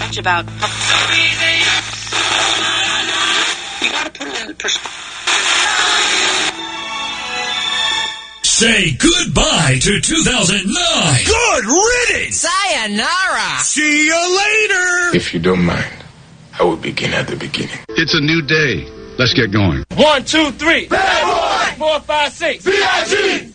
much about. You gotta put it in perspective. Say goodbye to 2009. Good riddance. Sayonara. See you later. If you don't mind, I will begin at the beginning. It's a new day. Let's get going. 1, 2, 3. Bad boy. 4, 5, 6. B.I.G.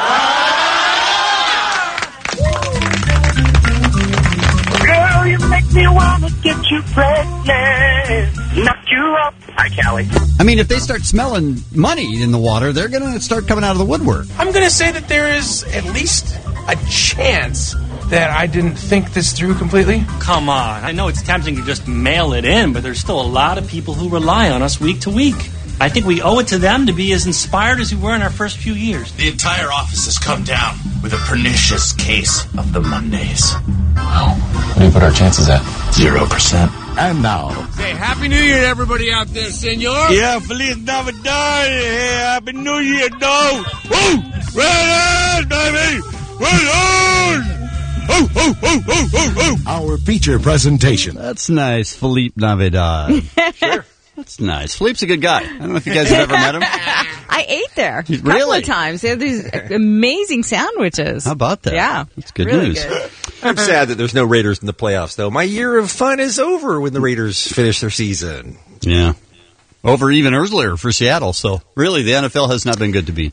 Girl, you make me wanna get you pregnant. Knock you up. Hi, Callie. I mean, if they start smelling money in the water, they're going to start coming out of the woodwork. I'm going to say that there is at least a chance that I didn't think this through completely. Come on. I know it's tempting to just mail it in, but there's still a lot of people who rely on us week to week. I think we owe it to them to be as inspired as we were in our first few years. The entire office has come down with a pernicious case of the Mondays. Wow. What do you put our chances at? 0%. And now. Say Happy New Year to everybody out there, senor. Yeah, Feliz Navidad. Happy New Year, no. Woo! Red on, baby. Red on. Ho, ho, ho, ho, ho, ho. Our feature presentation. That's nice, Felipe Navidad. Sure. That's nice. Philippe's a good guy. I don't know if you guys have ever met him. I ate there a couple Really? of times. They have these amazing sandwiches. How about that? Yeah. That's good really news. Good. I'm sad that there's no Raiders in the playoffs, though. My year of fun is over when the Raiders finish their season. Yeah. Over even earlier for Seattle. So, really, the NFL has not been good to beat.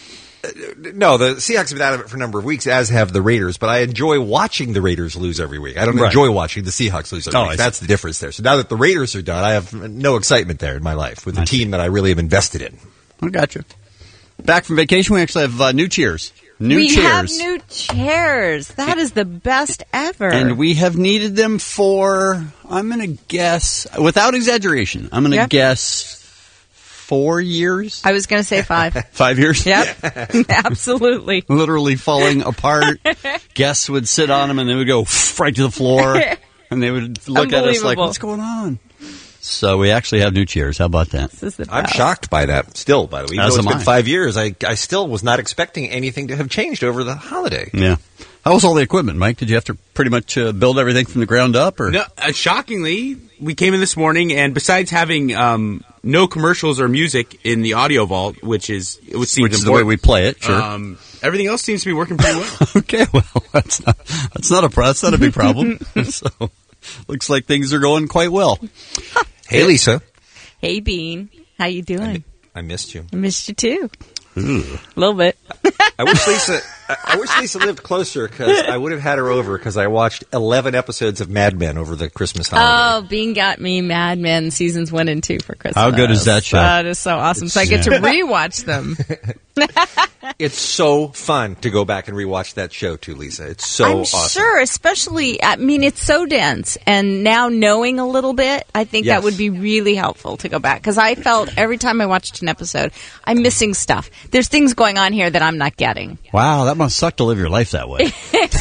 No, the Seahawks have been out of it for a number of weeks, as have the Raiders, but I enjoy watching the Raiders lose every week. I don't enjoy watching the Seahawks lose every week. That's the difference there. So now that the Raiders are done, I have no excitement there in my life with the team that I really have invested in. I got you. Back from vacation, we actually have new chairs. We have new chairs. That is the best ever. And we have needed them for, I'm going to guess, without exaggeration, I'm going to guess 4 years. I was going to say 5. 5 years? Yep. Absolutely. Literally falling apart. Guests would sit on them and they would go right to the floor. And they would look at us like, what's going on? So we actually have new chairs. How about that? This is the I'm shocked by that still, by the way. Even though it's been 5 years, I still was not expecting anything to have changed over the holiday. Yeah. How was all the equipment, Mike? Did you have to pretty much build everything from the ground up? Or? No, shockingly, we came in this morning, and besides having no commercials or music in the audio vault, which is the way we play it, sure. Everything else seems to be working pretty well. Okay, well, that's not a big problem. So, looks like things are going quite well. Hey, Lisa. Hey, Bean. How you doing? I missed you. I missed you too. Ooh. A little bit. I wish Lisa lived closer because I would have had her over because I watched 11 episodes of Mad Men over the Christmas holiday. Oh, Bean got me Mad Men seasons 1 and 2 for Christmas. How good is that show? That is so awesome. So I get to rewatch them. It's so fun to go back and rewatch that show too, Lisa. It's so awesome. I'm sure, especially, I mean, it's so dense. And now knowing a little bit, I think that would be really helpful to go back. Because I felt every time I watched an episode, I'm missing stuff. There's things going on here that I'm not getting. Wow, that must suck to live your life that way.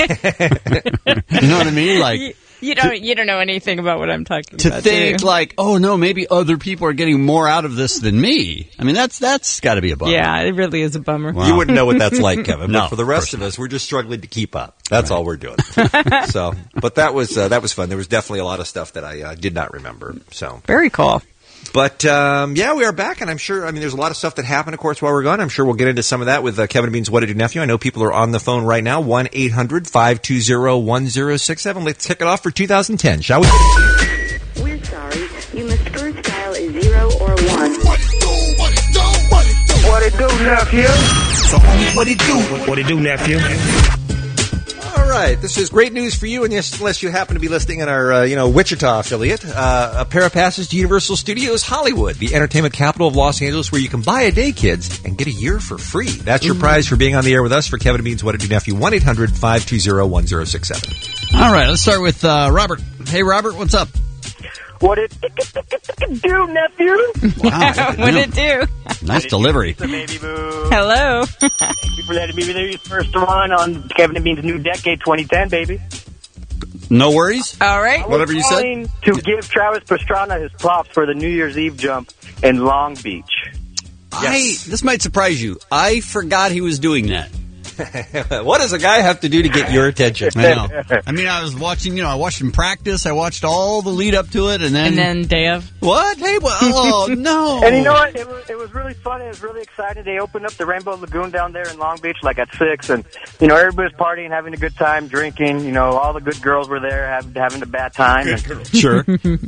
You know what I mean? Like you don't know anything about what I'm talking about. To think like, oh no, maybe other people are getting more out of this than me. I mean, that's got to be a bummer. Yeah, it really is a bummer. Wow. You wouldn't know what that's like, Kevin. No, but for the rest of us, we're just struggling to keep up. That's all we're doing. So, but that was fun. There was definitely a lot of stuff that I did not remember. So very cool. But, yeah, we are back, and I'm sure, I mean, there's a lot of stuff that happened, of course, while we're gone. I'm sure we'll get into some of that with Kevin and Bean's What to Do Nephew. I know people are on the phone right now, 1-800-520-1067. Let's kick it off for 2010, shall we? We're sorry. You must first dial 0 or 1. What it do, nephew? So, what it do? What it do, nephew? All right, this is great news for you, and yes, unless you happen to be listening in our, Wichita affiliate. A pair of passes to Universal Studios Hollywood, the entertainment capital of Los Angeles, where you can buy a day, kids, and get a year for free. That's your prize for being on the air with us for Kevin and Bean's What to Do Nephew, 1-800-520-1067. All right, let's start with Robert. Hey, Robert, what's up? What it do, nephew? Wow. What it do? Nice delivery. Baby boo. Hello. Thank you for letting me be the first one on Kevin and Bean's New Decade 2010, baby. No worries. All right. Whatever you said. To give Travis Pastrana his props for the New Year's Eve jump in Long Beach. Yes. This might surprise you. I forgot he was doing that. What does a guy have to do to get your attention? I know. I mean, I was watching, I watched him practice. I watched all the lead up to it, and then day of. What? Hey, oh, no. And you know what? It was really fun. It was really exciting. They opened up the Rainbow Lagoon down there in Long Beach like at 6, and, everybody was partying, having a good time, drinking. All the good girls were there having a bad time. And, sure.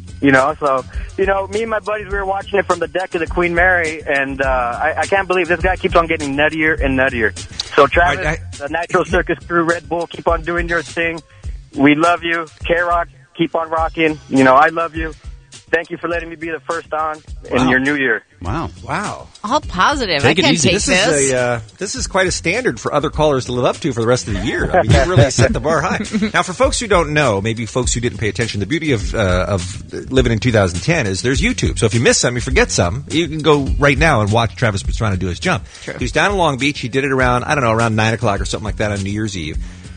So, me and my buddies, we were watching it from the deck of the Queen Mary, and I can't believe this guy keeps on getting nuttier and nuttier. So, Travis, the Nitro Circus crew, Red Bull, keep on doing your thing. We love you. K-Rock, keep on rocking. I love you. Thank you for letting me be the first on in your new year. Wow. All positive. Take it easy. This is quite a standard for other callers to live up to for the rest of the year. I mean, you really set the bar high. Now, for folks who don't know, maybe folks who didn't pay attention, the beauty of living in 2010 is there's YouTube. So if you miss some, you forget some, you can go right now and watch Travis Pastrana do his jump. True. He's down in Long Beach. He did it around 9 o'clock or something like that on New Year's Eve.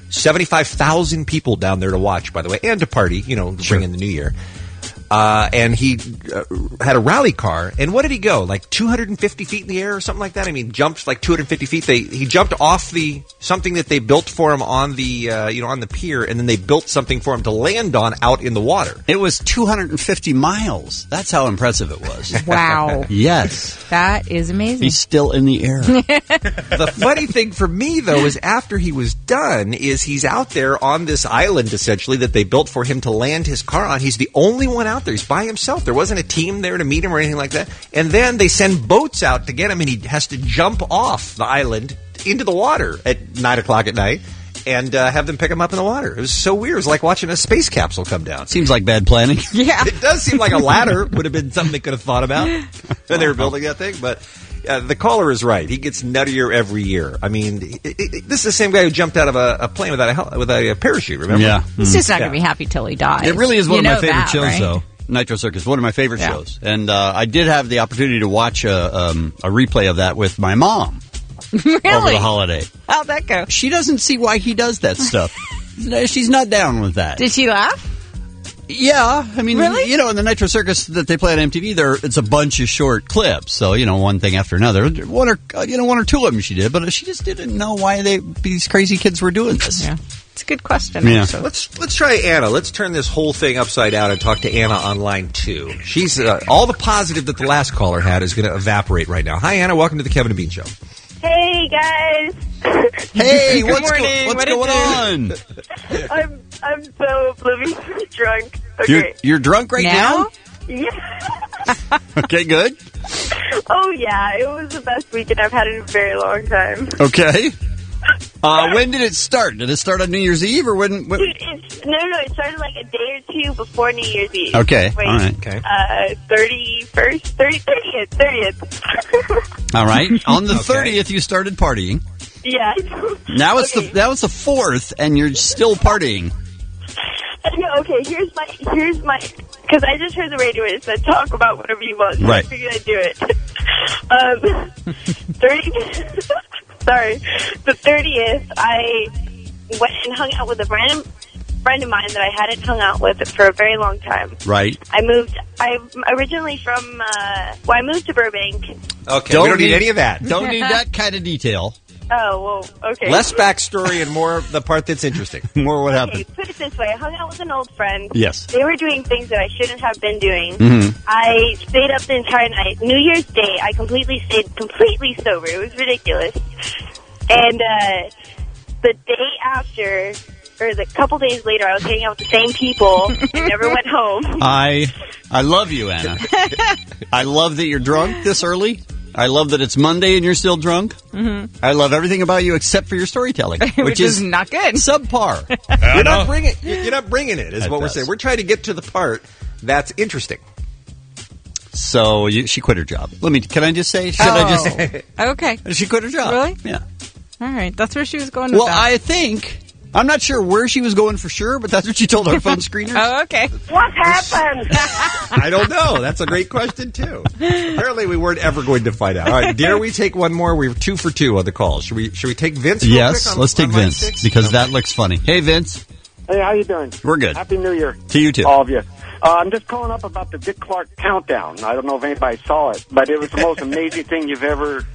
75,000 people down there to watch, by the way, and to party, to bring in the new year. And he had a rally car. And what did he go? Like 250 feet in the air or something like that? I mean, jumped like 250 feet. He jumped off something that they built for him on the, on the pier, and then they built something for him to land on out in the water. It was 250 miles. That's how impressive it was. Wow. Yes. That is amazing. He's still in the air. The funny thing for me, though, is after he was done, is he's out there on this island, essentially, that they built for him to land his car on. He's the only one out there. He's by himself. There wasn't a team there to meet him or anything like that. And then they send boats out to get him, and he has to jump off the island into the water at 9 o'clock at night and have them pick him up in the water. It was so weird. It was like watching a space capsule come down. Seems like bad planning. Yeah. It does seem like a ladder would have been something they could have thought about when they were building that thing. But the caller is right. He gets nuttier every year. I mean, this is the same guy who jumped out of a plane without a parachute, remember? Yeah. He's just not going to be happy till he dies. It really is one of my favorite shows, right? though. Nitro Circus, one of my favorite shows. And I did have the opportunity to watch a replay of that with my mom Really? over the holiday. How'd that go? She doesn't see why he does that stuff. She's not down with that. Did she laugh? Yeah, I mean, really? In the Nitro Circus that they play on MTV, it's a bunch of short clips. So, one thing after another. One or two of them she did, but she just didn't know why these crazy kids were doing this. Yeah. It's a good question. Yeah. Also. Let's try Anna. Let's turn this whole thing upside down and talk to Anna on line 2. She's all the positive that the last caller had is going to evaporate right now. Hi, Anna. Welcome to the Kevin and Bean Show. Hey, guys. Hey, Good what's morning. What's going on? I'm so obliviously drunk. Okay. You're drunk right now? Yeah. Okay, good. Oh, yeah. It was the best weekend I've had in a very long time. Okay. When did it start? Did it start on New Year's Eve or when? Dude, no. It started like a day or two before New Year's Eve. Okay. Wait, all right. Okay. 30th. All right. On the 30th, you started partying. Yeah. Now it's now it's the 4th, and you're still partying. Okay, here's my, because I just heard the radio and it said talk about whatever you want, so right. I figured I'd do it. 30th, sorry, the 30th, I went and hung out with a random friend of mine that I hadn't hung out with for a very long time. Right. I'm originally from, I moved to Burbank. Okay, we don't need any of that. Don't need that kind of detail. Oh, well, okay. Less backstory and more the part that's interesting. More what happened. Okay, put it this way. I hung out with an old friend. Yes. They were doing things that I shouldn't have been doing. Mm-hmm. I stayed up the entire night. New Year's Day, I stayed completely sober. It was ridiculous. And the day after, or the couple days later, I was hanging out with the same people and never went home. I love you, Anna. I love that you're drunk this early. I love that it's Monday and you're still drunk. Mm-hmm. I love everything about you except for your storytelling, which is not good. Subpar. You're not bringing it. Is what we're saying. We're trying to get to the part that's interesting. So she quit her job. Can I just say? Okay. She quit her job. Really? Yeah. All right. That's where she was going with Well, that. I think. I'm not sure where she was going for sure, but that's what she told our phone screeners. Oh, okay. What happened? I don't know. That's a great question, too. Apparently, we weren't ever going to find out. All right, dare we take one more? We're 2 for 2 on the call. Should we take Vince real Yes, quick let's take on line Vince, 6? because that looks funny. Hey, Vince. Hey, how you doing? We're good. Happy New Year. To you, too. All of you. I'm just calling up about the Dick Clark countdown. I don't know if anybody saw it, but it was the most amazing thing you've ever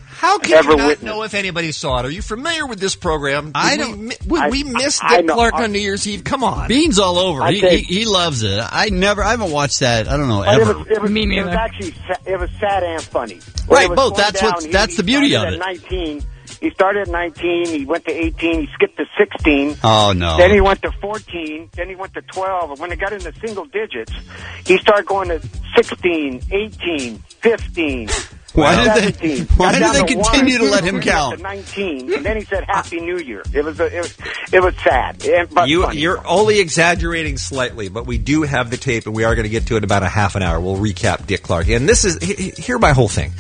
How can you not know if anybody saw it? Are you familiar with this program? We missed Dick Clark on New Year's Eve. Come on. Beans all over. He loves it. I haven't watched that. I don't know, ever. Me neither. It was actually it was sad and funny. Right, both. That's the beauty of it. 19. He started at 19, he went to 18, he skipped to 16. Oh, no. Then he went to 14, then he went to 12. And when it got into single digits, he started going to 16, 18, 15, Why 17. did they continue to let him count? To 19, and then he said Happy New Year. It was sad. But You're only exaggerating slightly, but we do have the tape, and we are going to get to it in about a half an hour. We'll recap Dick Clark. And here's my whole thing.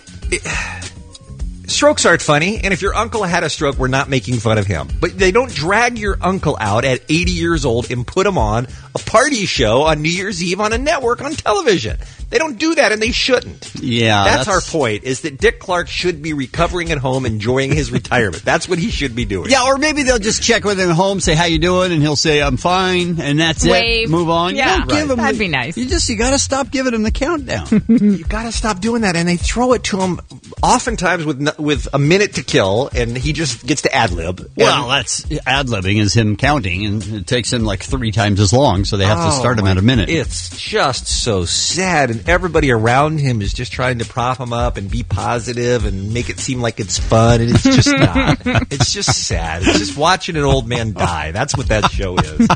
Strokes aren't funny, and if your uncle had a stroke, we're not making fun of him. But they don't drag your uncle out at 80 years old and put him on a party show on New Year's Eve on a network on television. They don't do that, and they shouldn't. Yeah, that's our point, is that Dick Clark should be recovering at home, enjoying his retirement. That's what he should be doing. Yeah, or maybe they'll just check with him at home, say, how you doing? And he'll say, I'm fine, and that's Wave. it. Move on. Yeah, you don't give him that'd be nice. You got to stop giving him the countdown. You got to stop doing that, and they throw it to him oftentimes with a minute to kill, and he just gets to ad-lib. Well, that's ad-libbing is him counting, and it takes him like 3 times as long, so they have to start him at a minute. It's just so sad, and everybody around him is just trying to prop him up and be positive and make it seem like it's fun, and it's just not. It's just sad. It's just watching an old man die. That's what that show is.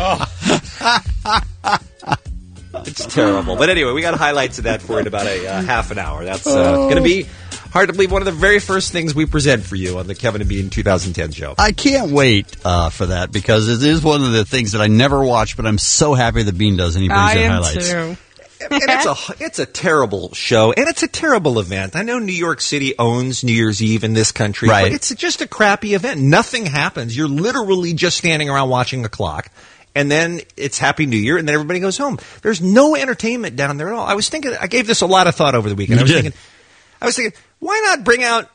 It's terrible. But anyway, we got highlights of that for you in about a half an hour. That's going to be, hard to believe, one of the very first things we present for you on the Kevin and Bean 2010 show. I can't wait for that, because it is one of the things that I never watch, but I'm so happy that Bean does, and he brings in highlights. Too. And it's a terrible show, and it's a terrible event. I know New York City owns New Year's Eve in this country, right, but it's just a crappy event. Nothing happens. You're literally just standing around watching the clock, and then it's Happy New Year, and then everybody goes home. There's no entertainment down there at all. I gave this a lot of thought over the weekend. I was thinking, why not bring out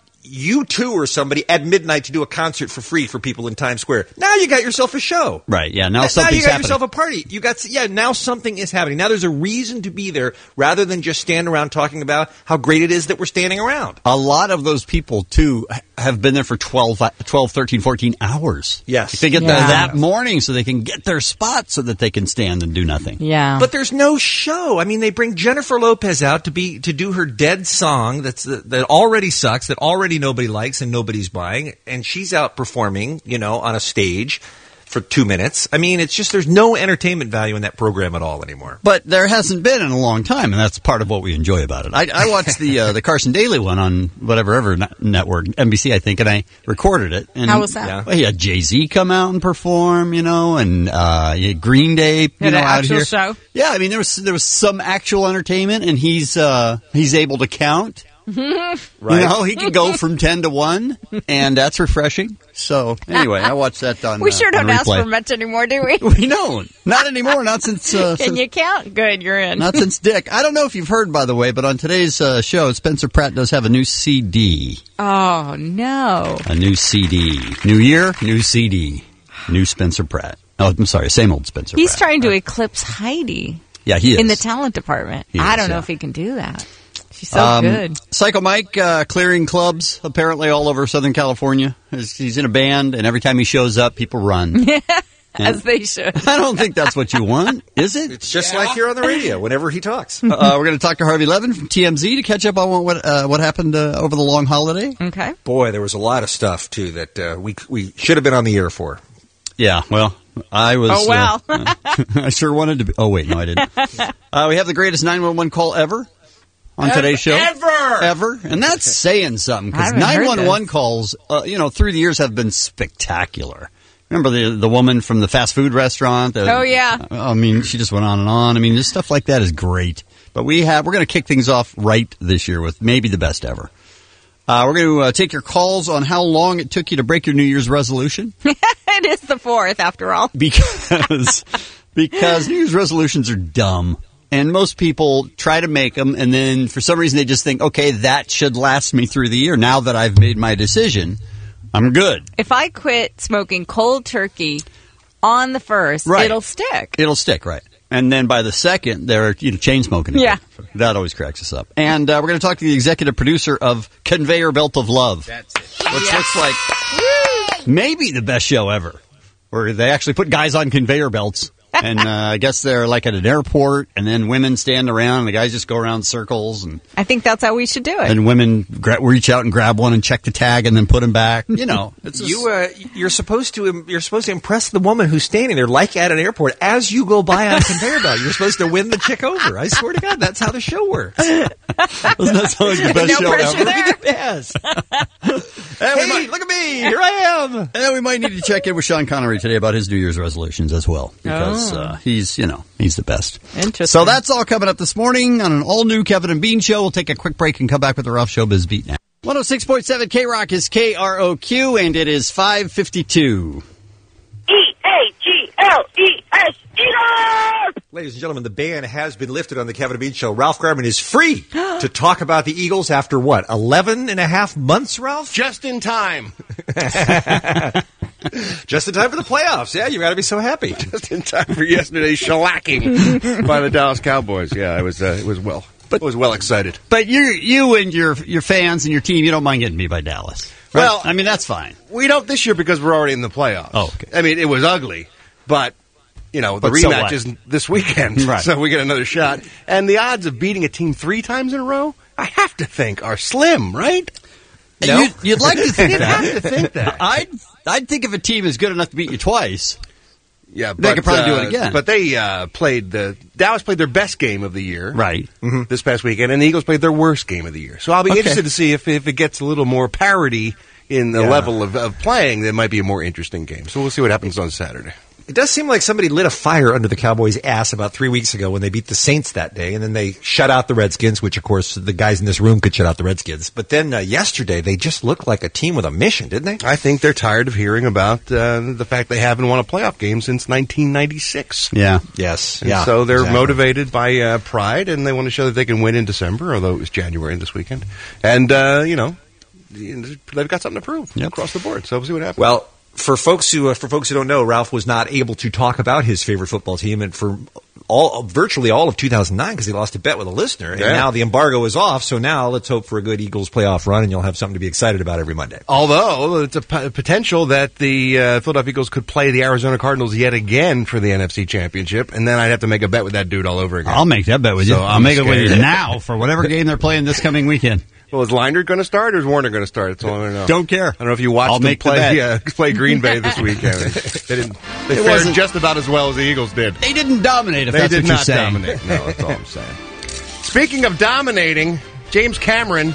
U2 or somebody at midnight to do a concert for free for people in Times Square? Now you got yourself a show. Right, yeah, now you got happening. Yourself a party. Now something is happening. Now there's a reason to be there rather than just stand around talking about how great it is that we're standing around. A lot of those people, too, have been there for 12, 13, 14 hours. Yes. They get there that morning so they can get their spot so that they can stand and do nothing. Yeah. But there's no show. I mean, they bring Jennifer Lopez out to do her dead song that already sucks, that already nobody likes and nobody's buying, and she's out performing, on a stage for 2 minutes. I mean, it's just there's no entertainment value in that program at all anymore. But there hasn't been in a long time, and that's part of what we enjoy about it. I watched the Carson Daly one on whatever network, NBC, I think, and I recorded it. And how was that? Well, he had Jay-Z come out and perform, and he had Green Day, out here. Show? Yeah, I mean, there was some actual entertainment, and he's able to count. Right. He can go from 10 to 1, and that's refreshing. So, anyway, I watched that on We sure don't on ask for much anymore, do we? We don't. Not anymore. Not since... Can you count? Good, you're in. Not since Dick. I don't know if you've heard, by the way, but on today's show, Spencer Pratt does have a new CD. Oh, no. A new CD. New year, new CD. New Spencer Pratt. Oh, I'm sorry, same old Spencer Pratt. He's trying to eclipse Heidi. Yeah, he is. In the talent department. I don't know if he can do that. She's so good. Psycho Mike clearing clubs apparently all over Southern California. He's in a band, and every time he shows up, people run. As they should. I don't think that's what you want, is it? It's just like here on the radio whenever he talks. We're going to talk to Harvey Levin from TMZ to catch up on what happened over the long holiday. Okay. Boy, there was a lot of stuff, too, that we should have been on the air for. Yeah, well, I was... Oh, wow. I sure wanted to be... Oh, wait, no, I didn't. We have the greatest 911 call ever on today's show. Ever. And that's saying something, because 911 calls, through the years have been spectacular. Remember the woman from the fast food restaurant? Oh, yeah. I mean, she just went on and on. I mean, just stuff like that is great. But we're going to kick things off right this year with maybe the best ever. We're going to take your calls on how long it took you to break your New Year's resolution. It is the 4th, after all. Because New Year's resolutions are dumb. And most people try to make them, and then for some reason they just think, okay, that should last me through the year. Now that I've made my decision, I'm good. If I quit smoking cold turkey on the 1st, it'll stick. It'll stick, right. And then by the 2nd, they're chain smoking again. Yeah. That always cracks us up. And we're going to talk to the executive producer of Conveyor Belt of Love. That's it. Which looks like maybe the best show ever. Where they actually put guys on conveyor belts. And I guess they're like at an airport, and then women stand around, and the guys just go around in circles. And I think that's how we should do it. And women reach out and grab one and check the tag, and then put him back. You know, it's you're supposed to impress the woman who's standing there, like at an airport, as you go by on a conveyor belt. You're supposed to win the chick over. I swear to God, that's how the show works. Wasn't that always the best show ever? There. Yes. Hey, look at me! Here I am. And we might need to check in with Sean Connery today about his New Year's resolutions as well, because he's the best. Interesting. So that's all coming up this morning on an all-new Kevin and Bean show. We'll take a quick break and come back with the Ralph Showbiz Beat now. 106.7 K-Rock is KROQ, and it is 5:52. EAGLES, Eagles! Ladies and gentlemen, the ban has been lifted on the Kevin and Bean Show. Ralph Garman is free to talk about the Eagles after what, 11 and a half months, Ralph? Just in time. Just in time for the playoffs. Yeah, you got to be so happy. Just in time for yesterday's shellacking by the Dallas Cowboys. Yeah, it was well excited. But you and your fans and your team, you don't mind getting beat by Dallas. Right? Well, I mean, that's fine. We don't this year because we're already in the playoffs. Oh, okay. I mean, it was ugly, but the rematch is this weekend, right. So we get another shot. And the odds of beating a team 3 times in a row, I have to think, are slim, right? No? You'd like to think You'd that. have to think that. I'd think if a team is good enough to beat you twice, yeah, they could probably do it again. But they Dallas played their best game of the year, right? This past weekend, and the Eagles played their worst game of the year. So I'll be interested to see if it gets a little more parity in the level of playing. That might be a more interesting game. So we'll see what happens on Saturday. It does seem like somebody lit a fire under the Cowboys' ass about 3 weeks ago when they beat the Saints that day, and then they shut out the Redskins, which, of course, the guys in this room could shut out the Redskins. But then yesterday, they just looked like a team with a mission, didn't they? I think they're tired of hearing about the fact they haven't won a playoff game since 1996. Yeah. Yes. And so they're motivated by pride, and they want to show that they can win in December, although it was January this weekend. And, they've got something to prove across the board. So we'll see what happens. Well, For folks who don't know, Ralph was not able to talk about his favorite football team, and for virtually all of 2009 because he lost a bet with a listener, and now the embargo is off. So now let's hope for a good Eagles playoff run, and you'll have something to be excited about every Monday. Although it's a potential that the Philadelphia Eagles could play the Arizona Cardinals yet again for the NFC Championship, and then I'd have to make a bet with that dude all over again. I'll make that bet with you. I'll make it with you now for whatever game they're playing this coming weekend. Well, is Leinert going to start or is Warner going to start? That's all I want to know. Don't care. I don't know if you watched them play Green Bay this weekend. They fared just about as well as the Eagles did. They didn't dominate, if they that's did what you're not saying. Dominate. No, that's all I'm saying. Speaking of dominating, James Cameron.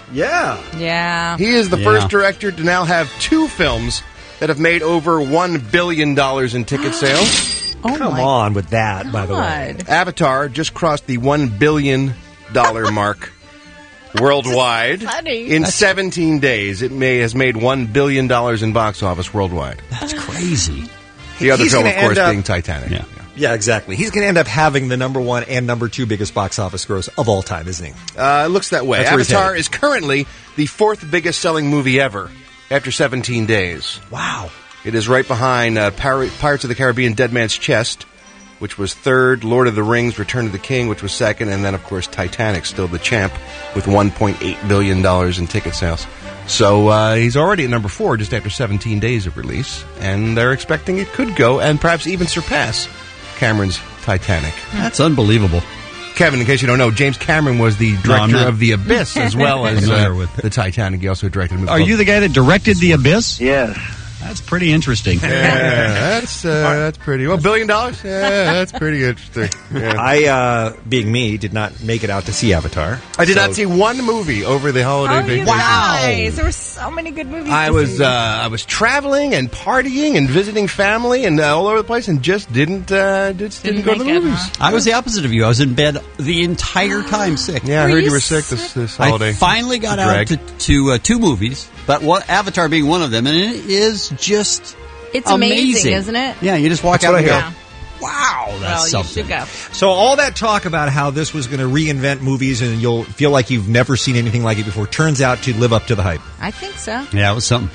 Yeah. He is the first director to now have 2 films that have made over $1 billion in ticket sales. Come on with that, by the way. Avatar just crossed the $1 billion mark. Worldwide, in 17 days, it has made $1 billion in box office worldwide. That's crazy. The other film, of course, being Titanic. Yeah, exactly. He's going to end up having the number 1 and number 2 biggest box office gross of all time, isn't he? It looks that way. Avatar is currently the 4th biggest selling movie ever after 17 days. Wow. It is right behind Pirates of the Caribbean, Dead Man's Chest, which was 3rd, Lord of the Rings, Return of the King, which was 2nd, and then, of course, Titanic, still the champ, with $1.8 billion in ticket sales. So he's already at number 4 just after 17 days of release, and they're expecting it could go and perhaps even surpass Cameron's Titanic. That's unbelievable. Kevin, in case you don't know, James Cameron was the director of The Abyss as well as the Titanic. He also directed a movie. Are you the guy that directed The Abyss? Yes. That's pretty interesting. Yeah, that's pretty. Well, $1 billion? Yeah, that's pretty interesting. Yeah. I, being me, did not make it out to see Avatar. I did not see one movie over the holiday vacation. Wow! There were so many good movies. I was traveling and partying and visiting family and all over the place, and just didn't go to the movies. Huh? I was the opposite of you. I was in bed the entire time sick. Yeah, I heard you were sick this holiday. I finally got out to 2 movies, but Avatar being one of them, and it is just amazing, isn't it? Yeah, you just walk out and go, wow, that's something. You should go. So all that talk about how this was going to reinvent movies and you'll feel like you've never seen anything like it before turns out to live up to the hype. I think so. Yeah, it was something.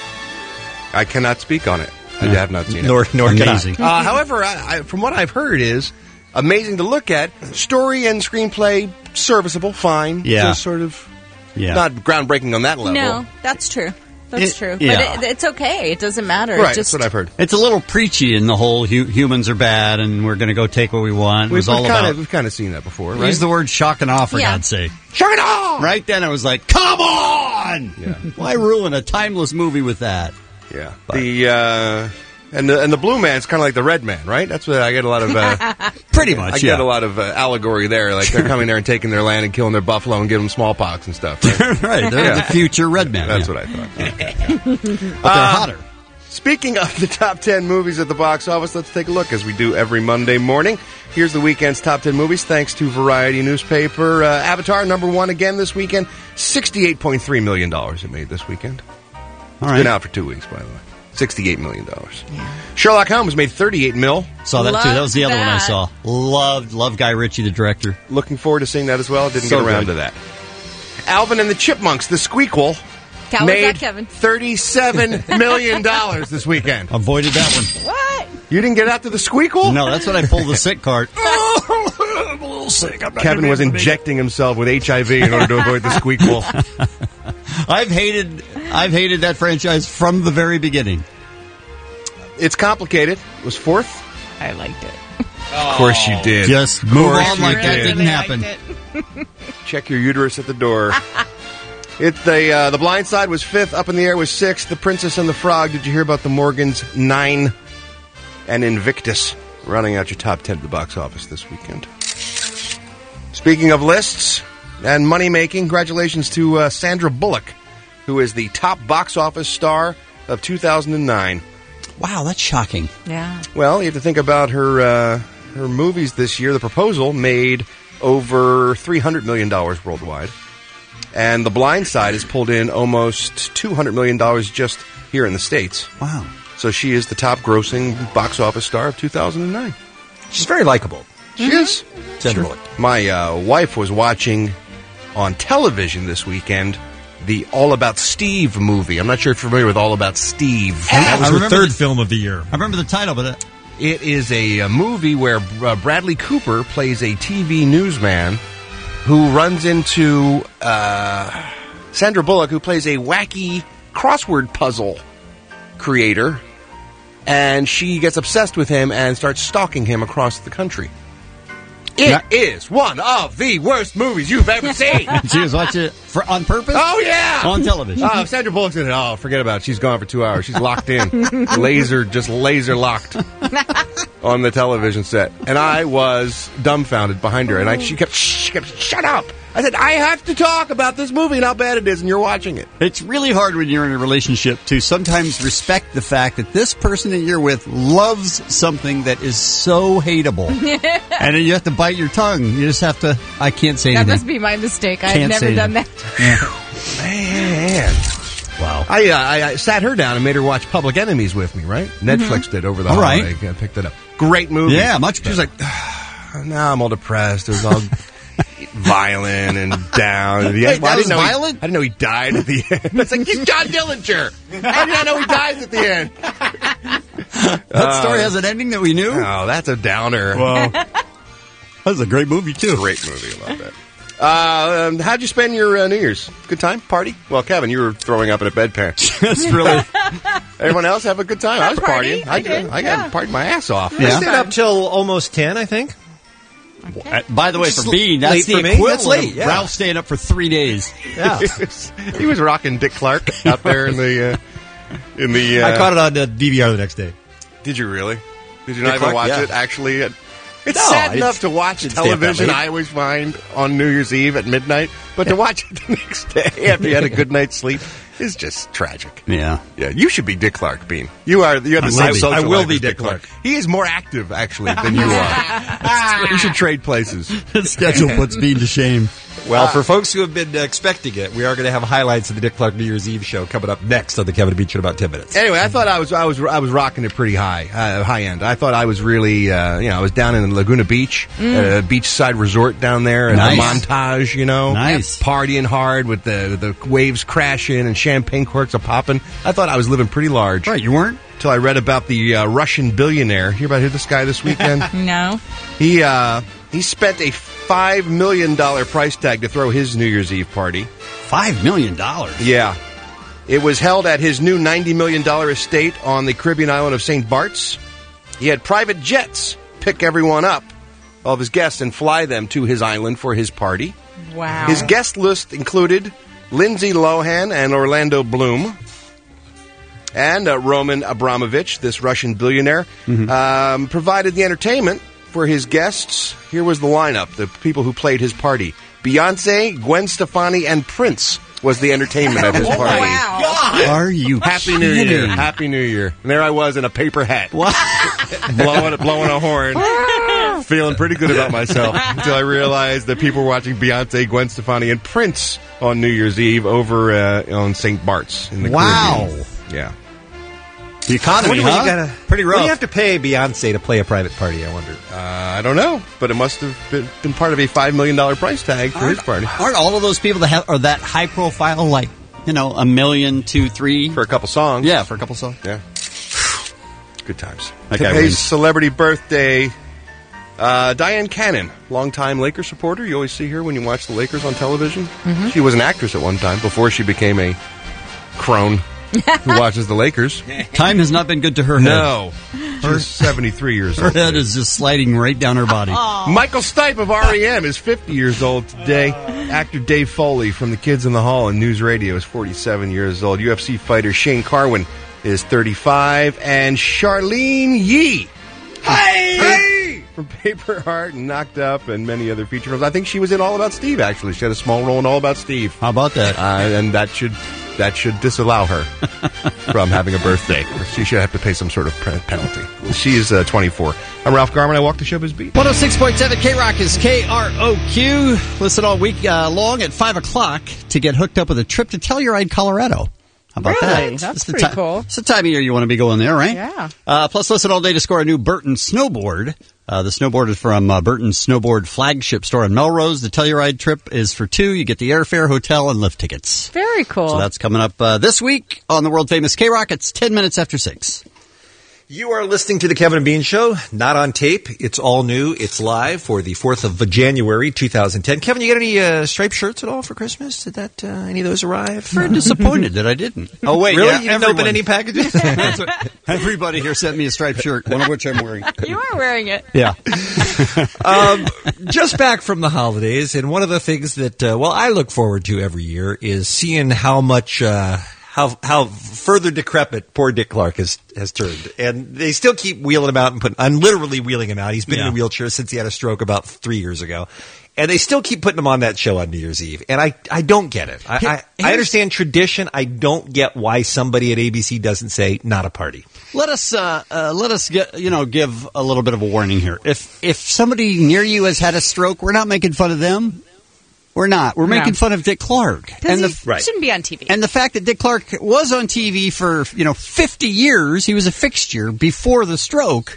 I cannot speak on it. I have not seen it. Nor can I. However, from what I've heard is amazing to look at. Story and screenplay, serviceable, fine. Yeah. Just sort of not groundbreaking on that level. No, that's true. That's true. Yeah. But it's okay. It doesn't matter. Right, Just, that's what I've heard. It's a little preachy in the whole humans are bad and we're going to go take what we want. We've kind of seen that before, right? Use the word shock and awe, for God's sake. Shock and awe! Right then, I was like, come on! Yeah. Why ruin a timeless movie with that? Yeah. And the blue man's kind of like the red man, right? That's what I get a lot of. Pretty much, I get a lot of allegory there. Like they're coming there and taking their land and killing their buffalo and giving them smallpox and stuff. Right, right. They're the future red man. That's what I thought. But they're hotter. Speaking of the top 10 movies at the box office, let's take a look as we do every Monday morning. Here's the weekend's top 10 movies, thanks to Variety newspaper. Avatar, number one again this weekend. $68.3 million it made this weekend. All right. It's been out for 2 weeks, by the way. $68 million. Yeah. Sherlock Holmes made $38 million. Saw that too. That was the other one I saw. Loved Guy Ritchie, the director. Looking forward to seeing that as well. Didn't get around to that. Alvin and the Chipmunks, the Squeakquel, made $37 million this weekend. Avoided that one. What? You didn't get out to the Squeakquel? No, that's when I pulled the sick card. I'm a little sick. Kevin was injecting himself with HIV in order to avoid the Squeakquel. I've hated that franchise from the very beginning. It's complicated. It was fourth. I liked it. Of course you did. Just move on like that didn't happen. Check your uterus at the door. The Blind Side was fifth. Up in the Air was sixth. The Princess and the Frog. Did you hear about the Morgans? 9. And Invictus running out your top 10 at the box office this weekend. Speaking of lists and money making, congratulations to Sandra Bullock, who is the top box office star of 2009. Wow, that's shocking. Yeah. Well, you have to think about her movies this year. The Proposal made over $300 million worldwide. And The Blind Side has pulled in almost $200 million just here in the States. Wow. So she is the top grossing box office star of 2009. She's very likable. She is. Sandra Bullock. My wife was watching on television this weekend the All About Steve movie. I'm not sure if you're familiar with All About Steve. That was her third film of the year. I remember the title, but it is a movie where Bradley Cooper plays a TV newsman who runs into Sandra Bullock, who plays a wacky crossword puzzle creator, and she gets obsessed with him and starts stalking him across the country. It is one of the worst movies you've ever seen. Did you watch it on purpose? Oh, yeah! On television. Oh, Sandra Bullock's in it. Oh, forget about it. She's gone for 2 hours. She's locked in. laser locked on the television set. And I was dumbfounded behind her. And she kept, shut up. I said, I have to talk about this movie and how bad it is, and you're watching it. It's really hard when you're in a relationship to sometimes respect the fact that this person that you're with loves something that is so hateable. And then you have to bite your tongue. You just have to, I can't say anything. That must be my mistake. I've never done that. Man. Wow. I sat her down and made her watch Public Enemies with me, right? Netflix did over the holiday. I picked it up. Great movie. Yeah, much better. She was like, now I'm all depressed. It was all violent and down. Wait, that was violent? I didn't know he died at the end. It's like, he's John Dillinger. How did I know he dies at the end? That story has an ending that we knew? Oh, that's a downer. Well, that was a great movie, too. Great movie. I love that. How'd you spend your New Year's? Good time? Party? Well, Kevin, you were throwing up in a bedpan. That's really... Everyone else have a good time? I was partying. partying. I got partied my ass off. I stayed up till almost 10, I think. Okay. By the way, for me, that's the equivalent of Ralph staying up for 3 days. Yeah. He was rocking Dick Clark out there in the... I caught it on DVR the next day. Did you really? Did you not even watch it, actually? It's sad enough to watch television, I always find, on New Year's Eve at midnight, but to watch it the next day after you had a good night's sleep is just tragic. Yeah. Yeah, you should be Dick Clark, Bean. You have the same social I will life be as Dick Clark. He is more active, actually, than you are. You should trade places. The schedule puts Bean to shame. Well, for folks who have been expecting it, we are going to have highlights of the Dick Clark New Year's Eve show coming up next on the Kevin and Bean Show in about 10 minutes. Anyway, I thought I was rocking it pretty high end. I thought I was really, I was down in Laguna Beach, beachside resort down there, and the Montage, nice, partying hard with the waves crashing and champagne corks a popping. I thought I was living pretty large. Right, you weren't? until I read about the Russian billionaire. Hear about this guy this weekend? No. He spent a $5 million price tag to throw his New Year's Eve party. $5 million? Yeah. It was held at his new $90 million estate on the Caribbean island of St. Bart's. He had private jets pick everyone up, all of his guests, and fly them to his island for his party. Wow. His guest list included Lindsay Lohan and Orlando Bloom. And Roman Abramovich, this Russian billionaire, provided the entertainment for his guests. Here was the lineup, the people who played his party. Beyonce, Gwen Stefani, and Prince was the entertainment of his party. Wow. God. Are you Happy New Year. Happy New Year. And there I was in a paper hat. What? blowing a horn. Feeling pretty good about myself until I realized that people were watching Beyonce, Gwen Stefani, and Prince on New Year's Eve over on St. Bart's in the Caribbean. Yeah. The economy, Pretty rough. What do you have to pay Beyonce to play a private party, I wonder? I don't know, but it must have been part of a $5 million price tag for his party. Aren't all of those people that are that high profile, like, $1 million, $2, $3? For a couple songs. Yeah, for a couple songs. Yeah. Good times. Okay, Today's celebrity birthday, Diane Cannon, longtime Lakers supporter. You always see her when you watch the Lakers on television. Mm-hmm. She was an actress at one time before she became a crone who watches the Lakers. Time has not been good to her head. No. She's 73 years old. Her head is just sliding right down her body. Michael Stipe of R.E.M. is 50 years old today. Actor Dave Foley from The Kids in the Hall and News Radio is 47 years old. UFC fighter Shane Carwin is 35. And Charlene Yee. From Paper Heart and Knocked Up and many other feature films. I think she was in All About Steve, actually. She had a small role in All About Steve. How about that? And that should disallow her from having a birthday. She should have to pay some sort of penalty. She is 24. I'm Ralph Garman. I walk the showbiz beat. 106.7 K-Rock is KROQ. Listen all week long at 5 o'clock to get hooked up with a trip to Telluride, Colorado. How about really? that? That's pretty cool. It's the time of year you want to be going there, right? Yeah. Plus, listen all day to score a new Burton snowboard. The snowboard is from Burton's Snowboard flagship store in Melrose. The Telluride trip is for two. You get the airfare, hotel, and lift tickets. Very cool. So that's coming up this week on the world-famous K-Rock. It's 10 minutes after 6. You are listening to the Kevin and Bean Show, not on tape. It's all new. It's live for the 4th of January, 2010. Kevin, you got any striped shirts at all for Christmas? Did that any of those arrive? Very disappointed that I didn't. Oh, wait. Really? You didn't open any packages? Everybody here sent me a striped shirt, one of which I'm wearing. You are wearing it. Yeah. Just back from the holidays, and one of the things that, I look forward to every year is seeing how much... How further decrepit poor Dick Clark has turned. And they still keep wheeling him out and I'm literally wheeling him out. He's been in a wheelchair since he had a stroke about 3 years ago. And they still keep putting him on that show on New Year's Eve. And I don't get it. I understand tradition. I don't get why somebody at ABC doesn't say, not a party. Let us get, give a little bit of a warning here. If somebody near you has had a stroke, we're not making fun of them. We're not. We're making fun of Dick Clark. And shouldn't be on TV. And the fact that Dick Clark was on TV for, 50 years, he was a fixture before the stroke.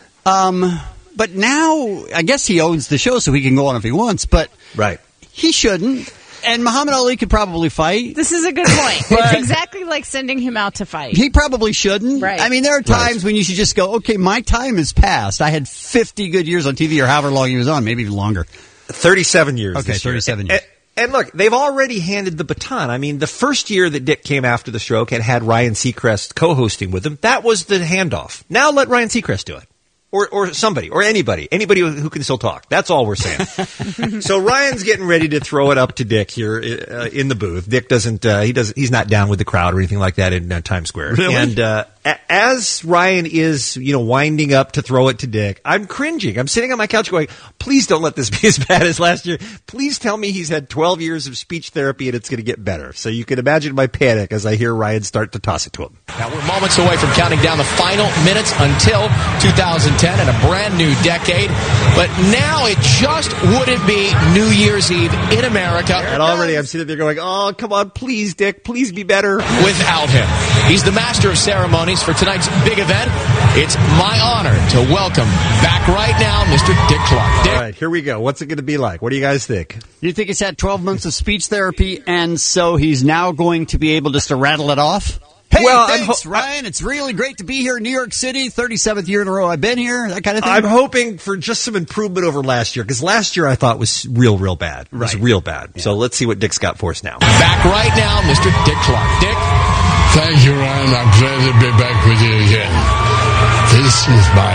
But now, I guess he owns the show so he can go on if he wants, but he shouldn't. And Muhammad Ali could probably fight. This is a good point. It's exactly like sending him out to fight. He probably shouldn't. Right. I mean, there are times when you should just go, okay, my time has passed. I had 50 good years on TV or however long he was on, maybe even longer. 37 years. Okay, 37 years. And look, they've already handed the baton. I mean, the first year that Dick came after the stroke and had Ryan Seacrest co-hosting with him, that was the handoff. Now let Ryan Seacrest do it. Or somebody, or anybody who can still talk. That's all we're saying. So Ryan's getting ready to throw it up to Dick here in the booth. Dick he's not down with the crowd or anything like that in Times Square. Really? And as Ryan is, winding up to throw it to Dick, I'm cringing. I'm sitting on my couch going, please don't let this be as bad as last year. Please tell me he's had 12 years of speech therapy and it's going to get better. So you can imagine my panic as I hear Ryan start to toss it to him. Now we're moments away from counting down the final minutes until 2010 and a brand new decade. But now it just wouldn't be New Year's Eve in America. And already I'm sitting there going, oh, come on, please, Dick, please be better. Without him. He's the master of ceremonies for tonight's big event. It's my honor to welcome back right now Mr. Dick Clark. Dick. All right, here we go. What's it going to be like? What do you guys think? You think he's had 12 months of speech therapy and so he's now going to be able just to rattle it off? Hey, thanks, Ryan. It's really great to be here in New York City. 37th year in a row I've been here, that kind of thing. I'm hoping for just some improvement over last year, because last year I thought was real bad. It was real bad. Yeah. So let's see what Dick's got for us now. Back right now, Mr. Dick Clark. Dick? Thank you, Ryan. I'm glad to be back with you again. This is my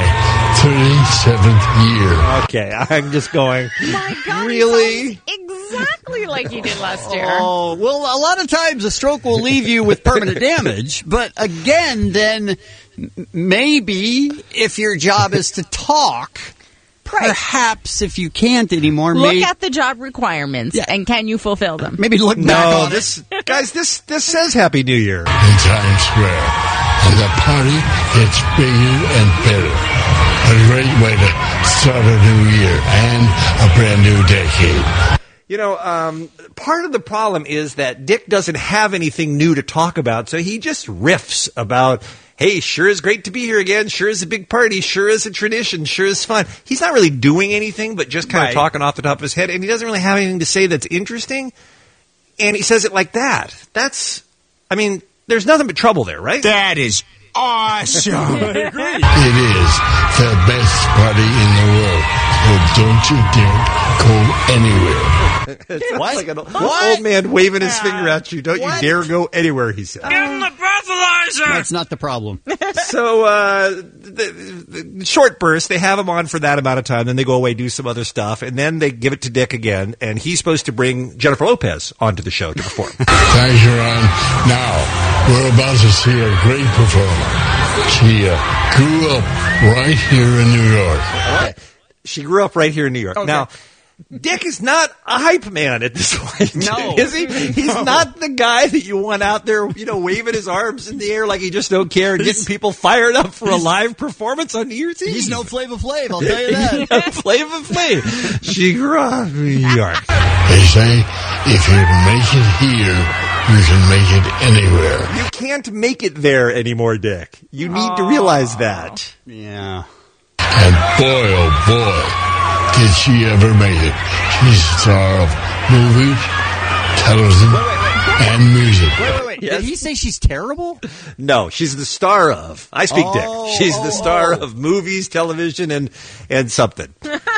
37th year. Okay, I'm just going, my God, really? Exactly like you did last year. Oh, well, a lot of times a stroke will leave you with permanent damage. But again, then maybe if your job is to talk, perhaps if you can't anymore, look at the job requirements and can you fulfill them? Maybe look back on it. Guys, this says Happy New Year. In Times Square, and the party gets bigger and better. A great way to start a new year and a brand new decade. You know, part of the problem is that Dick doesn't have anything new to talk about, so he just riffs about, hey, sure is great to be here again, sure is a big party, sure is a tradition, sure is fun. He's not really doing anything, but just kind of talking off the top of his head, and he doesn't really have anything to say that's interesting, and he says it like that. There's nothing but trouble there, right? That is awesome. It is the best party in the world, so don't you dare go anywhere. It's like an old man waving his finger at you. Don't you dare go anywhere, he said. Give him the breathalyzer! That's not the problem. So, the short burst, they have him on for that amount of time, then they go away, do some other stuff, and then they give it to Dick again, and he's supposed to bring Jennifer Lopez onto the show to perform. Thank you, Ron. Now, we're about to see a great performer. She grew up right here in New York. Okay. She grew up right here in New York. Okay. Now, Dick is not a hype man at this point. No. Is he? He's not the guy that you want out there, waving his arms in the air like he just don't care and getting people fired up for a live performance on New Year's Eve. He's no Flava Flav, I'll tell you that. Flava Flav. She grew up in New York. They say if you make it here, you can make it anywhere. You can't make it there anymore, Dick. You need to realize that. Yeah. And boy, oh boy, did she ever make it. She's a star of movies, television, and music. Wait. Did he say she's terrible? No, she's the star of. I speak Dick. She's the star of movies, television, and something.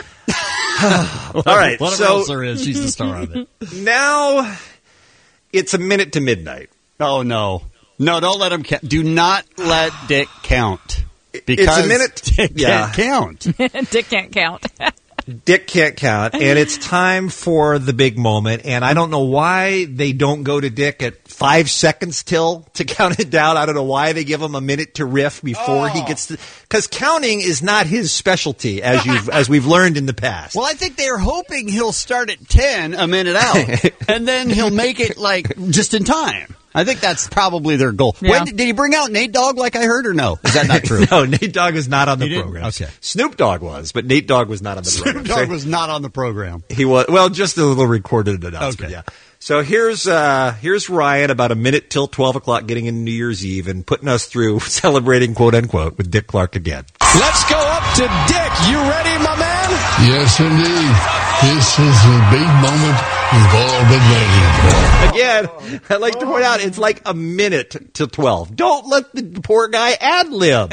All right. Whatever else there is, she's the star of it. Now, it's a minute to midnight. Oh, no. No, don't let him count. Do not let Dick count. Because it's a minute. Dick can't count. Dick can't count. Dick can't count, and it's time for the big moment, and I don't know why they don't go to Dick at 5 seconds till to count it down. I don't know why they give him a minute to riff before he gets to, because counting is not his specialty, as we've learned in the past. Well, I think they're hoping he'll start at 10 a minute out, and then he'll make it just in time. I think that's probably their goal. Yeah. Did he bring out Nate Dogg like I heard, or no? Is that not true? No, Nate Dogg is not on the program. Okay. Snoop Dogg was, but Nate Dogg was not on the program. Snoop Dogg was not on the program. He was, well, just a little recorded announcement, okay. Yeah. So here's Ryan about a minute till 12 o'clock getting into New Year's Eve and putting us through celebrating, quote unquote, with Dick Clark again. Let's go up to Dick. You ready, my man? Yes, indeed. This is the big moment we've all been waiting for. Again, I'd like to point out it's like a minute till 12. Don't let the poor guy ad-lib.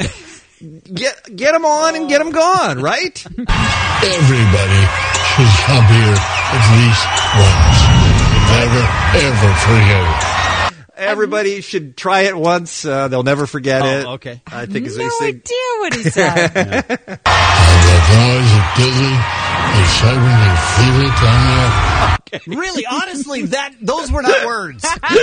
Get him on and get him gone, right? Everybody should come here at least once. Never, ever forget it. Everybody should try it once. They'll never forget it. Okay. I think as no they say. idea what he said. And the noise of dizzy, excitement, you feel it down there. Really, honestly, those were not words.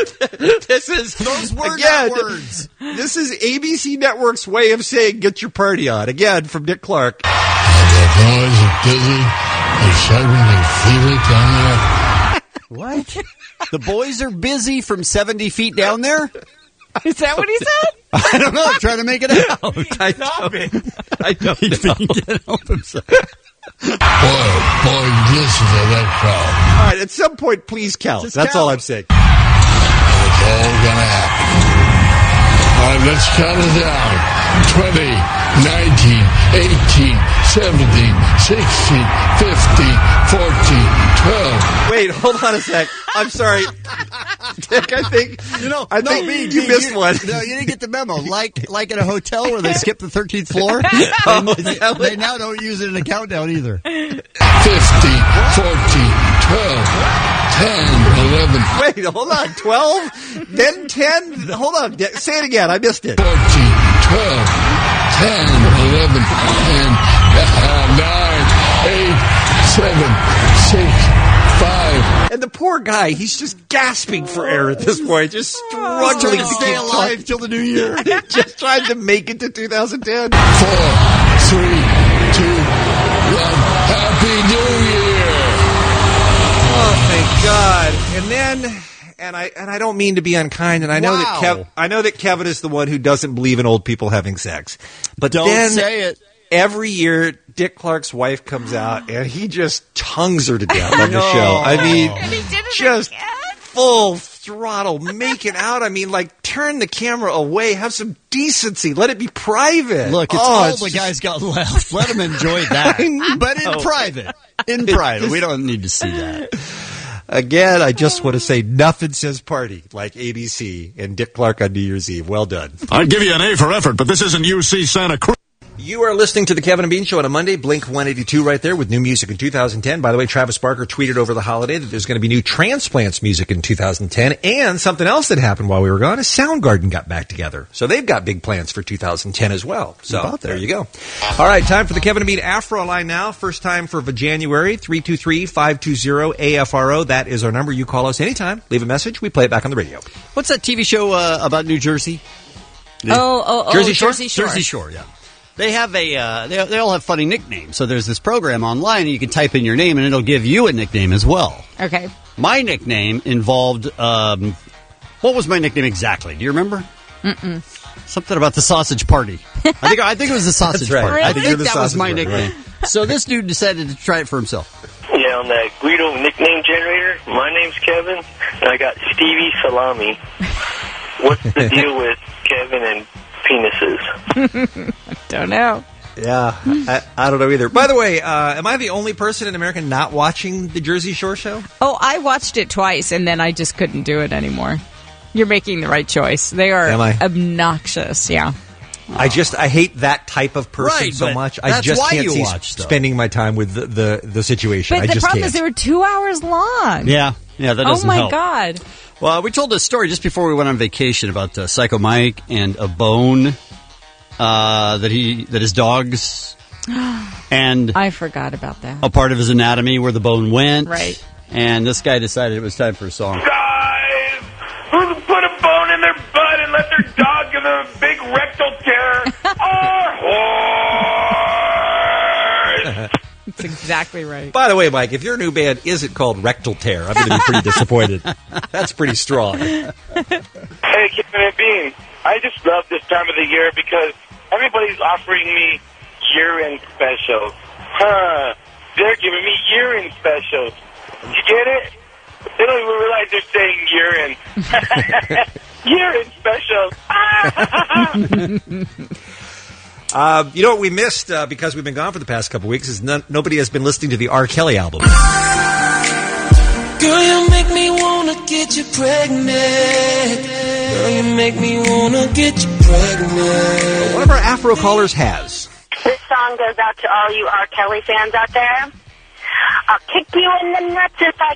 Those were not words. This is ABC Network's way of saying get your party on. Again, from Dick Clark. And the noise of dizzy, excitement, you feel it down there. What? The boys are busy from 70 feet down there? Is that what he said? I don't know. I'm trying to make it out. I don't know. He can't help himself. Boy, listen to that crowd. All right, at some point, please count. That's all I'm saying. It's all gonna happen. All right, let's count it down. 20, 19, 18, 17, 16, 15, 14, 12. Wait, hold on a sec. I'm sorry. Dick, I think I think you missed one. No, you didn't get the memo. Like in a hotel where they skip the 13th floor, they now don't use it in a countdown either. 50, 40, 12, 10, 11. Wait, hold on. 12, then 10. Hold on. Say it again. I missed it. 14, 12, 10, 11, 10, 9, 8, 7, 6, 5. And the poor guy, he's just gasping for air at this point, just struggling to stay alive till the new year. Just trying to make it to 2010. 4, 3, 2, 1. Happy New Year! Oh, thank God. And then, and I don't mean to be unkind, and I know that Kevin is the one who doesn't believe in old people having sex. But don't say it. Every year, Dick Clark's wife comes out, and he just tongues her to death on the show. I mean, just full throttle, making out. I mean, like, turn the camera away, have some decency, let it be private. Look, it's all the guys got left. Let them enjoy that. But in private. In private. We don't need to see that. Again, I just want to say nothing says party like ABC and Dick Clark on New Year's Eve. Well done. I'd give you an A for effort, but this isn't UC Santa Cruz. You are listening to the Kevin and Bean Show on a Monday, Blink 182 right there with new music in 2010. By the way, Travis Barker tweeted over the holiday that there's going to be new Transplants music in 2010, and something else that happened while we were gone is Soundgarden got back together. So they've got big plans for 2010 as well. So there you go. All right, time for the Kevin and Bean Afro line now. First time for January, 323-520-AFRO. That is our number. You call us anytime. Leave a message. We play it back on the radio. What's that TV show about New Jersey? Jersey Shore? Jersey Shore, yeah. They have they all have funny nicknames. So there's this program online, and you can type in your name, and it'll give you a nickname as well. Okay. My nickname involved, what was my nickname exactly? Do you remember? Mm-mm. Something about the sausage party. I think it was the sausage party. Really? I think that was my nickname. Right. So this dude decided to try it for himself. Yeah, on that Guido nickname generator, my name's Kevin, and I got Stevie Salami. What's the deal with Kevin and penises? Don't know. Yeah, I don't know either. By the way, am I the only person in America not watching the Jersey Shore show? Oh, I watched it twice, and then I just couldn't do it anymore. You're making the right choice. They are obnoxious, yeah. I hate that type of person so much. I just can't see spending my time with the situation. But the problem is they were 2 hours long. Yeah, that doesn't help. Oh, my God. Well, we told a story just before we went on vacation about Psycho Mike and a bone that his dogs and I forgot about that. A part of his anatomy where the bone went. Right. And this guy decided it was time for a song. Guys, who put a bone in their butt and let their dog give them a big rectal tear? That's exactly right. By the way, Mike, if your new band isn't called Rectal Tear, I'm going to be pretty disappointed. That's pretty strong. Hey, Kevin and Bean, I just love this time of the year because everybody's offering me year-end specials. They're giving me year-end specials. You get it? They don't even realize they're saying year-end. Year-end specials. You know what we missed because we've been gone for the past couple weeks is nobody has been listening to the R. Kelly album. Girl, you make me wanna get you pregnant. Girl, you make me wanna get you pregnant. One of our Afro callers has. This song goes out to all you R. Kelly fans out there. I'll kick you in the nuts if I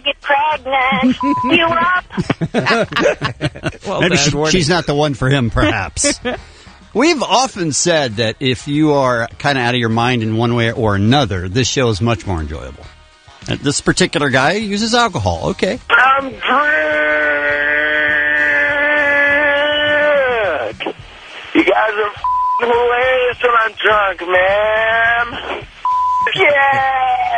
get pregnant. You up? Well, maybe she's not the one for him, perhaps. We've often said that if you are kind of out of your mind in one way or another, this show is much more enjoyable. And this particular guy uses alcohol. Okay. I'm drunk. You guys are hilarious when I'm drunk, man. Yeah.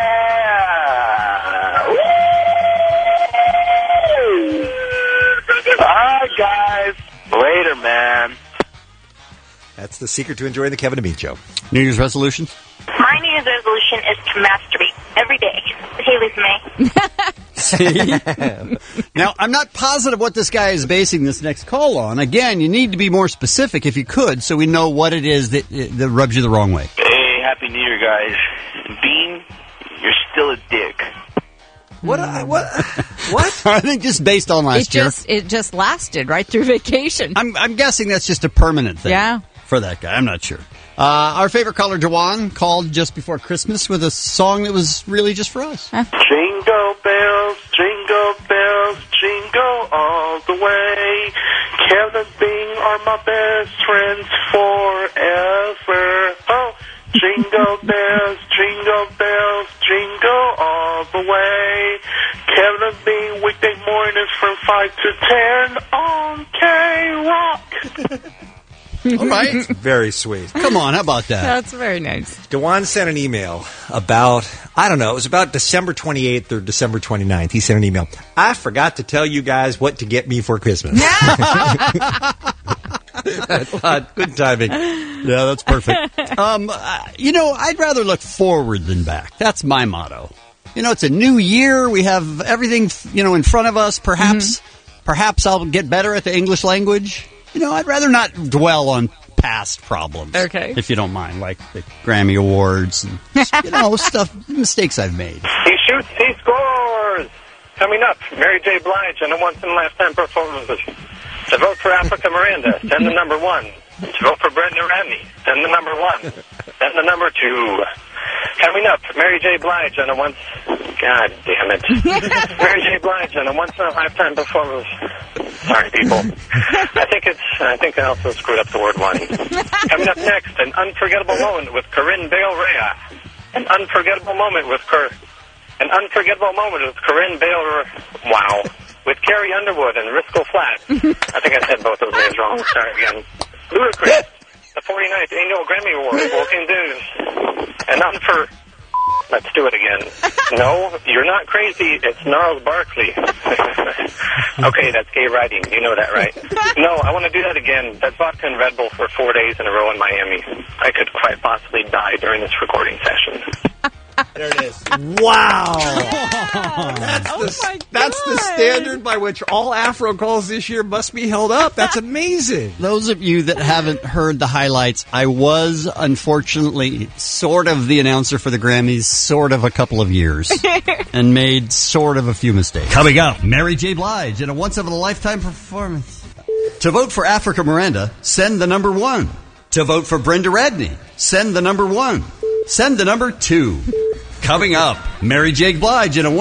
Woo! All right, guys. Later, man. That's the secret to enjoying the Kevin and Bean Show. New Year's resolution? My New Year's resolution is to masturbate every day. Haley's me. See? Now, I'm not positive what this guy is basing this next call on. Again, you need to be more specific if you could so we know what it is that rubs you the wrong way. Hey, Happy New Year, guys. Bean, you're still a dick. What? I think just based on last year. It just lasted right through vacation. I'm guessing that's just a permanent thing. Yeah. For that guy. I'm not sure. Our favorite caller, Jawan, called just before Christmas with a song that was really just for us. Jingle bells, jingle all the way. Kevin and Bing are my best friends forever. Oh, jingle bells, jingle all the way. Kevin and Bing, weekday mornings from 5 to 10 on K-Rock. All right. Very sweet. Come on, how about that? That's very nice. Dewan sent an email about, I don't know, it was about December 28th or December 29th. He sent an email. I forgot to tell you guys what to get me for Christmas. Good timing. Yeah, that's perfect. I'd rather look forward than back. That's my motto. It's a new year. We have everything, in front of us. Perhaps I'll get better at the English language. I'd rather not dwell on past problems. Okay. If you don't mind, like the Grammy Awards and, mistakes I've made. He shoots, he scores! Coming up, Mary J. Blige and a once-in-a-lifetime performance. To vote for Africa Miranda, send the number 1. To vote for Brenda Radney, send the number 1. Send the number 2. Coming up, Mary J. Blige and a once... God damn it. Mary J. Blige and a once-in-a-lifetime performance. Sorry, people. I think I also screwed up the word 1. Coming up next, an unforgettable moment with Corinne Bale Rea. An unforgettable moment with Corinne Bale Rea. Wow. With Carrie Underwood and Risco Flat. I think I said both those names wrong. Sorry again. Ludacris, the 49th Annual Grammy Award, Walking News. And let's do it again. No, you're not crazy. It's Gnarls Barkley. Okay, that's gay writing. You know that, right? No, I want to do that again. That's vodka and Red Bull for 4 days in a row in Miami. I could quite possibly die during this recording session. There it is. Wow. That's the standard by which all Afro calls this year must be held up. That's amazing. Those of you that haven't heard the highlights, I was, unfortunately, sort of the announcer for the Grammys, sort of a couple of years, and made sort of a few mistakes. Coming up, Mary J. Blige in a once-in-a-lifetime performance. To vote for Africa Miranda, send the number 1. To vote for Brenda Radney, send the number 1. Send the number 2. Coming up, Mary J. Blige in a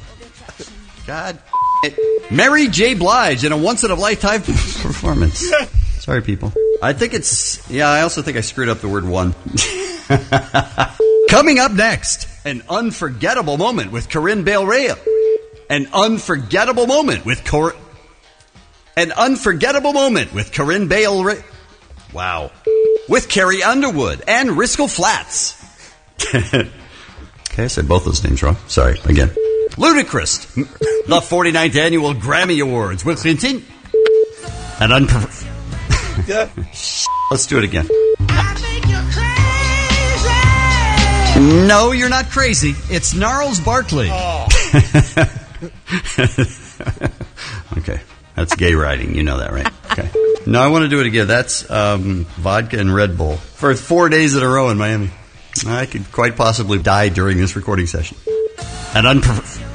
Mary J. Blige in a once-in-a-lifetime performance. Sorry, people. I also think I screwed up the word 1. Coming up next, an unforgettable moment with Corinne Bale Rea. An unforgettable moment with Corinne Bale Rea. Wow. With Carrie Underwood and Risco Flats. Okay, I said both those names wrong. Sorry, again. Ludacris, the 49th Annual Grammy Awards will continue. And let's do it again. No, you're not crazy. It's Gnarls Barkley. Oh. Okay, that's gay writing. You know that, right? Okay. No, I want to do it again. That's vodka and Red Bull for 4 days in a row in Miami. I could quite possibly die during this recording session. And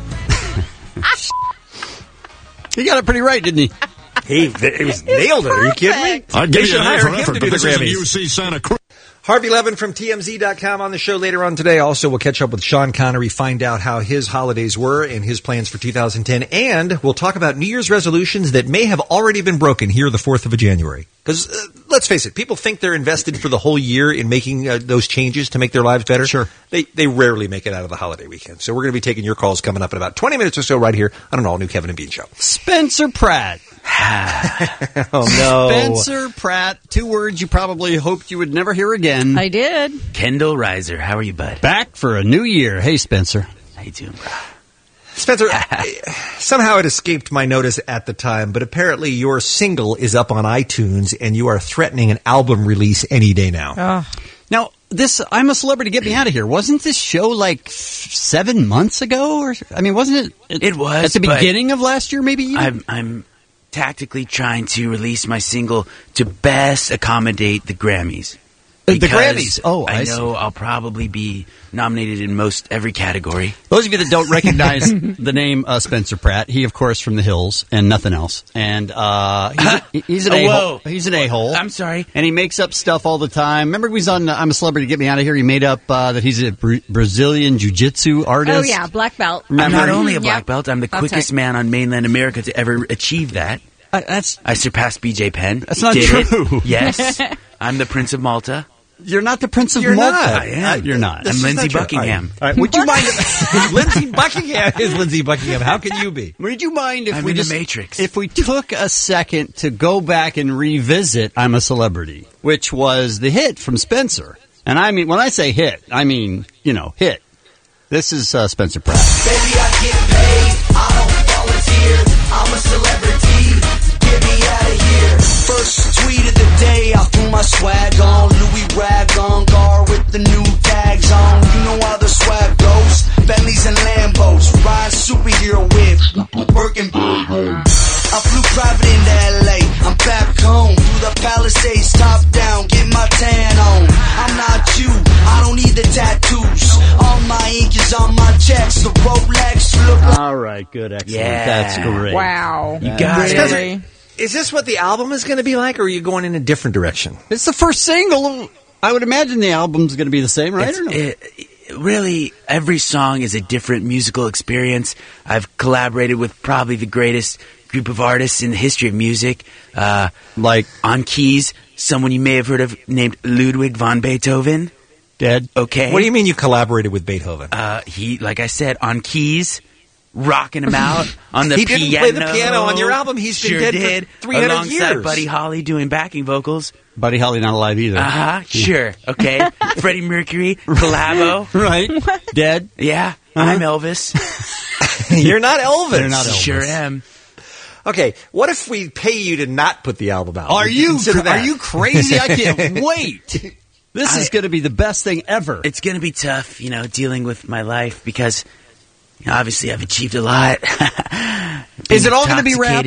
he got it pretty right, didn't he? He was nailed it. Are you kidding me? I'd give you an A for him effort, to do but the this Grammys. isn't UC Santa Cruz. Harvey Levin from TMZ.com on the show later on today. Also, we'll catch up with Sean Connery, find out how his holidays were and his plans for 2010. And we'll talk about New Year's resolutions that may have already been broken here the 4th of January. Because, let's face it, people think they're invested for the whole year in making those changes to make their lives better. Sure. They rarely make it out of the holiday weekend. So we're going to be taking your calls coming up in about 20 minutes or so right here on an all-new Kevin and Bean Show. Spencer Pratt. Oh, no. Spencer Pratt. 2 words you probably hoped you would never hear again. I did. Kendall Reiser. How are you, bud? Back for a new year. Hey, Spencer. How you doing, bro? Spencer, somehow it escaped my notice at the time, but apparently your single is up on iTunes and you are threatening an album release any day now. Oh. Now, this I'm a Celebrity, Get Me Out of Here. Wasn't this show like 7 months ago? Wasn't it? It was. At the beginning of last year, maybe? I'm tactically trying to release my single to best accommodate the Grammys. The Grammys. Oh, I know I'll probably be nominated in most every category. Those of you that don't recognize the name Spencer Pratt, he, of course, from The Hills and nothing else. And he's an a-hole. He's an a-hole. I'm sorry. And he makes up stuff all the time. Remember he was on I'm a Celebrity, Get Me Out of Here? He made up that he's a Brazilian jiu-jitsu artist. Oh, yeah, black belt. I'm not only a black belt, I'm the quickest man on mainland America to ever achieve that. I surpassed B.J. Penn. That's not true. Yes. I'm the Prince of Malta. You're not the Prince of Malta. I am. You're not. I'm Lindsey Buckingham. All right. Would you mind if Lindsey Buckingham is Lindsey Buckingham? How can you be? Would you mind if I'm we in just the Matrix. If we took a second to go back and revisit I'm a Celebrity, which was the hit from Spencer. And I mean, when I say hit, I mean, hit. This is Spencer Pratt. Baby, I get paid. I don't volunteer. I'm a celebrity. Get me out of here. First tweet of the day, I threw my swag on. Louis rag on, gar with the new tags on. You know how the swag goes. Bentleys and Lambos, ride superhero whip, working. I flew private into LA. I'm back home through the Palisades, top down, get my tan on. I'm not you, I don't need the tattoos. All my ink is on my checks. The Rolex look. All right, good, excellent. Yeah. That's great. Wow. You got Really? Is this what the album is going to be like, or are you going in a different direction? It's the first single. I would imagine the album's going to be the same, right? Or no? Really, every song is a different musical experience. I've collaborated with probably the greatest group of artists in the history of music. Like on keys, someone you may have heard of named Ludwig van Beethoven. Dead. Okay. What do you mean you collaborated with Beethoven? He, like I said, on keys. Rocking him out on the he piano. He didn't play the piano on your album. He's been dead for 300 alongside years. Buddy Holly doing backing vocals. Buddy Holly not alive either. Sure. Okay. Freddie Mercury, collabo. Right. Dead. Yeah. I'm Elvis. You're not Elvis. You're not Elvis. Sure am. Okay, what if we pay you to not put the album out? Are you crazy? I can't wait. This is going to be the best thing ever. It's going to be tough, dealing with my life because obviously I've achieved a lot. Is it all going to be rap?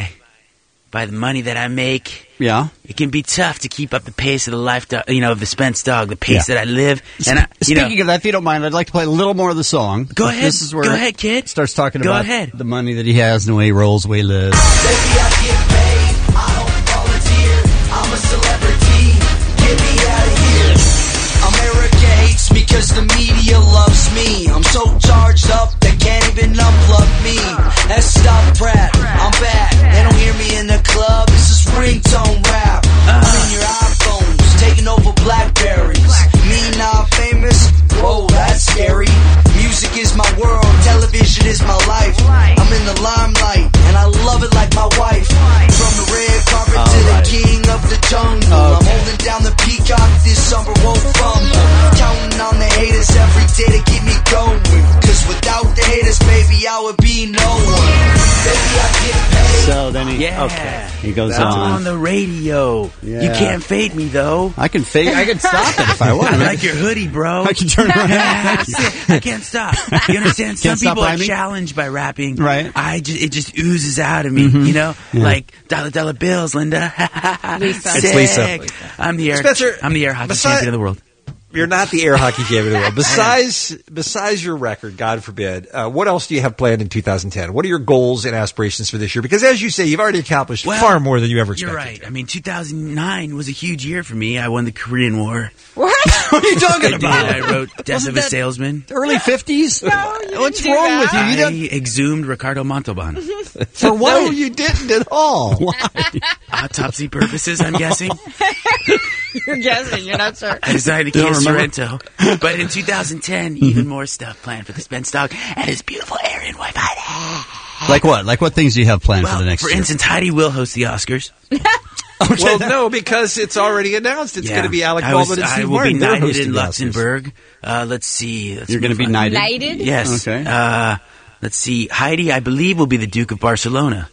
By the money that I make. Yeah. It can be tough to keep up the pace of the life, of the Spence dog, the pace that I live. And Speaking of that, if you don't mind, I'd like to play a little more of the song. Go ahead. This is where Go ahead, kid. It starts talking Go about ahead. the money that he has and the way he rolls, the way he lives. Baby, I get paid. I don't volunteer. I'm a celebrity. Get me out of here. America hates me because the media loves me. I'm so charged up they can't even unplug me. That's Stop Pratt. I'm back. They don't hear me in the club. This is ringtone rap. I'm in your iPhones, taking over Blackberries. Me not famous? Whoa, that's scary. Music is my world. Television is my life. I'm in the limelight, and I love it like my wife. From the red carpet to the king of the jungle. I'm holding down the peacock. This summer won't fumble. Counting on the haters every day to keep me going. Cause without the haters, baby, I would be no one. Baby, I get paid. So then he goes That's on. on the radio. Yeah. You can't fade me, though. I can stop it if I want. I like your hoodie, bro. I can turn around. I can't stop. You understand? Some Can't stop people are rhyming? challenged by rapping. Right. It just oozes out of me, Yeah. Like dollar bills, Linda. Lisa. Sick. It's Lisa. I'm the Spencer, air hockey champion of the world. You're not the air hockey champion of the world. Besides your record, God forbid, what else do you have planned in 2010? What are your goals and aspirations for this year? Because as you say, you've already accomplished far more than you ever expected. You're right. I mean, 2009 was a huge year for me. I won the Korean War. What? What are you talking about? I wrote Death of a Salesman. Early 50s? No, you What's didn't do wrong with that. you? I exhumed Ricardo Montalban. For what? No, you didn't at all. Why? Autopsy purposes, I'm guessing. You're guessing. You're not sure. I decided to Don't kiss remember. Sorrento. But in 2010, even more stuff planned for the Spence dog and his beautiful Aryan wife, Heidi. Like what? Like what things do you have planned for the next for year? instance, Heidi will host the Oscars. Well, no, because it's already announced. It's going to be Alec Baldwin and I Steve will Martin. be They're knighted hosting in the Oscars. Luxembourg. Let's see. You're going to be knighted? Knighted? Yes. Okay. Let's see. Heidi, I believe, will be the Duke of Barcelona.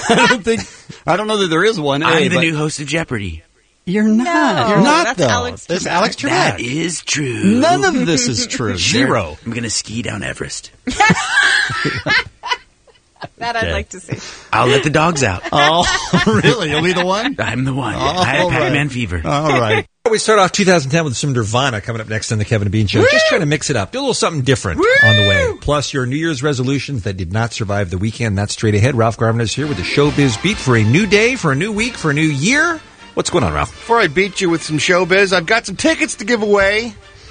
I don't know that there is one. I'm the but new host of Jeopardy. You're not. No, You're not, that's though. Alex That's Trebek. Alex Trebek. That is true. None of this is true. Sure. Zero. I'm going to ski down Everest. That I'd like to see. I'll let the dogs out. Oh, really? You'll be the one? I'm the one. Oh, I have all right. Pac-Man fever. All right. We start off 2010 with some Nirvana coming up next on the Kevin and Bean Show. Just trying to mix it up. Do a little something different on the way. Plus, your New Year's resolutions that did not survive the weekend. That's straight ahead. Ralph Garman is here with the Showbiz Beat for a new day, for a new week, for a new year. What's going on, Ralph? Before I beat you with some showbiz, I've got some tickets to give away.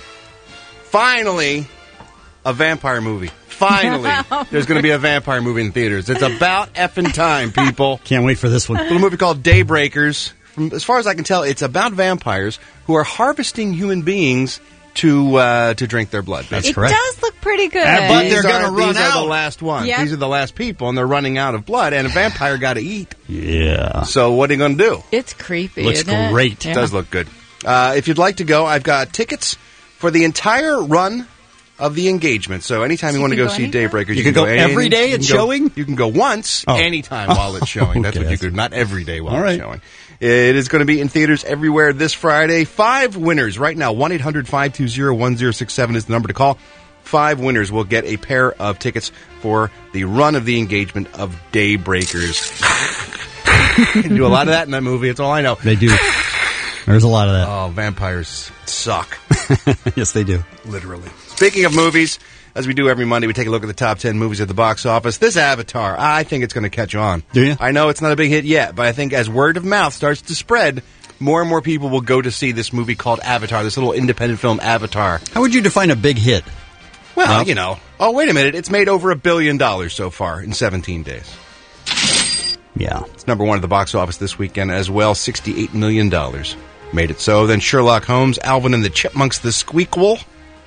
Finally, a vampire movie. Finally, there's going to be a vampire movie in theaters. It's about effing time, people. Can't wait for this one. A little movie called Daybreakers. As far as I can tell, it's about vampires who are harvesting human beings to drink their blood. That's it correct. does look pretty good. But they're going to run These out. are the last ones. Yeah. These are the last people, and they're running out of blood, and a vampire got to eat. Yeah. So what are you going to do? It's creepy. Looks isn't great. It? It does look good. If you'd like to go, I've got tickets for the entire run of the engagement. So anytime you want to go see Daybreakers, you can go every day it's showing? You can go once, anytime while it's showing. That's what you could, not every day while All it's right. showing. It is going to be in theaters everywhere this Friday. 5 winners right now. 1-800-520-1067 is the number to call. 5 winners will get a pair of tickets for the run of the engagement of Daybreakers. They do a lot of that in that movie. It's all I know. They do. There's a lot of that. Oh, vampires suck. Yes, they do. Literally. Speaking of movies, as we do every Monday, we take a look at the top 10 movies at the box office. This Avatar, I think it's going to catch on. Do you? I know it's not a big hit yet, but I think as word of mouth starts to spread, more and more people will go to see this movie called Avatar, this little independent film Avatar. How would you define a big hit? Well, Ralph? you know. Oh, wait a minute. It's made over $1 billion so far in 17 days. Yeah. It's number one at the box office this weekend as well, $68 million. Made it so. Then Sherlock Holmes, Alvin and the Chipmunks, the Squeakquel.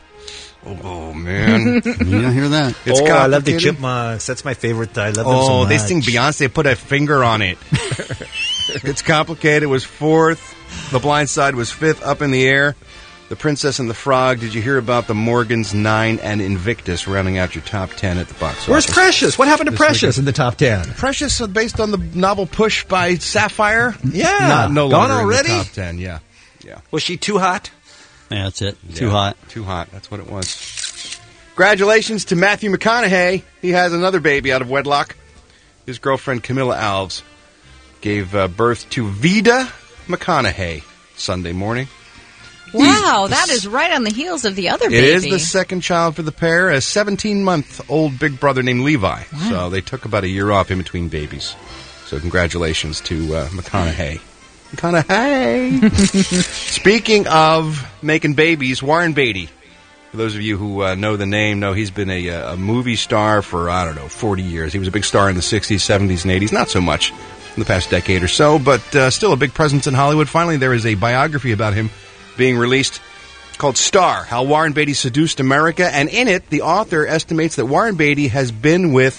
Oh, man. You don't hear that. It's I love the complicated. Chipmunks. That's my favorite. I love them so much. Oh, they sing Beyonce Put a Finger on It. It's complicated. It was 4th. The Blind Side was 5th, Up in the Air. The Princess and the Frog. Did you hear about the Morgans, 9, and Invictus rounding out your top 10 at the box office? Where's Precious? What happened to This Precious weekend. in the top 10? Precious, based on the novel Push by Sapphire? Yeah. No Gone longer already? in the top 10, yeah. Was she too hot? Yeah, that's it. Yeah, Too hot. Too hot. That's what it was. Congratulations to Matthew McConaughey. He has another baby out of wedlock. His girlfriend Camilla Alves gave birth to Vida McConaughey Sunday morning. Wow, that is right on the heels of the other baby. It is the second child for the pair, a 17-month-old big brother named Levi. Wow. So they took about a year off in between babies. So congratulations to McConaughey. McConaughey! Speaking of making babies, Warren Beatty. For those of you who know the name, know he's been a movie star for, 40 years. He was a big star in the 60s, 70s, and 80s. Not so much in the past decade or so, but still a big presence in Hollywood. Finally, there is a biography about him being released called Star, How Warren Beatty Seduced America. And in it, the author estimates that Warren Beatty has been with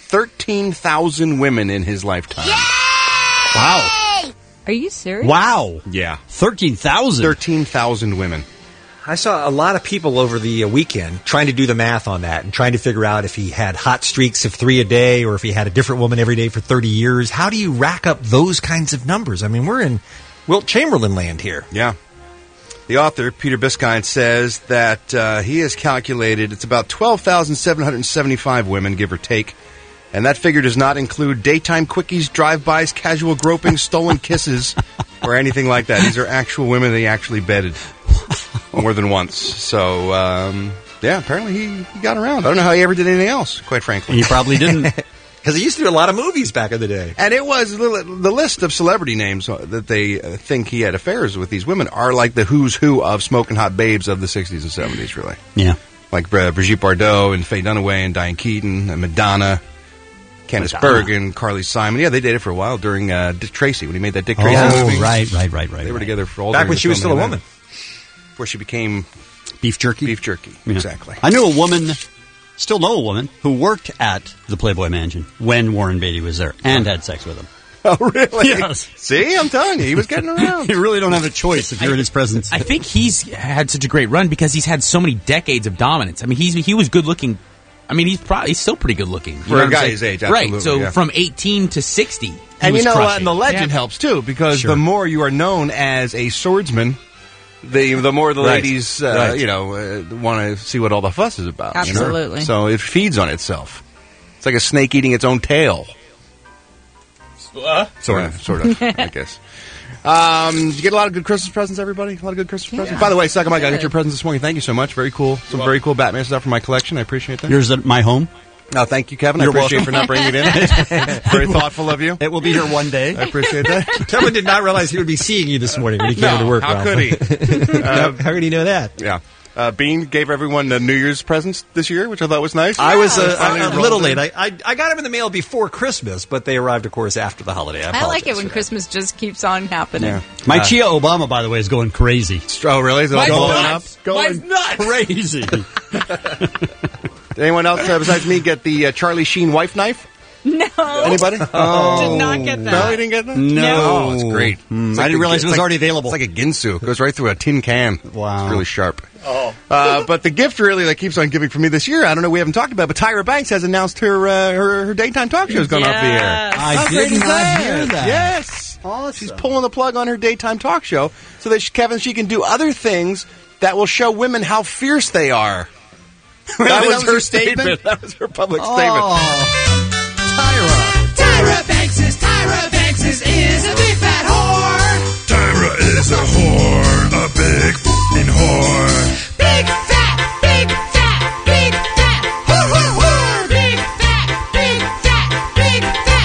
13,000 women in his lifetime. Wow. Are you serious? Wow. Yeah. 13,000? 13,000 women. I saw a lot of people over the weekend trying to do the math on that and trying to figure out if he had hot streaks of 3 a day or if he had a different woman every day for 30 years. How do you rack up those kinds of numbers? I mean, we're in Wilt Chamberlain land here. Yeah. The author, Peter Biskind, says that he has calculated it's about 12,775 women, give or take. And that figure does not include daytime quickies, drive-bys, casual groping, stolen kisses, or anything like that. These are actual women that he actually bedded more than once. So, yeah, apparently he got around. I don't know how he ever did anything else, quite frankly. He probably didn't. Because he used to do a lot of movies back in the day. And it was the list of celebrity names that they think he had affairs with these women are like the who's who of smoking hot babes of the 60s and 70s, really. Yeah. Like Brigitte Bardot and Faye Dunaway and Diane Keaton and Madonna, Candice Bergen, Carly Simon. Yeah, they dated for a while during Dick Tracy, when he made that Dick Tracy movie. Oh, right. They were together for all Back during when the she was still a filming woman. of that. Before she became... Beef jerky? Beef jerky, Yeah. exactly. I knew a woman, still know a woman, who worked at the Playboy Mansion when Warren Beatty was there and had sex with him. Oh, really? Yes. See, I'm telling you, he was getting around. You really don't have a choice if you're in his presence. I think he's had such a great run because he's had so many decades of dominance. I mean, he was good looking. I mean, he's still pretty good looking. You For know a what I'm guy saying? his age, absolutely, right? So yeah. from 18 to 60, And was you know what? crushing. And the legend Yeah. helps, too, because Sure. the more you are known as a swordsman, the more the Right. ladies, Right. want to see what all the fuss is about. you know? Absolutely. So it feeds on itself. It's like a snake eating its own tail. Sort of, I guess. Did you get a lot of good Christmas presents, everybody? A lot of good Christmas presents? By the way, Second Mike, I got your presents this morning. Thank you so much. Very cool. Some very cool Batman stuff from my collection. I appreciate that. Yours at my home? Oh, thank you, Kevin. You're I appreciate welcome. for not bringing it in. Very thoughtful of you. It will be here one day. I appreciate that. Kevin did not realize he would be seeing you this morning when he came to work. How Ralph. could he? How could he know that? Yeah. Bean gave everyone New Year's presents this year, which I thought was nice. I was a Finally little rolled late. in. I got them in the mail before Christmas, but they arrived, of course, after the holiday. I like it when Christmas just keeps on happening. Yeah. My Chia Obama, by the way, is going crazy. Oh, really? Is it all blowing up? Going crazy. Did anyone else besides me get the Charlie Sheen wife knife? No. Anybody? Did not get that. No, you didn't get that? No. Oh, it's great. I didn't realize it was already available. It's like a Ginsu. It goes right through a tin can. Wow. It's really sharp. Oh. But the gift really that keeps on giving for me this year, I don't know, we haven't talked about, but Tyra Banks has announced her daytime talk show's gone off the air. I did not hear that. Yes. Awesome. She's pulling the plug on her daytime talk show so that she can do other things that will show women how fierce they are. That was her statement. That was her public statement. Tyra Banks is a big fat whore. Tyra is a whore, a big f***ing whore. Big fat, big fat, big fat, whore. Big fat, big fat, big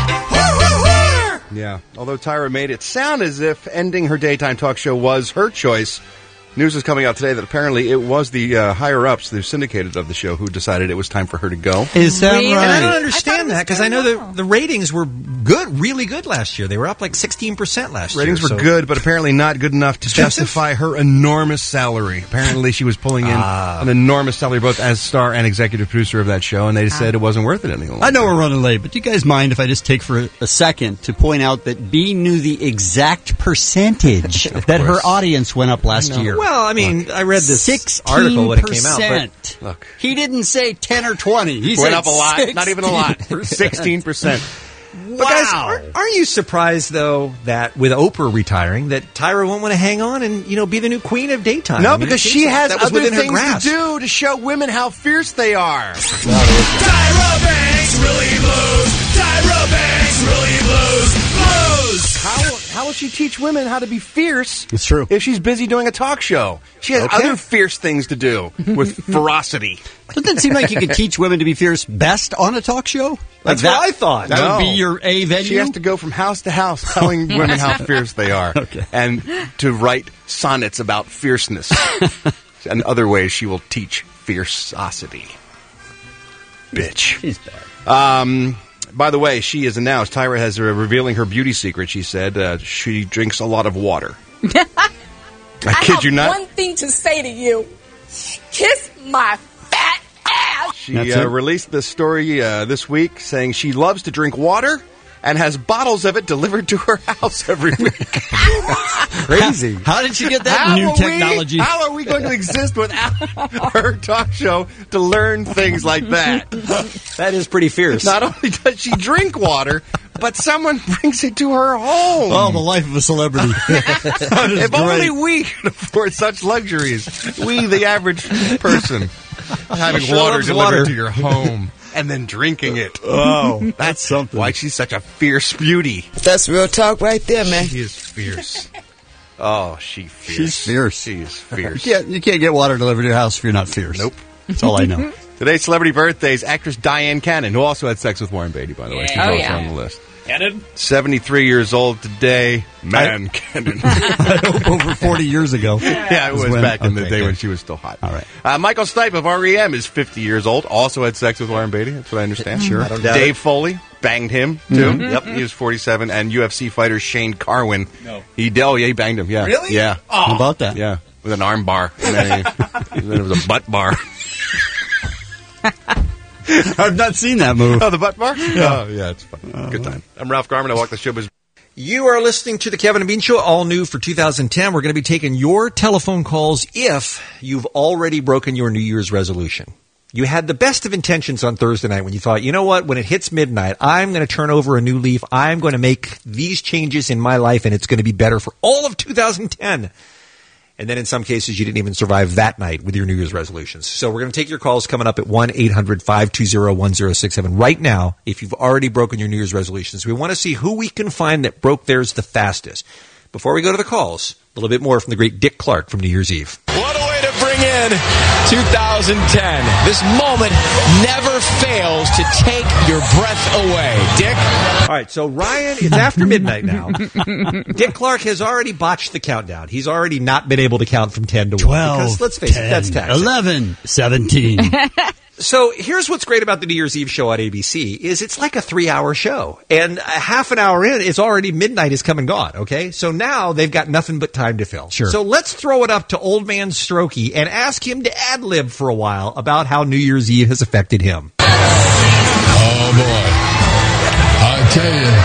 fat, whore. Yeah. Although Tyra made it sound as if ending her daytime talk show was her choice, news is coming out today that apparently it was the higher-ups, the syndicated of the show, who decided it was time for her to go. Is that Really? right? And I don't understand that because I know the ratings were good, really good last year. They were up like 16% last Ratings year. were good, but apparently not good enough to justify her enormous salary. Apparently she was pulling in an enormous salary both as star and executive producer of that show, and they said it wasn't worth it any longer. I know we're running late, but do you guys mind if I just take for a second to point out that B knew the exact percentage that her audience went up last year? Well, I mean, I read this article when it came out. But Look. He didn't say 10 or 20. He Went said up a lot. 16%. Not even a lot. 16%. But guys, aren't you surprised though that with Oprah retiring, that Tyra won't want to hang on and be the new queen of daytime? No, I mean, because it seems she like has that was other within her things grasp. to do to show women how fierce they are. Tyra Banks really blows. Tyra Banks really blows. How will she teach women how to be fierce? It's true. If she's busy doing a talk show, she has other fierce things to do with ferocity. Doesn't it seem like you could teach women to be fierce best on a talk show? That's what I thought. That would be No. your A venue? She has to go from house to house telling women how fierce they are. Okay. And to write sonnets about fierceness. And other ways she will teach fiercity. Bitch. She's bad. By the way, she has announced, Tyra has revealing her beauty secret. She said she drinks a lot of water. I kid you not. One thing to say to you: kiss my fat ass. She released this story this week saying she loves to drink water and has bottles of it delivered to her house every week. Crazy. How did she get that new technology? How are we going to exist without her talk show to learn things like that? That is pretty fierce. Not only does she drink water, but someone brings it to her home. Oh, the life of a celebrity. That is If great. only we could afford such luxuries. We, the average person, having Sure water loves delivered water. to your home and then drinking it. Oh, that's something. Why she's such a fierce beauty. That's real talk right there, man. She is fierce. Oh, she's fierce. She's fierce. She is fierce. You can't get water delivered to your house if you're not fierce. Nope. That's all I know. Today's celebrity birthdays, actress Diane Cannon, who also had sex with Warren Beatty, by the way. She's also on the list. Cannon? 73 years old today. Man, Cannon. I hope over 40 years ago. Yeah, it was back in the day when she was still hot. All right. Michael Stipe of REM is 50 years old. Also had sex with Warren Beatty. That's what I understand. Sure. I don't doubt Dave it. Foley banged him, too. Yep, he was 47. And UFC fighter Shane Carwin. No. He banged him, yeah. Really? Yeah. How about that? Yeah, with an arm bar. And then, and then it was a butt bar. I've not seen that move. Oh, the butt bar? Yeah. Oh, yeah, it's fun. Good time. I'm Ralph Garman. I walk the showbiz. You are listening to the Kevin and Bean Show, all new for 2010. We're going to be taking your telephone calls if you've already broken your New Year's resolution. You had the best of intentions on Thursday night when you thought, you know what, when it hits midnight, I'm going to turn over a new leaf. I'm going to make these changes in my life, and it's going to be better for all of 2010. And then in some cases, you didn't even survive that night with your New Year's resolutions. So we're going to take your calls coming up at 1-800-520-1067 right now if you've already broken your New Year's resolutions. We want to see who we can find that broke theirs the fastest. Before we go to the calls, a little bit more from the great Dick Clark from New Year's Eve. What a way to bring in 2010. This moment never fails to take your breath away. Dick? All right, so Ryan, it's after midnight now. Dick Clark has already botched the countdown. He's already not been able to count from 10 to 1. 12, because, let's face 10, it, that's taxing. 11, 17. So here's what's great about the New Year's Eve show on ABC is it's like a 3-hour show. And a half an hour in, it's already midnight is come and gone, okay? So now they've got nothing but time to fill. Sure. So let's throw it up to Old Man Strokey and ask him to ad-lib for a while about how New Year's Eve has affected him. Oh, boy. I tell you.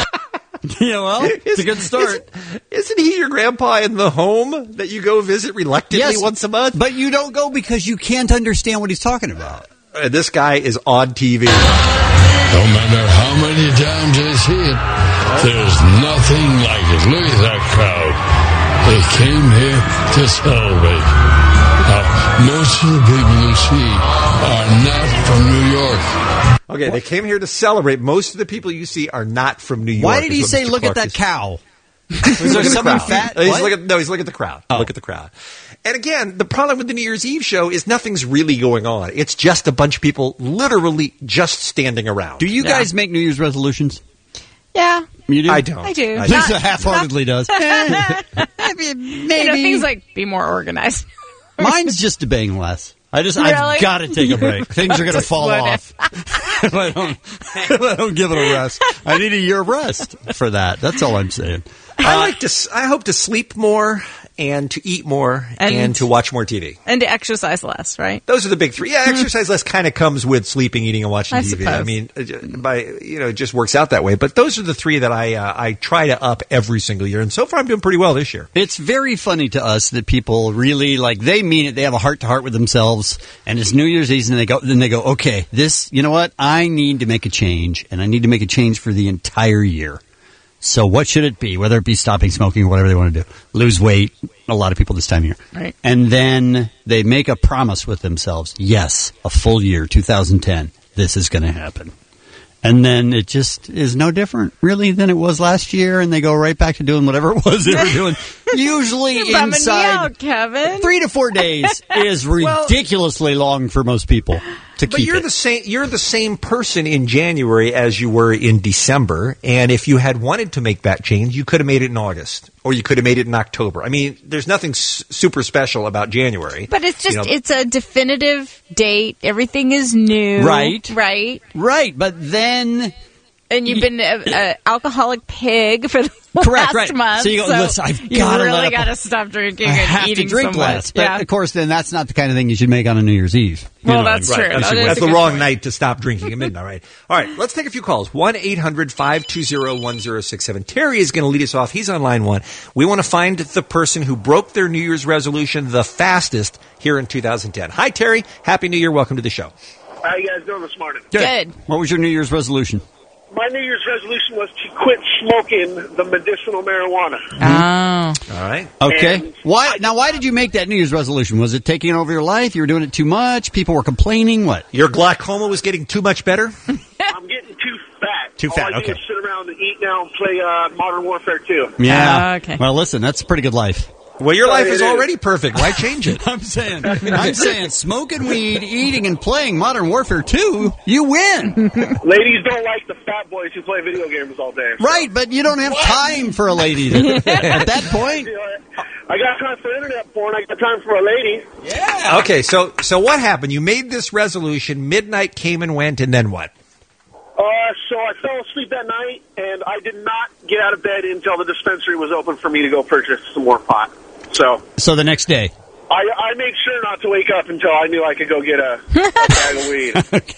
Yeah, well, it's a good start. Isn't he your grandpa in the home that you go visit reluctantly once a month? But you don't go because you can't understand what he's talking about. This guy is on TV. No matter how many times I see it, there's nothing like it. Look at that crowd. They came here to celebrate. Now, most of the people you see are not from New York. Okay, they came here to celebrate. Most of the people you see are not from New York. Why did he say, look at that cow? Is there something fat? He's looking at the crowd. Oh. Look at the crowd. And again, the problem with the New Year's Eve show is nothing's really going on. It's just a bunch of people literally just standing around. Do you guys make New Year's resolutions? Yeah. You do? I don't. I do. Lisa half-heartedly does. Maybe. You know, things like be more organized. Mine's just debating less. Really? I've got to take a break. Things are going to fall off if I don't give it a rest. I need a year of rest for that. That's all I'm saying. I hope to sleep more and to eat more and to watch more TV. And to exercise less, right? Those are the big three. Yeah, exercise less kind of comes with sleeping, eating, and watching TV. Suppose. I mean, it just works out that way. But those are the three that I try to up every single year. And so far I'm doing pretty well this year. It's very funny to us that people really, they mean it. They have a heart-to-heart with themselves. And it's New Year's Eve, and they go, okay, you know what? I need to make a change, and I need to make a change for the entire year. So what should it be? Whether it be stopping smoking or whatever they want to do. Lose weight. A lot of people this time of year. Right. And then they make a promise with themselves. Yes, a full year, 2010. This is going to happen. And then it just is no different, really, than it was last year. And they go right back to doing whatever it was they were doing. Usually You're bumming me inside out, Kevin. 3 to 4 days is ridiculously long for most people. But you're the same person in January as you were in December, and if you had wanted to make that change, you could have made it in August, or you could have made it in October. I mean, there's nothing super special about January. But it's just, it's a definitive date. Everything is new. Right. Right. But then... And you've been an alcoholic pig for the last month. So you go, listen, I've got to... You really got to stop drinking and eating to drink so less. much. But, of course, then that's not the kind of thing you should make on a New Year's Eve. Well, that's true. That's the wrong night to stop drinking at midnight, right? All right, let's take a few calls. 1-800-520-1067. Terry is going to lead us off. He's on line 1. We want to find the person who broke their New Year's resolution the fastest here in 2010. Hi, Terry. Happy New Year. Welcome to the show. How you guys doing this morning? Good. What was your New Year's resolution? My New Year's resolution was to quit smoking the medicinal marijuana. Oh. All right. Okay. Why did you make that New Year's resolution? Was it taking over your life? You were doing it too much? People were complaining? What? Your glaucoma was getting too much better? I'm getting too fat. Too fat, All I do is sit around and eat now and play Modern Warfare 2. Yeah. Okay. Well, listen, that's a pretty good life. Well, your life is already perfect. Why change it? I'm saying, smoking weed, eating, and playing Modern Warfare 2, you win. Ladies don't like the fat boys who play video games all day. So. Right, but you don't have time for a lady at that point. I got time for internet porn. I got time for a lady. Yeah. Okay, so what happened? You made this resolution, midnight came and went, and then what? So I fell asleep that night, and I did not get out of bed until the dispensary was open for me to go purchase some more pot. So the next day? I made sure not to wake up until I knew I could go get a bag of weed.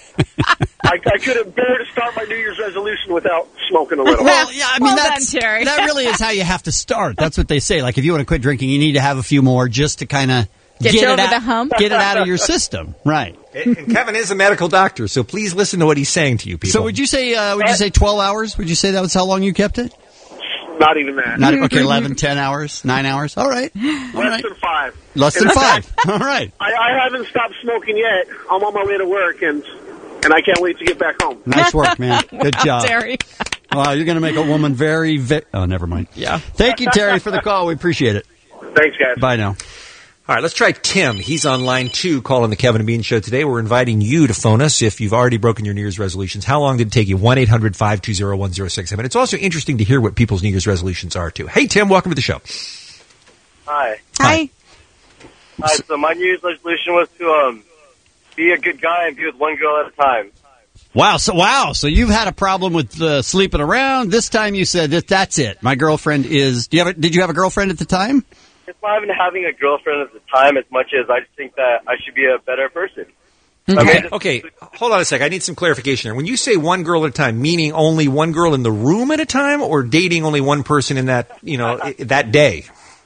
I couldn't bear to start my New Year's resolution without smoking a little. Well, yeah, I mean, Terry. That really is how you have to start. That's what they say. Like, if you want to quit drinking, you need to have a few more just to kind of get you over the hump. Get it out of your system. Right. And Kevin is a medical doctor, so please listen to what he's saying to you people. So would you say 12 hours? Would you say that was how long you kept it? Not even that. Okay, 11, 10 hours, 9 hours. All right. Less than 5. Less than 5. All right. I haven't stopped smoking yet. I'm on my way to work, and I can't wait to get back home. Nice work, man. Good job. Terry. Wow, you're going to make a woman very... Oh, never mind. Yeah. Thank you, Terry, for the call. We appreciate it. Thanks, guys. Bye now. All right, let's try Tim. He's on line 2 calling the Kevin and Bean Show today. We're inviting you to phone us if you've already broken your New Year's resolutions. How long did it take you? 1-800-520-1067. It's also interesting to hear what people's New Year's resolutions are, too. Hey, Tim, welcome to the show. Hi. Hi. Hi, so my New Year's resolution was to be a good guy and be with one girl at a time. Wow. So you've had a problem with sleeping around. This time you said that's it. My girlfriend is... Did you have a girlfriend at the time? It's not even having a girlfriend at the time as much as I just think that I should be a better person. Okay, hold on a sec. I need some clarification here. When you say one girl at a time, meaning only one girl in the room at a time, or dating only one person in that, that day?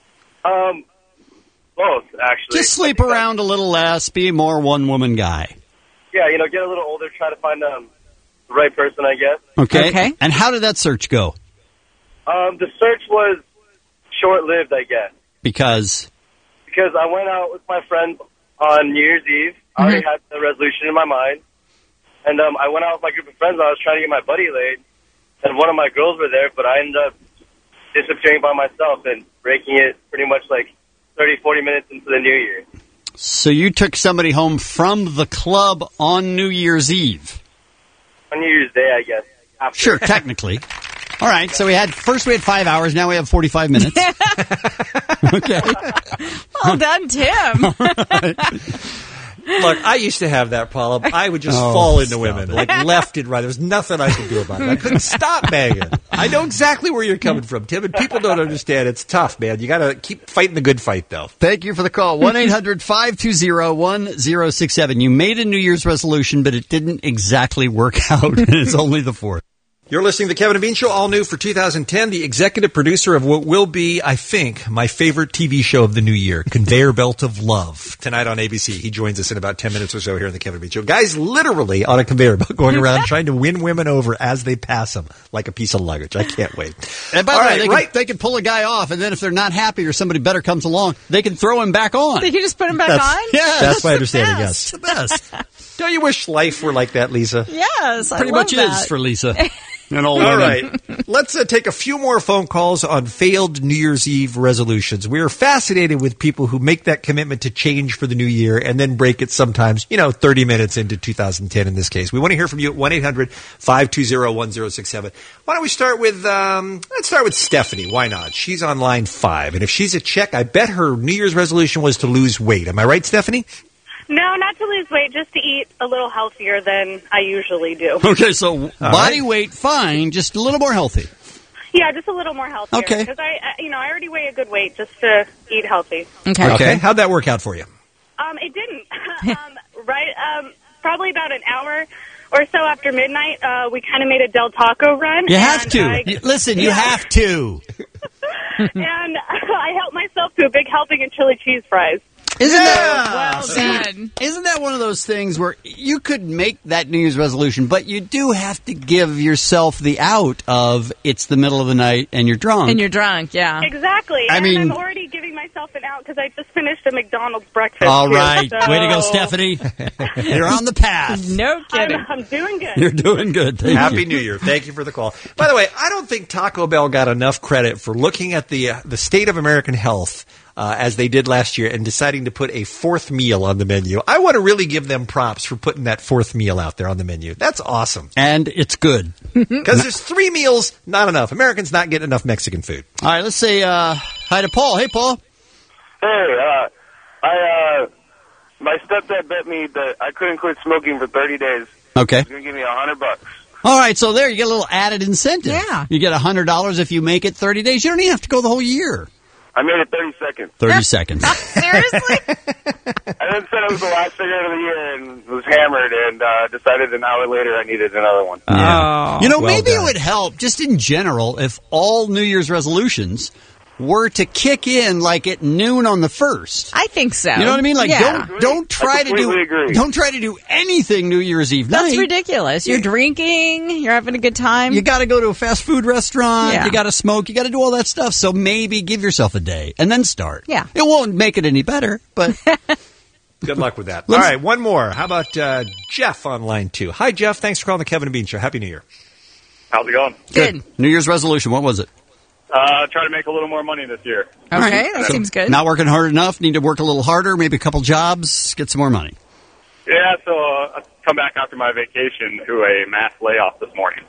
Both, actually. Just sleep around a little less, be more one-woman guy. Yeah, get a little older, try to find the right person, I guess. Okay. And how did that search go? The search was short-lived, I guess. Because I went out with my friends on New Year's Eve. I already had the resolution in my mind. And I went out with my group of friends. I was trying to get my buddy laid. And one of my girls were there, but I ended up disappearing by myself and breaking it pretty much like 30, 40 minutes into the new year. So you took somebody home from the club on New Year's Eve? On New Year's Day, I guess. After. Sure, technically. All right, so we had 5 hours, now we have 45 minutes. Okay. Well done, Tim. Look, I used to have that problem. I would just fall into women, like left and right. There was nothing I could do about it. I couldn't stop banging. I know exactly where you're coming from, Tim, and people don't understand. It's tough, man. You got to keep fighting the good fight, though. Thank you for the call. 1-800-520-1067. You made a New Year's resolution, but it didn't exactly work out. It's only the 4th. You're listening to the Kevin and Bean Show, all new for 2010. The executive producer of what will be, I think, my favorite TV show of the new year, Conveyor Belt of Love, tonight on ABC. He joins us in about 10 minutes or so here on the Kevin and Bean Show. Guys literally on a conveyor belt going around trying to win women over as they pass them like a piece of luggage. I can't wait. And by the way, they can pull a guy off, and then if they're not happy or somebody better comes along, they can throw him back on. They can just put him back on? Yeah, that's my understanding, yes. The best. Don't you wish life were like that, Lisa? Yes, Pretty much is for Lisa. All right. Let's take a few more phone calls on failed New Year's Eve resolutions. We are fascinated with people who make that commitment to change for the new year and then break it sometimes, 30 minutes into 2010 in this case. We want to hear from you at 1-800-520-1067. Why don't we start with, let's start with Stephanie. Why not? She's on line 5. And if she's a Czech, I bet her New Year's resolution was to lose weight. Am I right, Stephanie? No, not to lose weight, just to eat a little healthier than I usually do. Okay, so body weight, fine, just a little more healthy. Yeah, just a little more healthier. Okay. Because I already weigh a good weight just to eat healthy. Okay. How'd that work out for you? It didn't. Probably about an hour or so after midnight, we kind of made a Del Taco run. You have to. Listen, you have to. And I helped myself to a big helping of chili cheese fries. Isn't that one of those things where you could make that New Year's resolution, but you do have to give yourself the out of it's the middle of the night and you're drunk. Yeah. Exactly. I mean, I'm already giving myself an out because I just finished a McDonald's breakfast. All right. So. Way to go, Stephanie. You're on the path. No kidding. I'm doing good. You're doing good. Happy New Year. Thank you for the call. By the way, I don't think Taco Bell got enough credit for looking at the state of American health as they did last year and deciding to put a 4th meal on the menu. I want to really give them props for putting that 4th meal out there on the menu. That's awesome. And it's good. Because there's 3 meals, not enough. Americans not getting enough Mexican food. All right, let's say hi to Paul. Hey, Paul. Hey, my stepdad bet me that I couldn't quit smoking for 30 days. Okay. He's going to give me $100. All right, so there you get a little added incentive. Yeah. You get $100 if you make it 30 days. You don't even have to go the whole year. I made it 30 seconds. 30 seconds. Seriously? I then said it was the last cigarette of the year and was hammered and decided an hour later I needed another one. Yeah. Maybe it would help, just in general, if all New Year's resolutions were to kick in like at noon on the 1st. I think so. You know what I mean? Like, Yeah. don't try to do anything New Year's Eve night. That's ridiculous. You're drinking. You're having a good time. You got to go to a fast food restaurant. Yeah. You got to smoke. You got to do all that stuff. So maybe give yourself a day and then start. Yeah. It won't make it any better, but Good luck with that. All right, one more. How about Jeff on line 2? Hi, Jeff. Thanks for calling the Kevin and Bean Show. Happy New Year. How's it going? Good. New Year's resolution. What was it? Try to make a little more money this year. Okay, that seems good. Not working hard enough. Need to work a little harder. Maybe a couple jobs. Get some more money. Yeah, so I come back after my vacation to a mass layoff this morning.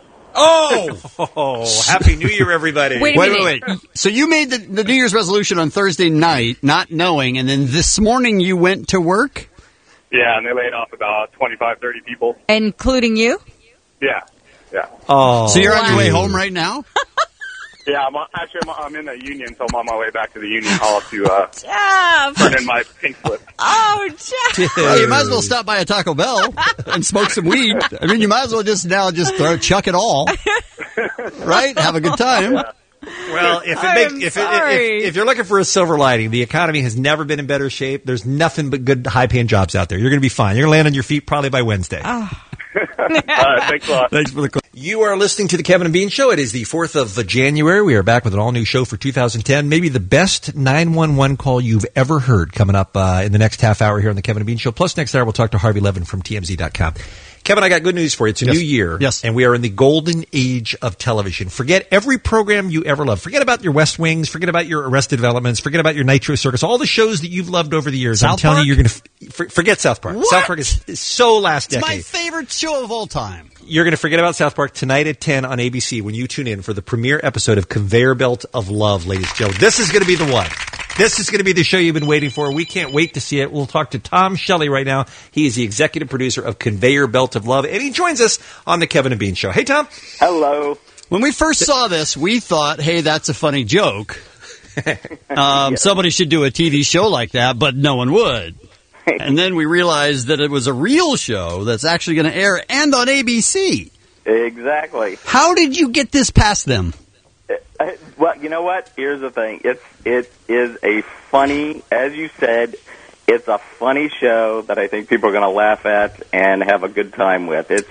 Oh, Happy New Year, everybody. Wait. So you made the New Year's resolution on Thursday night, not knowing, and then this morning you went to work? Yeah, and they laid off about 25, 30 people. Including you? Yeah. Oh. So you're on your way home right now? Yeah, I'm in the union, so I'm on my way back to the union hall to turn in my pink slip. Oh, Jeff. Well, you might as well stop by a Taco Bell and smoke some weed. I mean, you might as well just chuck it all. Right? Have a good time. Well, if you're looking for a silver lining, the economy has never been in better shape. There's nothing but good, high-paying jobs out there. You're going to be fine. You're going to land on your feet probably by Wednesday. All right, thanks a lot. Thanks for the call. You are listening to the Kevin and Bean Show. It is the 4th of January. We are back with an all-new show for 2010. Maybe the best 911 call you've ever heard coming up in the next half hour here on the Kevin and Bean Show. Plus, next hour, we'll talk to Harvey Levin from TMZ.com. Kevin, I got good news for you. It's a new year. Yes. And we are in the golden age of television. Forget every program you ever loved. Forget about your West Wings. Forget about your Arrested Developments. Forget about your Nitro Circus. All the shows that you've loved over the years. I'm telling you, you're going to forget South Park. What? South Park is so last It's decade. my favorite show of all time. You're going to forget about South Park tonight at 10 on ABC when you tune in for the premiere episode of Conveyor Belt of Love, ladies and gentlemen. This is going to be the one. This is going to be the show you've been waiting for. We can't wait to see it. We'll talk to Tom Shelley right now. He is the executive producer of Conveyor Belt of Love, and he joins us on the Kevin and Bean Show. Hey, Tom. Hello. When we first saw this, we thought, hey, that's a funny joke. Somebody should do a TV show like that, but no one would. And then we realized that it was a real show that's actually going to air and on ABC. Exactly. How did you get this past them? Well, you know what? Here's the thing. It is a funny, as you said, it's a funny show that I think people are going to laugh at and have a good time with. It's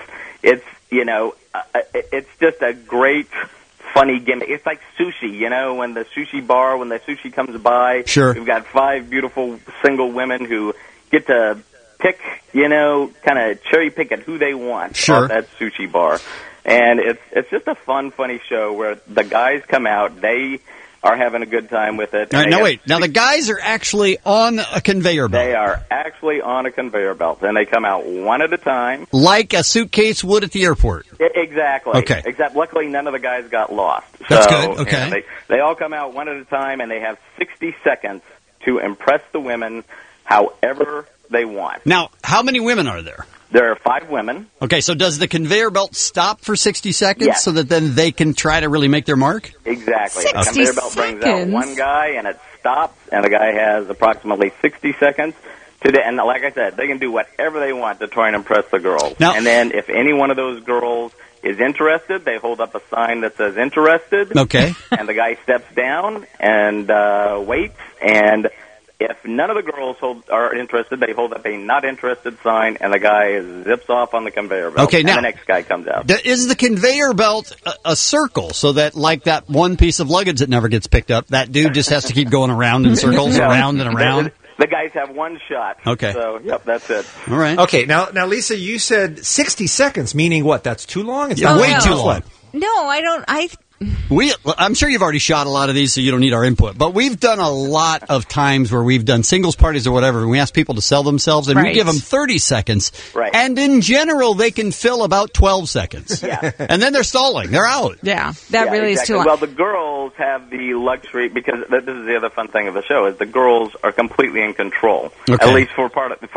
just a great, funny gimmick. It's like sushi, when the sushi comes by. Sure. We've got 5 beautiful single women who get to pick, kind of cherry pick at who they want Sure. at that sushi bar. And it's just a fun, funny show where the guys come out, they are having a good time with it. Now, Now, the guys are actually on a conveyor belt. They are actually on a conveyor belt, and they come out one at a time. Like a suitcase would at the airport. Exactly. Okay. Except, luckily, none of the guys got lost. That's good. Okay. They all come out one at a time, and they have 60 seconds to impress the women however they want. Now, how many women are there? There are 5 women. Okay, so does the conveyor belt stop for 60 seconds Yes. so that then they can try to really make their mark? Exactly. 60 The conveyor belt brings out one guy, and it stops, and the guy has approximately 60 seconds to do. And like I said, they can do whatever they want to try and impress the girls. Now- And then if any one of those girls is interested, they hold up a sign that says interested. Okay. And the guy steps down and waits, and if none of the girls are interested, they hold up a not interested sign, and the guy zips off on the conveyor belt. Okay, now- and the next guy comes out. Is the conveyor belt a circle so that, like that one piece of luggage that never gets picked up, that dude just has to keep going around in circles, No. around and around? The guys have one shot. Okay. So, yep, that's it. All right. Okay, now, Lisa, you said 60 seconds, meaning what? That's too long? It's Yeah, not way long. too That's long. what? No, I don't. I'm sure you've already shot a lot of these, so you don't need our input. But we've done a lot of times where we've done singles parties or whatever, and we ask people to sell themselves, and we Right. give them 30 seconds. Right. And in general, they can fill about 12 seconds. Yeah. And then they're stalling. They're out. Yeah, that Yeah, really exactly. is too long. Well, the girls have the luxury, because this is the other fun thing of the show, is the girls are completely in control. Okay. At least for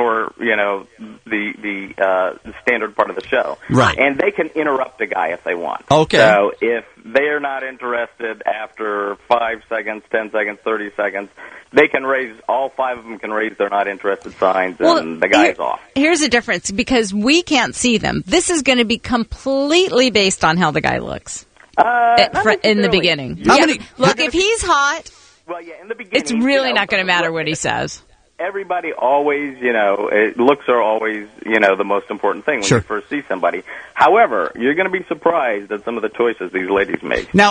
the standard part of the show. Right. And they can interrupt a guy if they want. Okay. So if they're not interested after 5 seconds, 10 seconds, 30 seconds, they can all 5 of them can raise their not interested signs, and the guy's off. Here's the difference, because we can't see them. This is going to be completely based on how the guy looks Not in the necessarily. beginning. How Yeah, many- look, if he's hot, Well, yeah, in the beginning, It's really not going to matter what he says. Everybody always, looks are always, the most important thing when you first see somebody. However, you're going to be surprised at some of the choices these ladies make. Now,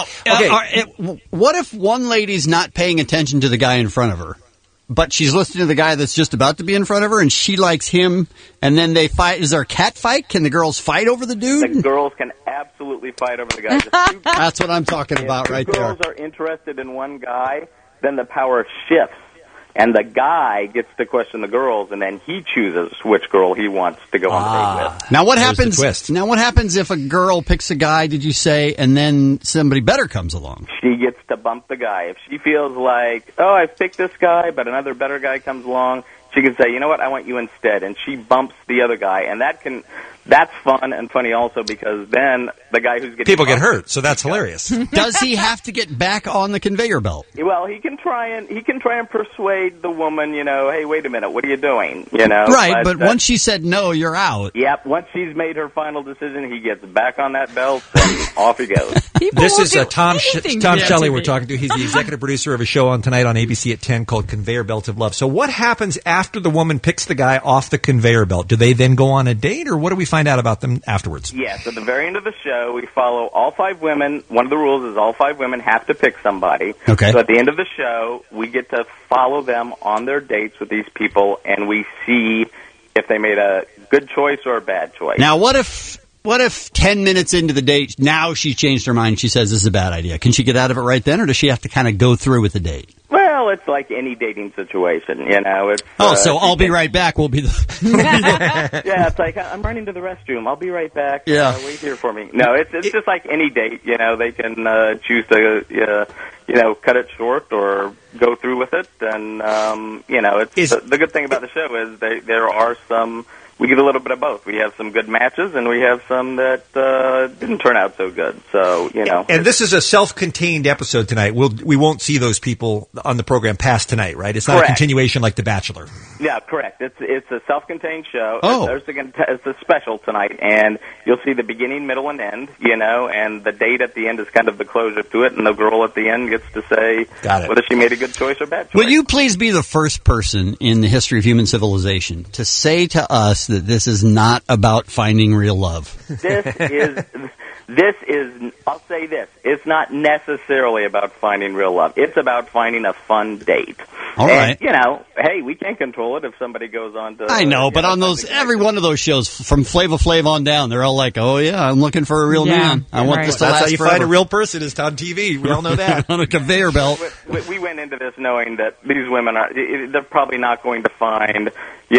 what if one lady's not paying attention to the guy in front of her, but she's listening to the guy that's just about to be in front of her, and she likes him, and then they fight? Is there a cat fight? Can the girls fight over the dude? The girls can absolutely fight over the guy. That's what I'm talking about right there. If girls are interested in one guy, then the power shifts. And the guy gets to question the girls, and then he chooses which girl he wants to go on the date with. Now what happens? Now what happens if a girl picks a guy? Did you say, and then somebody better comes along? She gets to bump the guy. If she feels like, oh, I've picked this guy, but another better guy comes along, she can say, you know what, I want you instead, and she bumps the other guy, and that's fun and funny also because then the guy who's getting people get hurt, so that's hilarious. Does he have to get back on the conveyor belt? Well, he can try and persuade the woman, hey, wait a minute, what are you doing? Right, but once she said no, you're out. Yep, once she's made her final decision, he gets back on that belt and off he goes. This is Tom Shelley we're talking to. He's the executive producer of a show on tonight on ABC at 10 called Conveyor Belt of Love. So what happens after the woman picks the guy off the conveyor belt? Do they then go on a date, or what do we find out about them afterwards? Yes, at the very end of the show, we follow all 5 women. One of the rules is all 5 women have to pick somebody. Okay. So at the end of the show, we get to follow them on their dates with these people, and we see if they made a good choice or a bad choice. Now, what if 10 minutes into the date, now she's changed her mind, she says this is a bad idea? Can she get out of it right then, or does she have to kind of go through with the date? Well, it's like any dating situation, It's, so I'll be right back. We'll be the... Yeah, it's like, I'm running to the restroom. I'll be right back. Yeah. Wait here for me. No, it's just like any date, They can choose to, cut it short or go through with it. And, the good thing about the show is there are some... We get a little bit of both. We have some good matches, and we have some that didn't turn out so good. So, And this is a self-contained episode tonight. We won't see those people on the program past tonight, right? It's not a continuation like The Bachelor. Yeah, correct. It's a self-contained show. Oh. It's a special tonight, and you'll see the beginning, middle, and end, and the date at the end is kind of the closure to it, and the girl at the end gets to say whether she made a good choice or bad choice. Will you please be the first person in the history of human civilization to say to us that this is not about finding real love? This is, I'll say this, it's not necessarily about finding real love. It's about finding a fun date. All right. Hey, we can't control it if somebody goes on to... I know, but on every one of those shows, from Flava Flav on down, they're all like, oh yeah, I'm looking for a real man. I want this to last That's how you forever. find a real person is on TV. We all know that. On a conveyor belt. We went into this knowing that these women they're probably not going to find...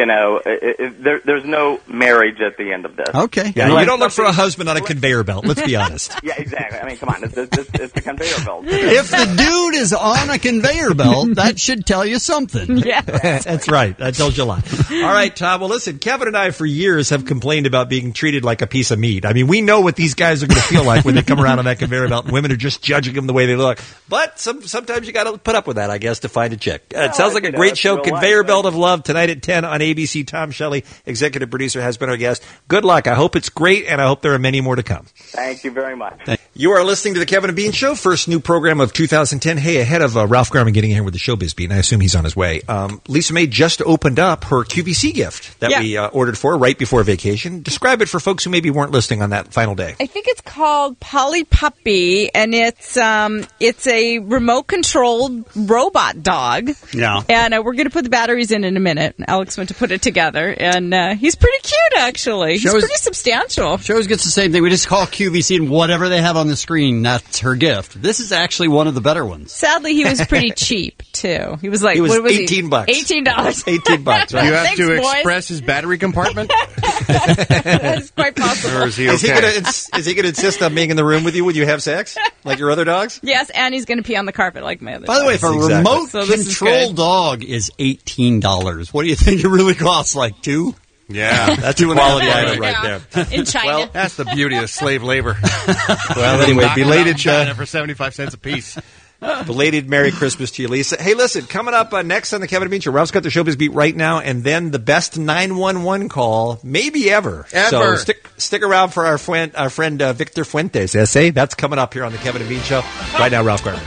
there's no marriage at the end of this. Okay. Yeah, you don't look for a husband on a conveyor belt. Let's be honest. Yeah, exactly. I mean, come on. It's a conveyor belt. If the dude is on a conveyor belt, that should tell you something. Yeah. That's right. That tells you a lot. All right, Tom. Well, listen, Kevin and I for years have complained about being treated like a piece of meat. I mean, we know what these guys are going to feel like when they come around on that conveyor belt, and women are just judging them the way they look. But sometimes you got to put up with that, I guess, to find a chick. It sounds like a great show. Conveyor Belt of Love tonight at 10 on ABC. Tom Shelley, executive producer, has been our guest. Good luck. I hope it's great, and I hope there are many more to come. Thank you very much. You are listening to the Kevin and Bean Show, first new program of 2010. Hey, ahead of Ralph Garman getting here with the Showbiz Beat, and I assume he's on his way, Lisa May just opened up her QVC gift that we ordered for right before vacation. Describe it for folks who maybe weren't listening on that final day. I think it's called Polly Puppy, and it's a remote-controlled robot dog. Yeah. And we're going to put the batteries in a minute. Alex went to put it together, and he's pretty cute, actually. He's pretty substantial. She always gets the same thing. We just call QVC, and whatever they have on the screen, that's her gift. This is actually one of the better ones. Sadly, he was pretty cheap, too. He was like, what was $18. $18. $18. You have Thanks, to boys. express his battery compartment? That's quite possible. Or is he Is he okay? going to insist on being in the room with you when you have sex? Like your other dogs? Yes, and he's going to pee on the carpet like my other By the way, if a dogs. remote So this is control good. dog is $18, what do you think it really costs? Like $2? Yeah. That's a quality item right there. In China. Well, that's the beauty of slave labor. Well, anyway, Knocking belated out China for 75 cents a piece. Belated Merry Christmas to you, Lisa. Hey, listen, coming up next on the Kevin and Bean Show, Ralph's got the Showbiz Beat right now, and then the best 911 call, maybe ever. So stick around for our friend Victor Fuentes essay. That's coming up here on the Kevin and Bean Show. Right now, Ralph Garman.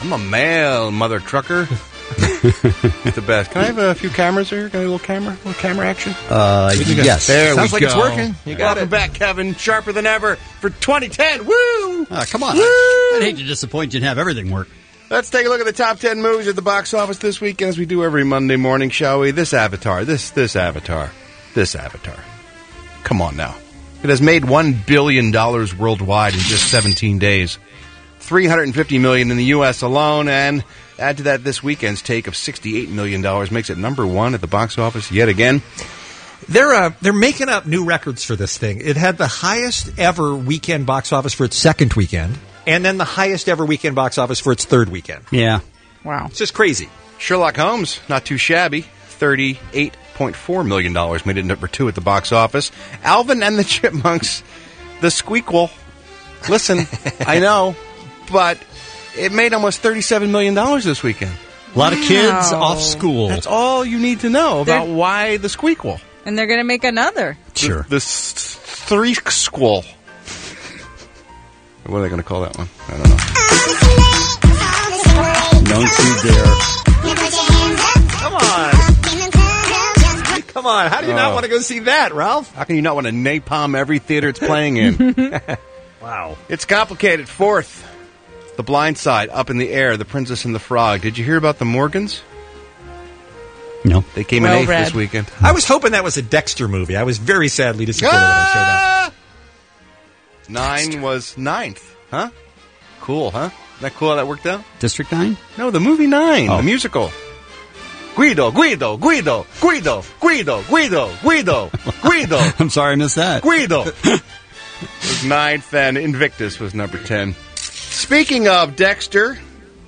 I'm a male, mother trucker. It's the best. Can I have a few cameras here? Can I have a little camera action? Yes. There Sounds we like go. it's working. You got Welcome it. back, Kevin. Sharper than ever for 2010. Woo! Come on. Woo! I'd hate to disappoint you and have everything work. Let's take a look at the top 10 movies at the box office this weekend, as we do every Monday morning, shall we? This Avatar. Come on now. It has made $1 billion worldwide in just 17 days. $350 million in the U.S. alone, and add to that this weekend's take of $68 million makes it number one at the box office yet again. They're making up new records for this thing. It had the highest ever weekend box office for its second weekend, and then the highest ever weekend box office for its third weekend. Yeah. Wow. It's just crazy. Sherlock Holmes, not too shabby. $38.4 million made it number two at the box office. Alvin and the Chipmunks, the Squeakquel. Listen, I know, but it made almost $37 million this weekend. A lot of kids off school. That's all you need to know about why the Squeakquel. And they're going to make another. Sure. The Threesquel. What are they going to call that one? I don't know. Don't you dare. Come on. How do you not want to go see that, Ralph? How can you not want to napalm every theater it's playing in? Wow. It's complicated. Fourth, The Blind Side, Up in the Air, The Princess and the Frog. Did you hear about the Morgans? No. They came in eighth this weekend. I was hoping that was a Dexter movie. I was very sadly disappointed when I showed up. 9 was ninth. Huh? Cool, huh? Isn't that cool how that worked out? District 9? No, the movie 9, the musical. Guido. I'm sorry I missed that. Guido. Was ninth, and Invictus was number 10. Speaking of Dexter,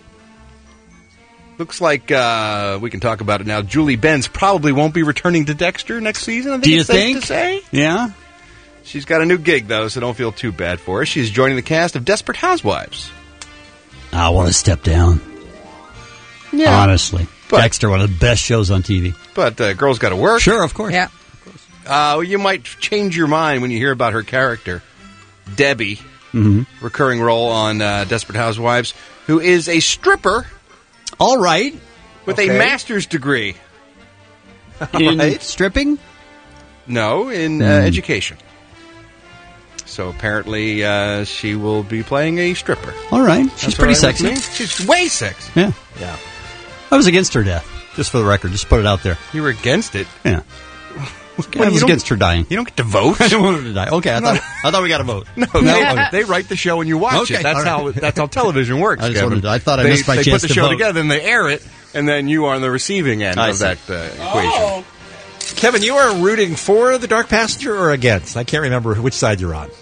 looks like we can talk about it now. Julie Benz probably won't be returning to Dexter next season. I think Do you it's safe think? to say. Yeah. She's got a new gig, though, so don't feel too bad for her. She's joining the cast of Desperate Housewives. I want to step down. Yeah. Honestly. Dexter, one of the best shows on TV. But girls got to work. Sure, of course. Yeah. You might change your mind when you hear about her character, Debbie, recurring role on Desperate Housewives, who is a stripper. All right. With a master's degree. In stripping? No, in education. So apparently she will be playing a stripper. All right. She's pretty sexy. She's way sexy. Yeah. Yeah. I was against her death, just for the record. Just put it out there. You were against it? Yeah. I was against her dying. You don't get to vote. I don't want her to die. Okay, I thought we got to vote. No, they write the show and you watch it. That's how television works. I Kevin. I thought I missed my chance to vote. They put the show together, then they air it, and then you are on the receiving end of that equation. Kevin, you are rooting for The Dark Passenger or against? I can't remember which side you're on.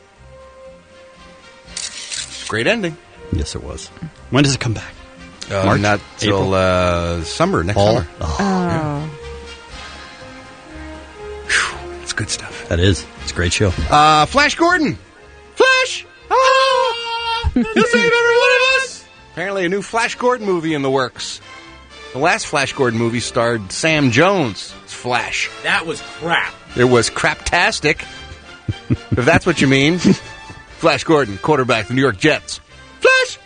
Great ending. Yes, it was. When does it come back? March? Not till summer, next summer. Oh. It's good stuff. That is. It's a great show. Flash Gordon. Flash! He'll save every one of us! Apparently a new Flash Gordon movie in the works. The last Flash Gordon movie starred Sam Jones. It's Flash. That was crap. It was craptastic. If that's what you mean. Flash Gordon, quarterback of the New York Jets. Flash!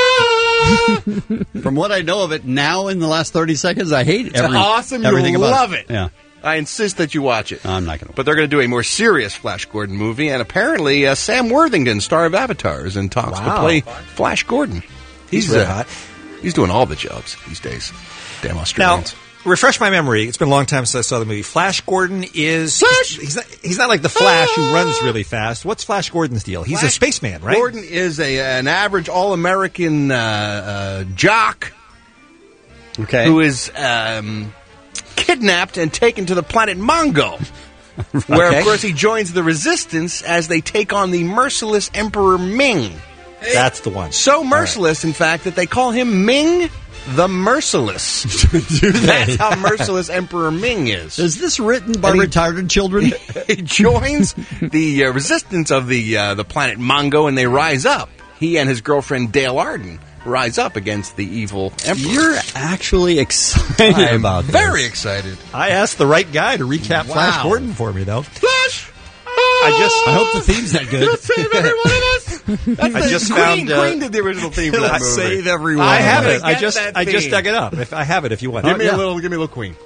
From what I know of it now in the last 30 seconds, I hate It's awesome. everything You'll about love it. Yeah. I insist that you watch it. No, I'm not going to. But they're going to do a more serious Flash Gordon movie, and apparently Sam Worthington, star of Avatar, is in talks to play Flash Gordon. He's really hot. He's doing all the jobs these days. Damn Australians. Now, refresh my memory. It's been a long time since I saw the movie. Flash Gordon is... He's not like the Flash who runs really fast. What's Flash Gordon's deal? He's a spaceman, right? Gordon is an average all-American jock who is kidnapped and taken to the planet Mongo, where, of course, he joins the Resistance as they take on the merciless Emperor Ming. That's the one. So merciless, in fact, that they call him Ming the Merciless. That's how merciless Emperor Ming is. Is this written by retarded children? He joins the resistance of the planet Mongo, and they rise up. He and his girlfriend Dale Arden rise up against the evil Emperor. You're actually excited about this. Very excited. I asked the right guy to recap Flash Gordon for me, though. Flash! I hope the theme's that good. Save every one of us! I just found Queen did the original theme for that movie. Save everyone. I have it. Get I just dug it up. If I have it, if you want. Give me a little Queen.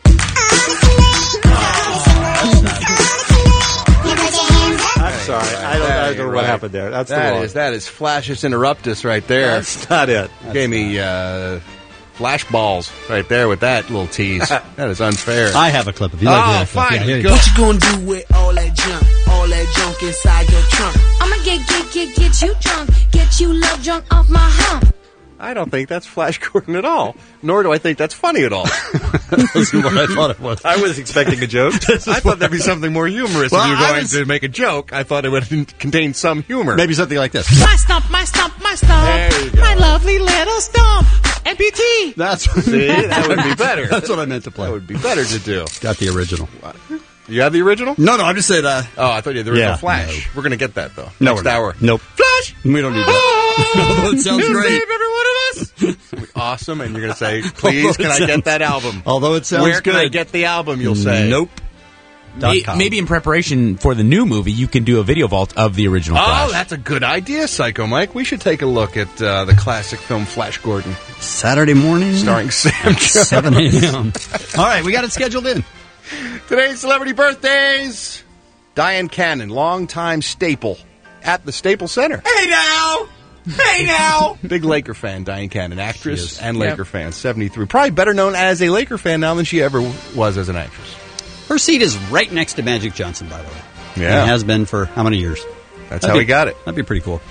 I'm sorry. I don't know what happened there. That's that is Flashes Interruptus right there. That's not it. Gave me flash balls right there with that little tease. That is unfair. I have a clip of you. Like fine. Yeah, Go. What you gonna do with all that junk inside your trunk? I'ma get you drunk, get you love drunk off my hump. I don't think that's Flash Gordon at all. Nor do I think that's funny at all. That's what I thought it was. I was expecting a joke. I thought that'd be something more humorous. Well, if you were going to make a joke, I thought it would contain some humor. Maybe something like this. My stump, my stump, my stump. There you go. My lovely little stump. MPT. See, that would be better. That's what I meant to play. That would be better to do. Got the original. You have the original? No, I'm just saying. Oh, I thought you had the original Yeah, Flash. We're going to get that, though. No, Next hour. Nope. Flash! We don't need that. Although it sounds great. Save every one of us! Awesome, and you're going to say, please, can I get that album? Although it sounds Where good. can I get the album, you'll say? Nope. Maybe in preparation for the new movie, you can do a video vault of the original Flash. Oh, that's a good idea, Psycho Mike. We should take a look at the classic film Flash Gordon. Saturday morning. Starring Sam Jones. 7 a.m. All right, we got it scheduled in. Today's celebrity birthdays. Diane Cannon, longtime staple at the Staples Center. Hey now! Hey now! Big Laker fan, Diane Cannon, actress and Laker fan, 73. Probably better known as a Laker fan now than she ever was as an actress. Her seat is right next to Magic Johnson, by the way. Yeah. And has been for how many years? That's how he got it. That'd be pretty cool.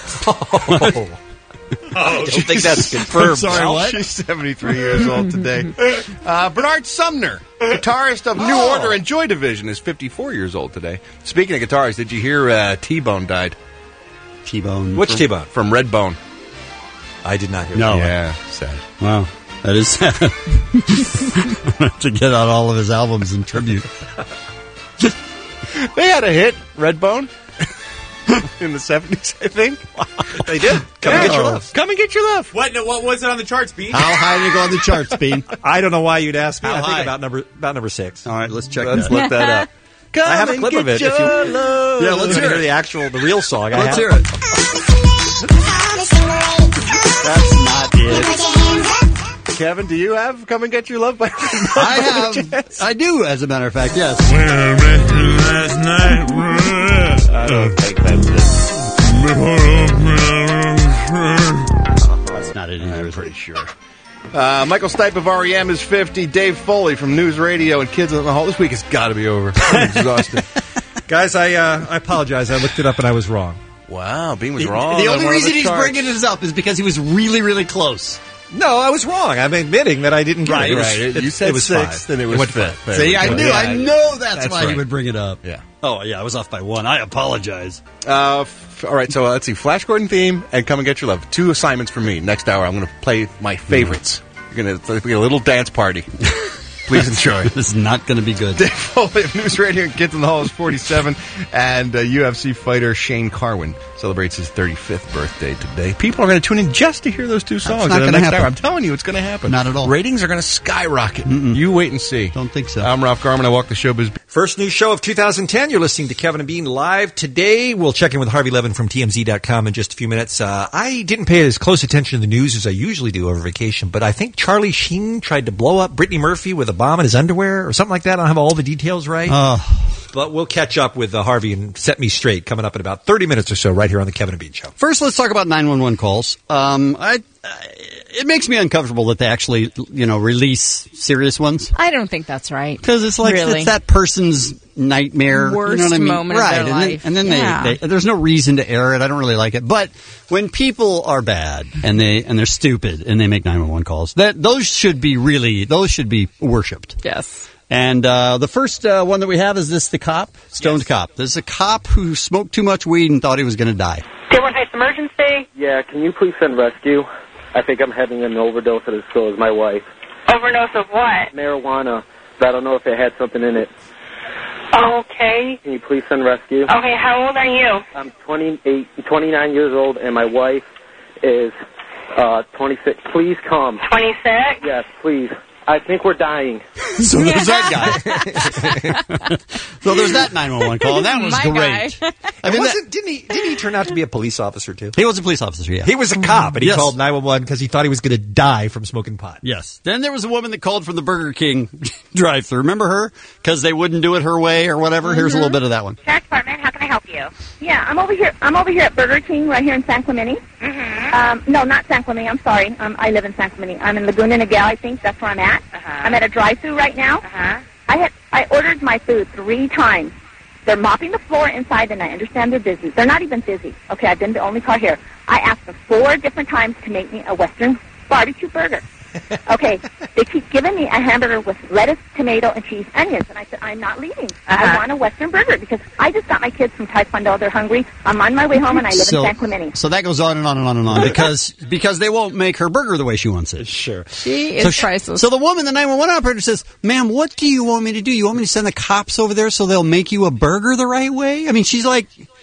I don't think that's confirmed. Sorry, what? She's 73 years old today. Bernard Sumner, guitarist of New Order and Joy Division, is 54 years old today. Speaking of guitarists, did you hear T-Bone died? T-Bone. Which T-Bone? From Redbone. I did not hear No. that. Yeah, sad. Wow. That is sad. To get out all of his albums in tribute. They had a hit, Redbone, in the 70s, I think. They did. Come and get your love. Come and get your love. What was it on the charts, Bean? How high did it go on the charts, Bean? I don't know why you'd ask me. How I think high? about number 6. All right, let's check Let's that. look that up. Come I have a and clip get of it. your If you, love. Yeah, let's hear it. the real song. Let's hear it. That's not it. Kevin, do you have Come and Get Your Love by Redbone? I have. I do, as a matter of fact, yes. Last night. I don't think that's it. That's not it either. I'm pretty sure. Michael Stipe of REM is 50. Dave Foley from News Radio and Kids in the Hall. This week has got to be over. I'm exhausted. Guys, I apologize. I looked it up and I was wrong. Wow, Bean was wrong. The on only one of reason the he's charts. bringing this up is because he was really, really close. No, I was wrong. I'm admitting that I didn't get it. Right. You said it was 6th, 5. then it was went 5th. 5. See, I knew. Yeah, I know that's why he right. would bring it up. Yeah. Oh, yeah, I was off by 1. I apologize. All right, so let's see. Flash Gordon theme and Come and Get Your Love. 2 assignments for me. Next hour, I'm going to play my favorites. You're going to be a little dance party. Please enjoy. This is not going to be good. Dave Foley of News Radio and Kids in the Hall is 47, and UFC fighter Shane Carwin celebrates his 35th birthday today. People are going to tune in just to hear those 2 songs not in the gonna next happen. hour. I'm telling you, it's going to happen. Not at all. Ratings are going to skyrocket. You wait and see. Don't think so. I'm Ralph Garman. I walk the showbiz. First news show of 2010. You're listening to Kevin and Bean live today. We'll check in with Harvey Levin from TMZ.com in just a few minutes. I didn't pay as close attention to the news as I usually do over vacation, but I think Charlie Sheen tried to blow up Brittany Murphy with a bomb in his underwear or something like that. I don't have all the details right. But we'll catch up with Harvey and set me straight coming up in about 30 minutes or so right here on the Kevin and Bean Show. First, let's talk about 911 calls. It makes me uncomfortable that they actually, release serious ones. I don't think that's right. Because it's like really. it's that person's nightmare. Worst you know what I mean? moment right. of their life. And then Yeah. they there's no reason to air it. I don't really like it. But when people are bad and they're stupid and they make 911 calls, those should be worshipped. Yes. And the first one that we have is the cop, stoned cop. There's a cop who smoked too much weed and thought he was going to die. Dearborn Heights Emergency. Yeah, can you please send rescue? I think I'm having an overdose of this girl as my wife. Overdose of what? Marijuana, but I don't know if it had something in it. Okay. Can you please send rescue? Okay, how old are you? I'm 29 years old, and my wife is 26. Please come. 26? Yes, please. I think we're dying. So there's that guy. So there's that 911 call, and that was My great. guy. I mean, Didn't he turn out to be a police officer, too? he was a police officer, yeah. He was a cop, and he Yes. called 911 because he thought he was going to die from smoking pot. Yes. Then there was a woman that called from the Burger King drive-thru. Remember her? Because they wouldn't do it her way or whatever. Here's a little bit of that one. Sheriff's Department, how can I help you? Yeah, I'm over here at Burger King right here in San Clemente. No, not San Clemente. I'm sorry. I live in San Clemente. I'm in Laguna Niguel, I think. That's where I'm at. I'm at a drive-thru right now. I ordered my food 3 times. They're mopping the floor inside, and I understand they're busy. They're not even busy. Okay, I've been the only car here. I asked them 4 different times to make me a Western barbecue burger. Okay, they keep giving me a hamburger with lettuce, tomato, and cheese, onions. And I said, I'm not leaving. I want a Western burger because I just got my kids from Taekwondo. They're hungry. I'm on my way home, and I live in San Clemente. So that goes on and on and on and on because they won't make her burger the way she wants it. Sure. She is priceless. So the woman, the 911 operator says, ma'am, what do you want me to do? You want me to send the cops over there so they'll make you a burger the right way? I mean, she's like...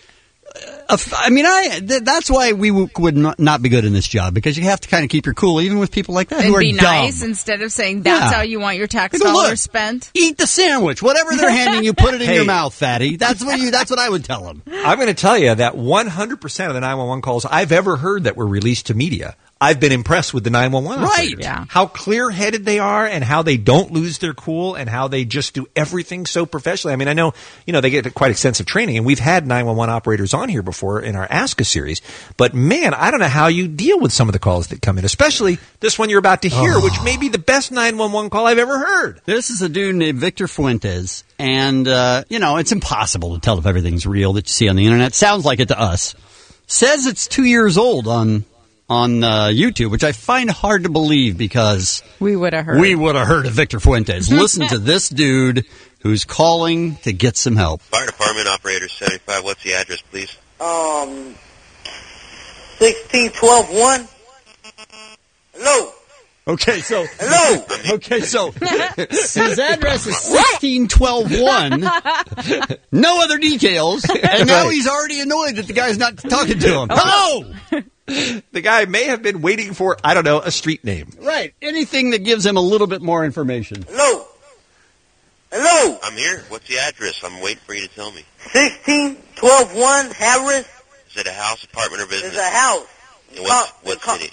that's why we would not be good in this job, because you have to kind of keep your cool, even with people like that And who are be dumb. nice instead of saying that's how you want your tax dollars spent. Eat the sandwich. Whatever they're handing you, put it in your mouth, fatty. That's what I would tell them. I'm going to tell you that 100% of the 911 calls I've ever heard that were released to media, I've been impressed with the 911 operators. Yeah. How clear-headed they are, and how they don't lose their cool, and how they just do everything so professionally. I mean, I know, they get quite extensive training, and we've had 911 operators on here before in our Ask a series. But man, I don't know how you deal with some of the calls that come in, especially this one you're about to hear, which may be the best 911 call I've ever heard. This is a dude named Victor Fuentes, and, it's impossible to tell if everything's real that you see on the internet. Sounds like it to us. Says it's 2 years old on YouTube, which I find hard to believe because we would have heard of Victor Fuentes. Listen to this dude who's calling to get some help. Fire Department, Operator 75. What's the address, please? 16121. Hello. Okay, so hello. Okay, so his address is 16121. No other details, and now he's already annoyed that the guy's not talking to him. Hello. The guy may have been waiting for, I don't know, a street name. Right. Anything that gives him a little bit more information. Hello. Hello. I'm here. What's the address? I'm waiting for you to tell me. 16121 Harris. Is it a house, apartment, or business? It's a house. And what city?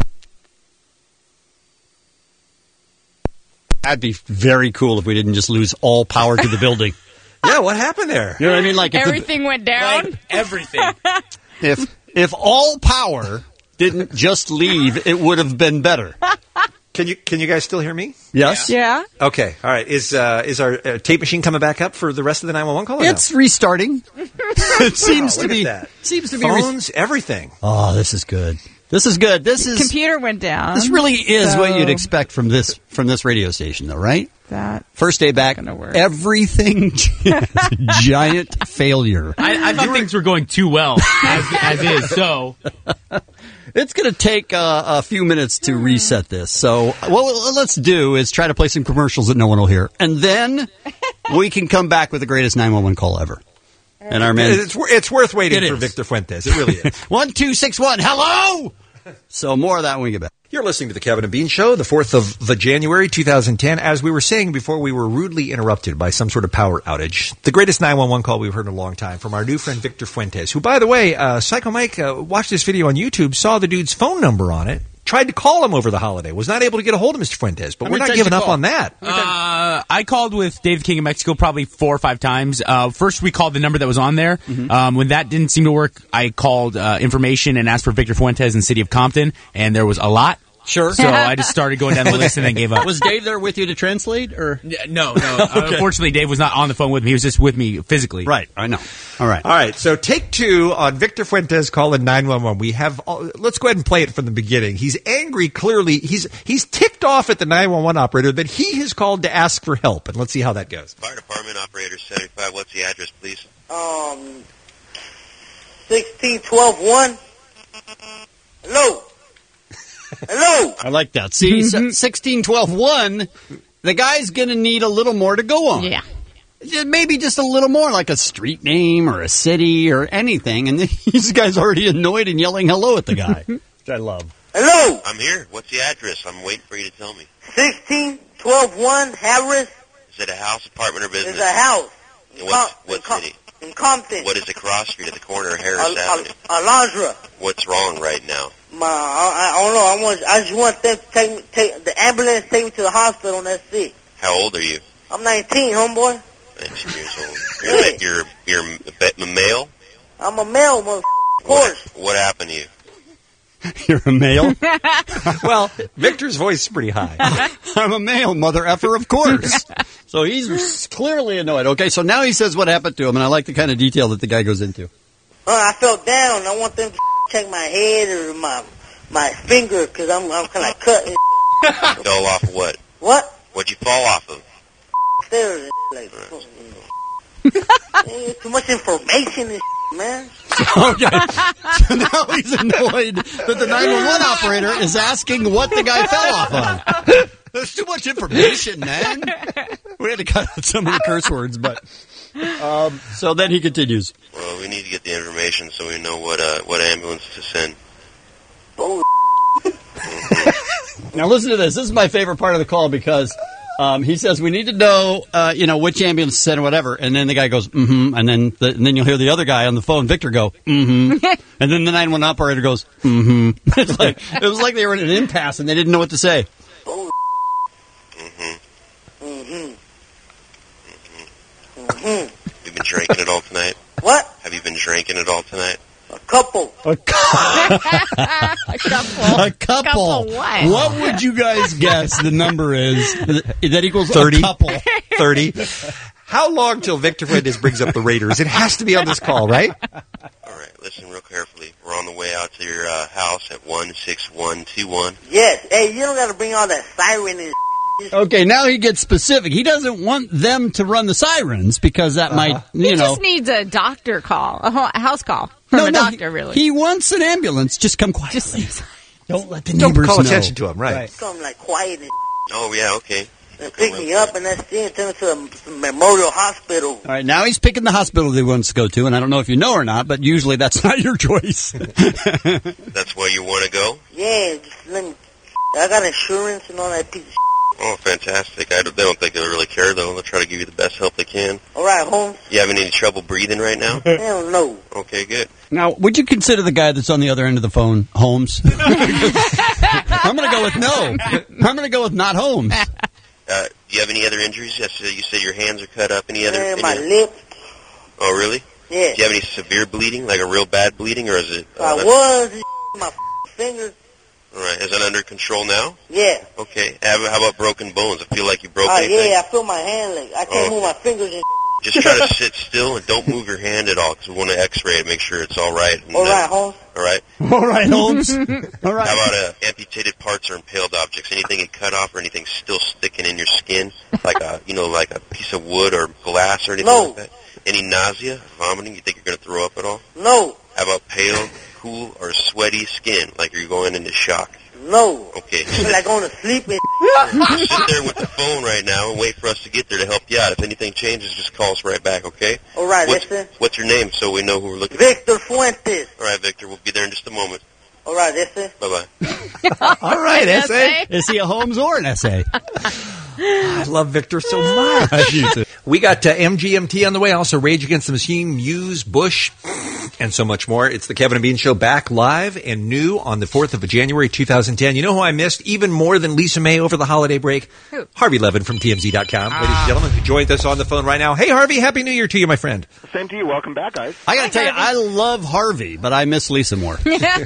That'd be very cool if we didn't just lose all power to the building. Yeah, what happened there? You know what I mean? Like everything went down. Like everything. If all power didn't just leave, it would have been better. Can you guys still hear me? Yes. Yeah. Okay. All right. Is our tape machine coming back up for the rest of the 911 call? It's restarting. It seems to be. Seems to be phones, everything. Oh, this is good. This is good. This is computer went down. This really is what you'd expect from this radio station, though, right? That first day back, everything giant failure. I thought things were going too well as is. So it's going to take a few minutes to reset this. So what let's do is try to play some commercials that no one will hear, and then we can come back with the greatest 911 call ever. And our man, it's worth waiting for Victor Fuentes. It really is. 1261. Hello. So more of that when we get back. You're listening to the Kevin and Bean Show, the 4th of the January, 2010. As we were saying before, we were rudely interrupted by some sort of power outage. The greatest 911 call we've heard in a long time from our new friend Victor Fuentes, who, by the way, Psycho Mike watched this video on YouTube, saw the dude's phone number on it, tried to call him over the holiday, was not able to get a hold of Mr. Fuentes, but we're not giving up on that. I called with Dave the King of Mexico probably 4 or 5 times. First, we called the number that was on there. Mm-hmm. When that didn't seem to work, I called information and asked for Victor Fuentes in the city of Compton, and there was a lot. Sure. So I just started going down the list and then gave up. Was Dave there with you to translate? Or No. Okay. Unfortunately, Dave was not on the phone with me. He was just with me physically. Right. I know. All right. So take 2 on Victor Fuentes calling 911. We have. Let's go ahead and play it from the beginning. He's angry. Clearly, he's ticked off at the 911 operator that he has called to ask for help. And let's see how that goes. Fire Department, Operator 75. What's the address, please? 16121. Hello. Hello. I like that. See, 16-12-1, the guy's going to need a little more to go on. Yeah. Maybe just a little more, like a street name or a city or anything. And this guy's already annoyed and yelling hello at the guy, which I love. Hello. I'm here. What's the address? I'm waiting for you to tell me. 16-12-1 Harris. Is it a house, apartment, or business? It's a house. In what city? In Compton. What is the cross street at the corner of Harris Avenue? Alondra. What's wrong right now? I don't know. I just want them to take the ambulance, take me to the hospital, and that's it. How old are you? I'm 19, homeboy. 19 years old. You're a male? I'm a male, of course. What happened to you? You're a male? Well, Victor's voice is pretty high. I'm a male, mother effer, of course. So he's clearly annoyed. Okay, so now he says what happened to him, and I like the kind of detail that the guy goes into. I fell down. I want them to check my head or my finger, because I'm kind of cut. Fell off of what? What? What'd you fall off of? Stairs. Like, too much information and man. Okay. So now he's annoyed that the 911 operator is asking what the guy fell off on. There's too much information, man. We had to cut out some of the curse words, but so then he continues. Well, we need to get the information so we know what ambulance to send. Now listen to this. This is my favorite part of the call because he says we need to know, which ambulance to send or whatever, and then the guy goes, mm-hmm, and then you'll hear the other guy on the phone, Victor, go, mm-hmm, and then the 911 operator goes, mm-hmm. It was like they were in an impasse and they didn't know what to say. Have you been drinking it all tonight? What? Have you been drinking it all tonight? A couple. A couple what? What would you guys guess the number is? That equals 30. A couple. 30. How long till Victor Fuentes brings up the Raiders? It has to be on this call, right? All right, listen real carefully. We're on the way out to your house at 16121. Yes. Hey, you don't got to bring all that siren and Okay, now he gets specific. He doesn't want them to run the sirens because that might, He just needs a doctor call, a house call from a doctor, really. He wants an ambulance. Just come quietly. Don't let the neighbors Don't call know. attention to him, right. come like quiet and Oh, yeah, okay. pick me up, and that's it. Take me to a Memorial Hospital. All right, now he's picking the hospital that he wants to go to, and I don't know if you know or not, but usually that's not your choice. That's where you want to go? Yeah, just let me. I got insurance and all that piece of shit. Oh, fantastic. They don't think they'll really care, though. They'll try to give you the best help they can. All right, Holmes. You having any trouble breathing right now? Hell no. Okay, good. Now, would you consider the guy that's on the other end of the phone Holmes? I'm going to go with no. I'm going to go with not Holmes. Do you have any other injuries? Yes, you said your hands are cut up. Any other? Yeah, my lip. Oh, really? Yeah. Do you have any severe bleeding, like a real bad bleeding, or is it? My finger. All right. Is it under control now? Yeah. Okay. How about broken bones? I feel like you broke anything. Yeah, I feel my hand. Like I can't move my fingers. And Just try to sit still and don't move your hand at all because we want to X-ray it, make sure it's all right. All right, Holmes. All right. All right, Holmes. All right. How about amputated parts or impaled objects? Anything you cut off or anything still sticking in your skin, like a piece of wood or glass or anything like that? Any nausea, vomiting? You think you're going to throw up at all? No. How about pale, cool, or sweaty skin, like you're going into shock? No. Okay. I feel like going to sleep. Just sit there with the phone right now and wait for us to get there to help you out. If anything changes, just call us right back, okay? All right, listen. What's your name so we know who we're looking Victor Fuentes. for? All right, Victor. We'll be there in just a moment. All right, listen. Bye-bye. All right, essay. Is he a Holmes or an essay? I love Victor so much. We got MGMT on the way. Also, Rage Against the Machine, Muse, Bush, and so much more. It's the Kevin and Bean Show back live and new on the 4th of January, 2010. You know who I missed even more than Lisa May over the holiday break? Who? Harvey Levin from TMZ.com. Ladies and gentlemen, who joined us on the phone right now. Hey, Harvey, Happy New Year to you, my friend. Same to you. Welcome back, guys. I got to tell you, I love Harvey, but I miss Lisa more.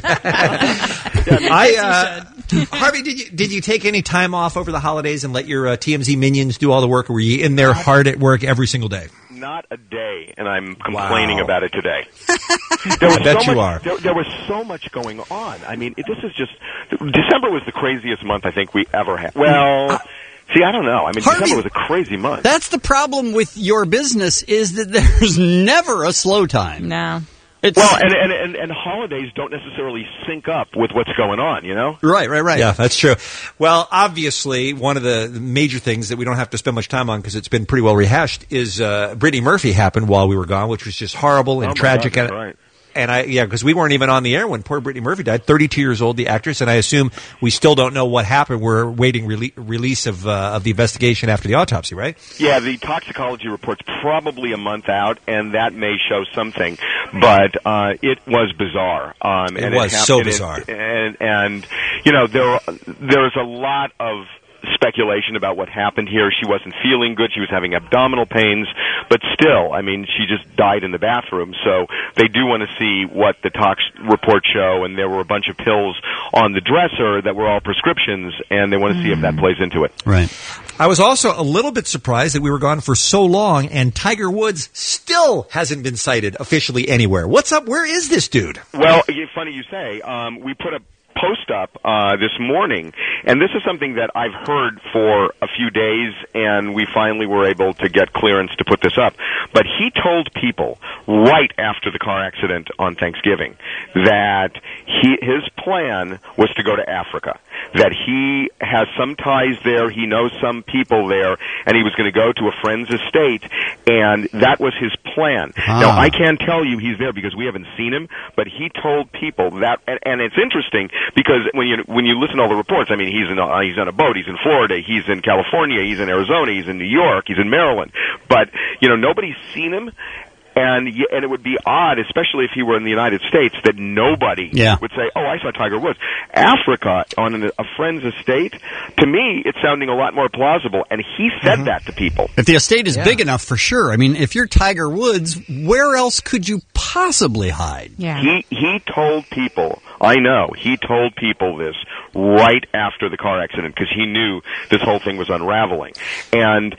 Harvey, did you take any time off over the holidays and let your TMZ minions do all the work, or were you in there hard at work every single day? Not a day, and I'm complaining about it today. I bet you are. There was so much going on. I mean, this is just... December was the craziest month I think we ever had. Well... See, I don't know. I mean, Harvey, December was a crazy month. That's the problem with your business is that there's never a slow time. No. Well, and holidays don't necessarily sync up with what's going on, you know? Right. Yeah, that's true. Well, obviously, one of the major things that we don't have to spend much time on because it's been pretty well rehashed is Brittany Murphy happened while we were gone, which was just horrible and tragic. God, right. And because we weren't even on the air when poor Brittany Murphy died, 32 years old, the actress, and I assume we still don't know what happened. We're waiting release of the investigation after the autopsy, right? Yeah, the toxicology report's probably a month out, and that may show something. But it was bizarre. It was so bizarre. And there's a lot of speculation about what happened here. She wasn't feeling good. She was having abdominal pains. But still, I mean, she just died in the bathroom. So they do want to see what the tox reports show. And there were a bunch of pills on the dresser that were all prescriptions. And they want to see if that plays into it. Right. I was also a little bit surprised that we were gone for so long and Tiger Woods still hasn't been cited officially anywhere. What's up? Where is this dude? Well, funny you say. We put a post up this morning, and this is something that I've heard for a few days, and we finally were able to get clearance to put this up. But he told people right after the car accident on Thanksgiving that his plan was to go to Africa, that he has some ties there, he knows some people there, and he was going to go to a friend's estate, and that was his plan. Now, I can't tell you he's there because we haven't seen him, but he told people that, and it's interesting because when you listen to all the reports, I mean, he's on a boat, he's in Florida, he's in California, he's in Arizona, he's in New York, he's in Maryland, but nobody's seen him. And it would be odd, especially if he were in the United States, that nobody would say, "Oh, I saw Tiger Woods." Africa on a friend's estate, to me, it's sounding a lot more plausible. And he said that to people. If the estate is big enough, for sure. I mean, if you're Tiger Woods, where else could you possibly hide? Yeah. He told people. I know. He told people this right after the car accident because he knew this whole thing was unraveling. And,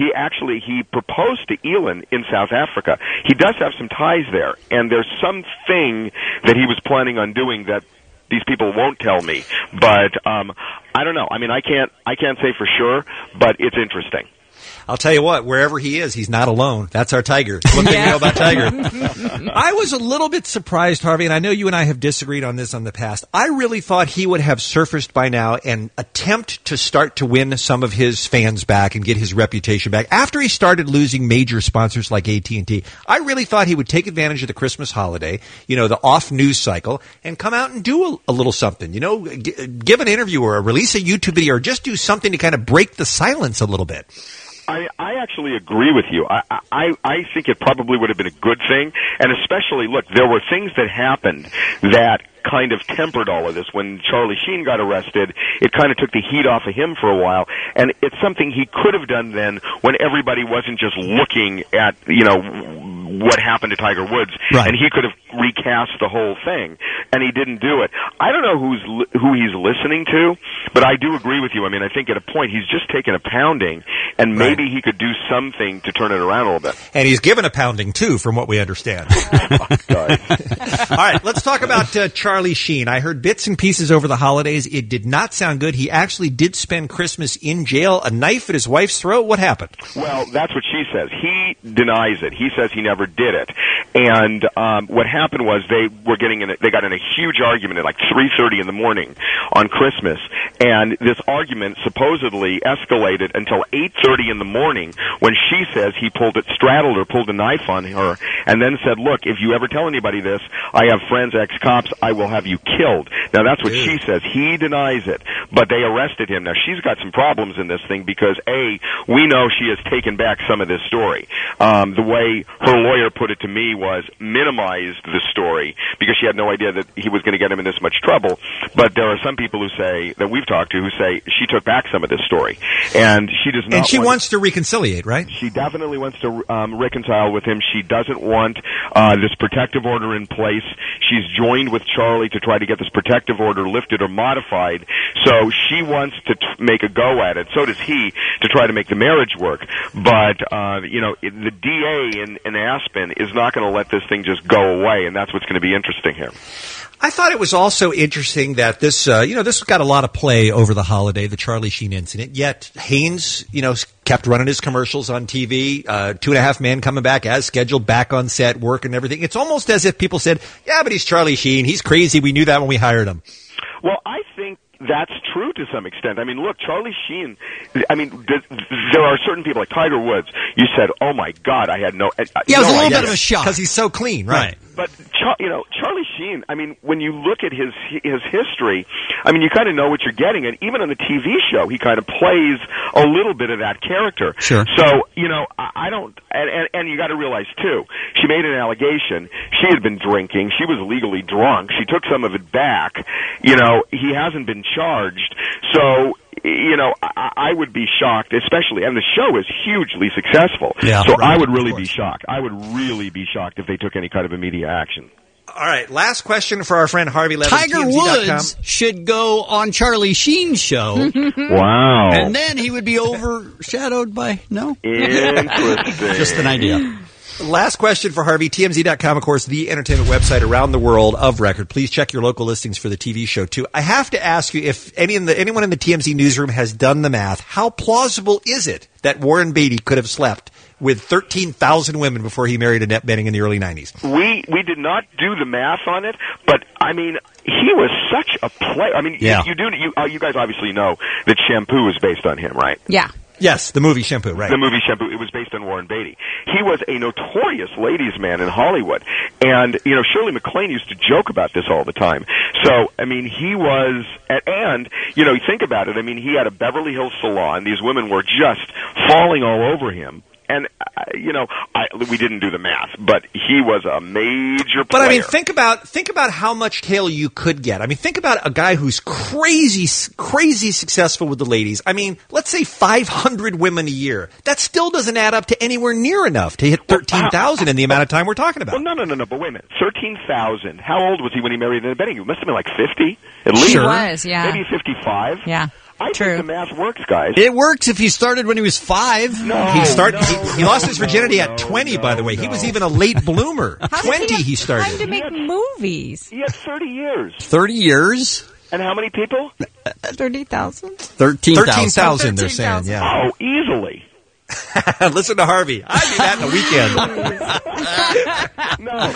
he proposed to Elin in South Africa. He does have some ties there, and there's something that he was planning on doing that these people won't tell me. But I don't know. I mean, I can't say for sure, but it's interesting. I'll tell you what, wherever he is, he's not alone. That's our Tiger. One thing we know about Tiger. I was a little bit surprised, Harvey, and I know you and I have disagreed on this in the past. I really thought he would have surfaced by now and attempt to start to win some of his fans back and get his reputation back. After he started losing major sponsors like AT&T, I really thought he would take advantage of the Christmas holiday, the off news cycle, and come out and do a little something. Give an interview or release a YouTube video or just do something to kind of break the silence a little bit. I actually agree with you. I think it probably would have been a good thing, and especially, look, there were things that happened that kind of tempered all of this. When Charlie Sheen got arrested, it kind of took the heat off of him for a while, and it's something he could have done then when everybody wasn't just looking at, what happened to Tiger Woods, and he could have recast the whole thing, and he didn't do it. I don't know who he's listening to, but I do agree with you. I mean, I think at a point he's just taken a pounding, and maybe he could do something to turn it around a little bit. And he's given a pounding, too, from what we understand. All right, let's talk about Charlie Sheen. I heard bits and pieces over the holidays. It did not sound good. He actually did spend Christmas in jail, a knife at his wife's throat. What happened? Well, that's what she says. He denies it. He says he never did it. And what happened was they got in a huge argument at like 3:30 in the morning on Christmas, and this argument supposedly escalated until 8:30 in the morning when she says he straddled her, pulled a knife on her, and then said, "Look, if you ever tell anybody this, I have friends, ex-cops, I will have you killed." Now that's what she says. He denies it, but they arrested him. Now she's got some problems in this thing because we know she has taken back some of this story. The way her lawyer put it to me was minimized the story because she had no idea that he was going to get him in this much trouble. But there are some people who say, that we've talked to, who say she took back some of this story. And she does not. And she wants to reconciliate, right? She definitely wants to reconcile with him. She doesn't want this protective order in place. She's joined with Charlie to try to get this protective order lifted or modified. So she wants to make a go at it. So does he, to try to make the marriage work. But, the DA in Aspen is not going to let this thing just go away, and that's what's going to be interesting here. I thought it was also interesting that this, this got a lot of play over the holiday, the Charlie Sheen incident, yet Haynes, kept running his commercials on TV, 2.5 Men coming back as scheduled, back on set, work and everything. It's almost as if people said, yeah, but he's Charlie Sheen, he's crazy, we knew that when we hired him. Well, I think that's true to some extent. I mean, look, Charlie Sheen. I mean, there are certain people like Tiger Woods. You said, "Oh my God, I had no." Yeah, it was a little bit of a shock because he's so clean, right? But Charlie Sheen. I mean, when you look at his history, I mean, you kind of know what you're getting, and even on the TV show, he kind of plays a little bit of that character. Sure. So I don't, and you got to realize too, she made an allegation. She had been drinking. She was legally drunk. She took some of it back. He hasn't been charged. So, I would be shocked, especially, and the show is hugely successful. Yeah, so right, I would really be shocked. I would really be shocked if they took any kind of immediate action. All right, last question for our friend Harvey Levin. Tiger Woods should go on Charlie Sheen's show. Wow. And then he would be overshadowed by, Interesting. Just an idea. Last question for Harvey. TMZ.com, of course, the entertainment website around the world of record. Please check your local listings for the TV show, too. I have to ask you, if anyone in the TMZ newsroom has done the math, how plausible is it that Warren Beatty could have slept with 13,000 women before he married Annette Bening in the early 90s? We did not do the math on it, but, I mean, he was such a player. I mean, yeah. You guys obviously know that Shampoo is based on him, right? Yeah. Yes, the movie Shampoo, right. The movie Shampoo, it was based on Warren Beatty. He was a notorious ladies' man in Hollywood. And, Shirley MacLaine used to joke about this all the time. So, I mean, he was, and, think about it. I mean, he had a Beverly Hills salon. These women were just falling all over him. And, we didn't do the math, but he was a major player. But, I mean, think about how much tail you could get. I mean, think about a guy who's crazy successful with the ladies. I mean, let's say 500 women a year. That still doesn't add up to anywhere near enough to hit 13,000 in the amount of time we're talking about. Well, no, but wait a minute. 13,000. How old was he when he married Annette Bening? He must have been like 50, at least. He was, yeah. Maybe 55. Yeah. I think the math works, guys. It works if he started when he was 5. He lost his virginity at 20, by the way. He was even a late bloomer. How 20 did he started. Time to make movies. He had 30 years. 30 years? And how many people? 30,000. 13,000, they're saying, yeah. Oh, easily. Listen to Harvey. I do that in the weekend. No,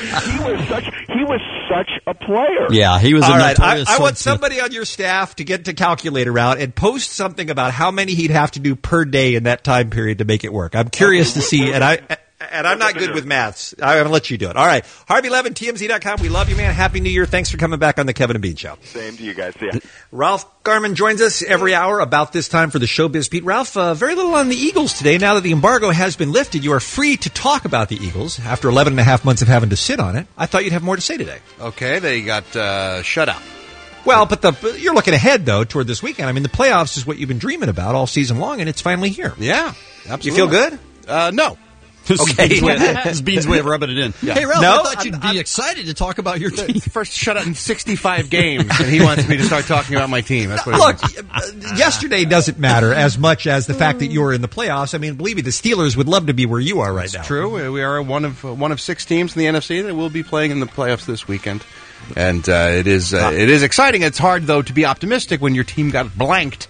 he was such a player. Yeah, he was All a right, notorious I want swordsmith. somebody on your staff to get the calculator out and post something about how many he'd have to do per day in that time period to make it work. I'm curious to see, and I'm not good with maths. I'm going to let you do it. All right. Harvey Levin, TMZ.com. We love you, man. Happy New Year. Thanks for coming back on the Kevin and Bean Show. Same to you guys. See ya. Ralph Garman joins us every hour about this time for the Showbiz Beat. Ralph, very little on the Eagles today. Now that the embargo has been lifted, you are free to talk about the Eagles after 11 and a half months of having to sit on it. I thought you'd have more to say today. Okay, they got shut out. Well, but you're looking ahead, though, toward this weekend. I mean, the playoffs is what you've been dreaming about all season long, and it's finally here. Yeah, absolutely. You feel good? No. Okay. This is Bean's way of rubbing it in. Yeah. Hey, Ralph, No, I thought you'd be excited to talk about your team. First shutout in 65 games, and he wants me to start talking about my team. That's what he Look, wants. yesterday doesn't matter as much as the fact that you were in the playoffs. I mean, believe me, the Steelers would love to be where you are right now. It's true. We are one of 6 teams in the NFC that will be playing in the playoffs this weekend. And it is exciting. It's hard, though, to be optimistic when your team got blanked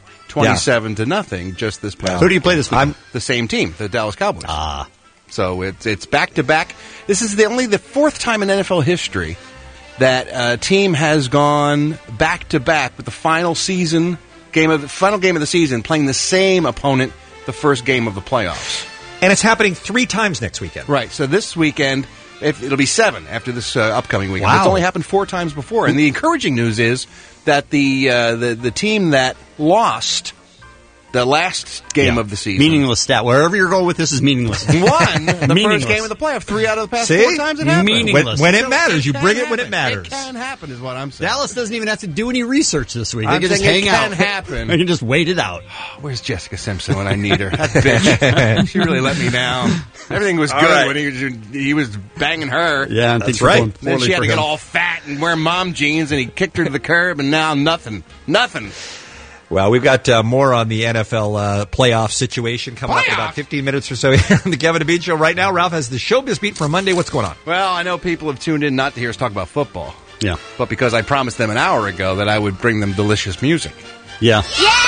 27-0 just this past. Who do you play this week? I'm the same team, the Dallas Cowboys. So it's back-to-back. This is only the 4th time in NFL history that a team has gone back-to-back with the final game of the season playing the same opponent the first game of the playoffs. And it's happening 3 times next weekend. Right. So this weekend, it'll be 7 after this upcoming weekend. Wow. It's only happened 4 times before. And the encouraging news is that the team that lost the last game of the season. Meaningless stat. Wherever you're going with this is meaningless. Won the first game of the playoff 3 out of the past 4 times it happened. Meaningless. When it matters. You bring it when it matters. It can happen is what I'm saying. Dallas doesn't even have to do any research this week. They I'm can just saying hang it out. can happen. They can just wait it out. Where's Jessica Simpson when I need her? That bitch. She really let me down. Everything was good when he was banging her. Yeah, and that's right. Then she had to get all fat and wear mom jeans, and he kicked her to the curb, and now nothing. Well, we've got more on the NFL playoff situation coming up in about 15 minutes or so here on the Kevin and Bean Show. Right now, Ralph has the Showbiz Beat for Monday. What's going on? Well, I know people have tuned in not to hear us talk about football. Yeah. But because I promised them an hour ago that I would bring them delicious music. Yeah.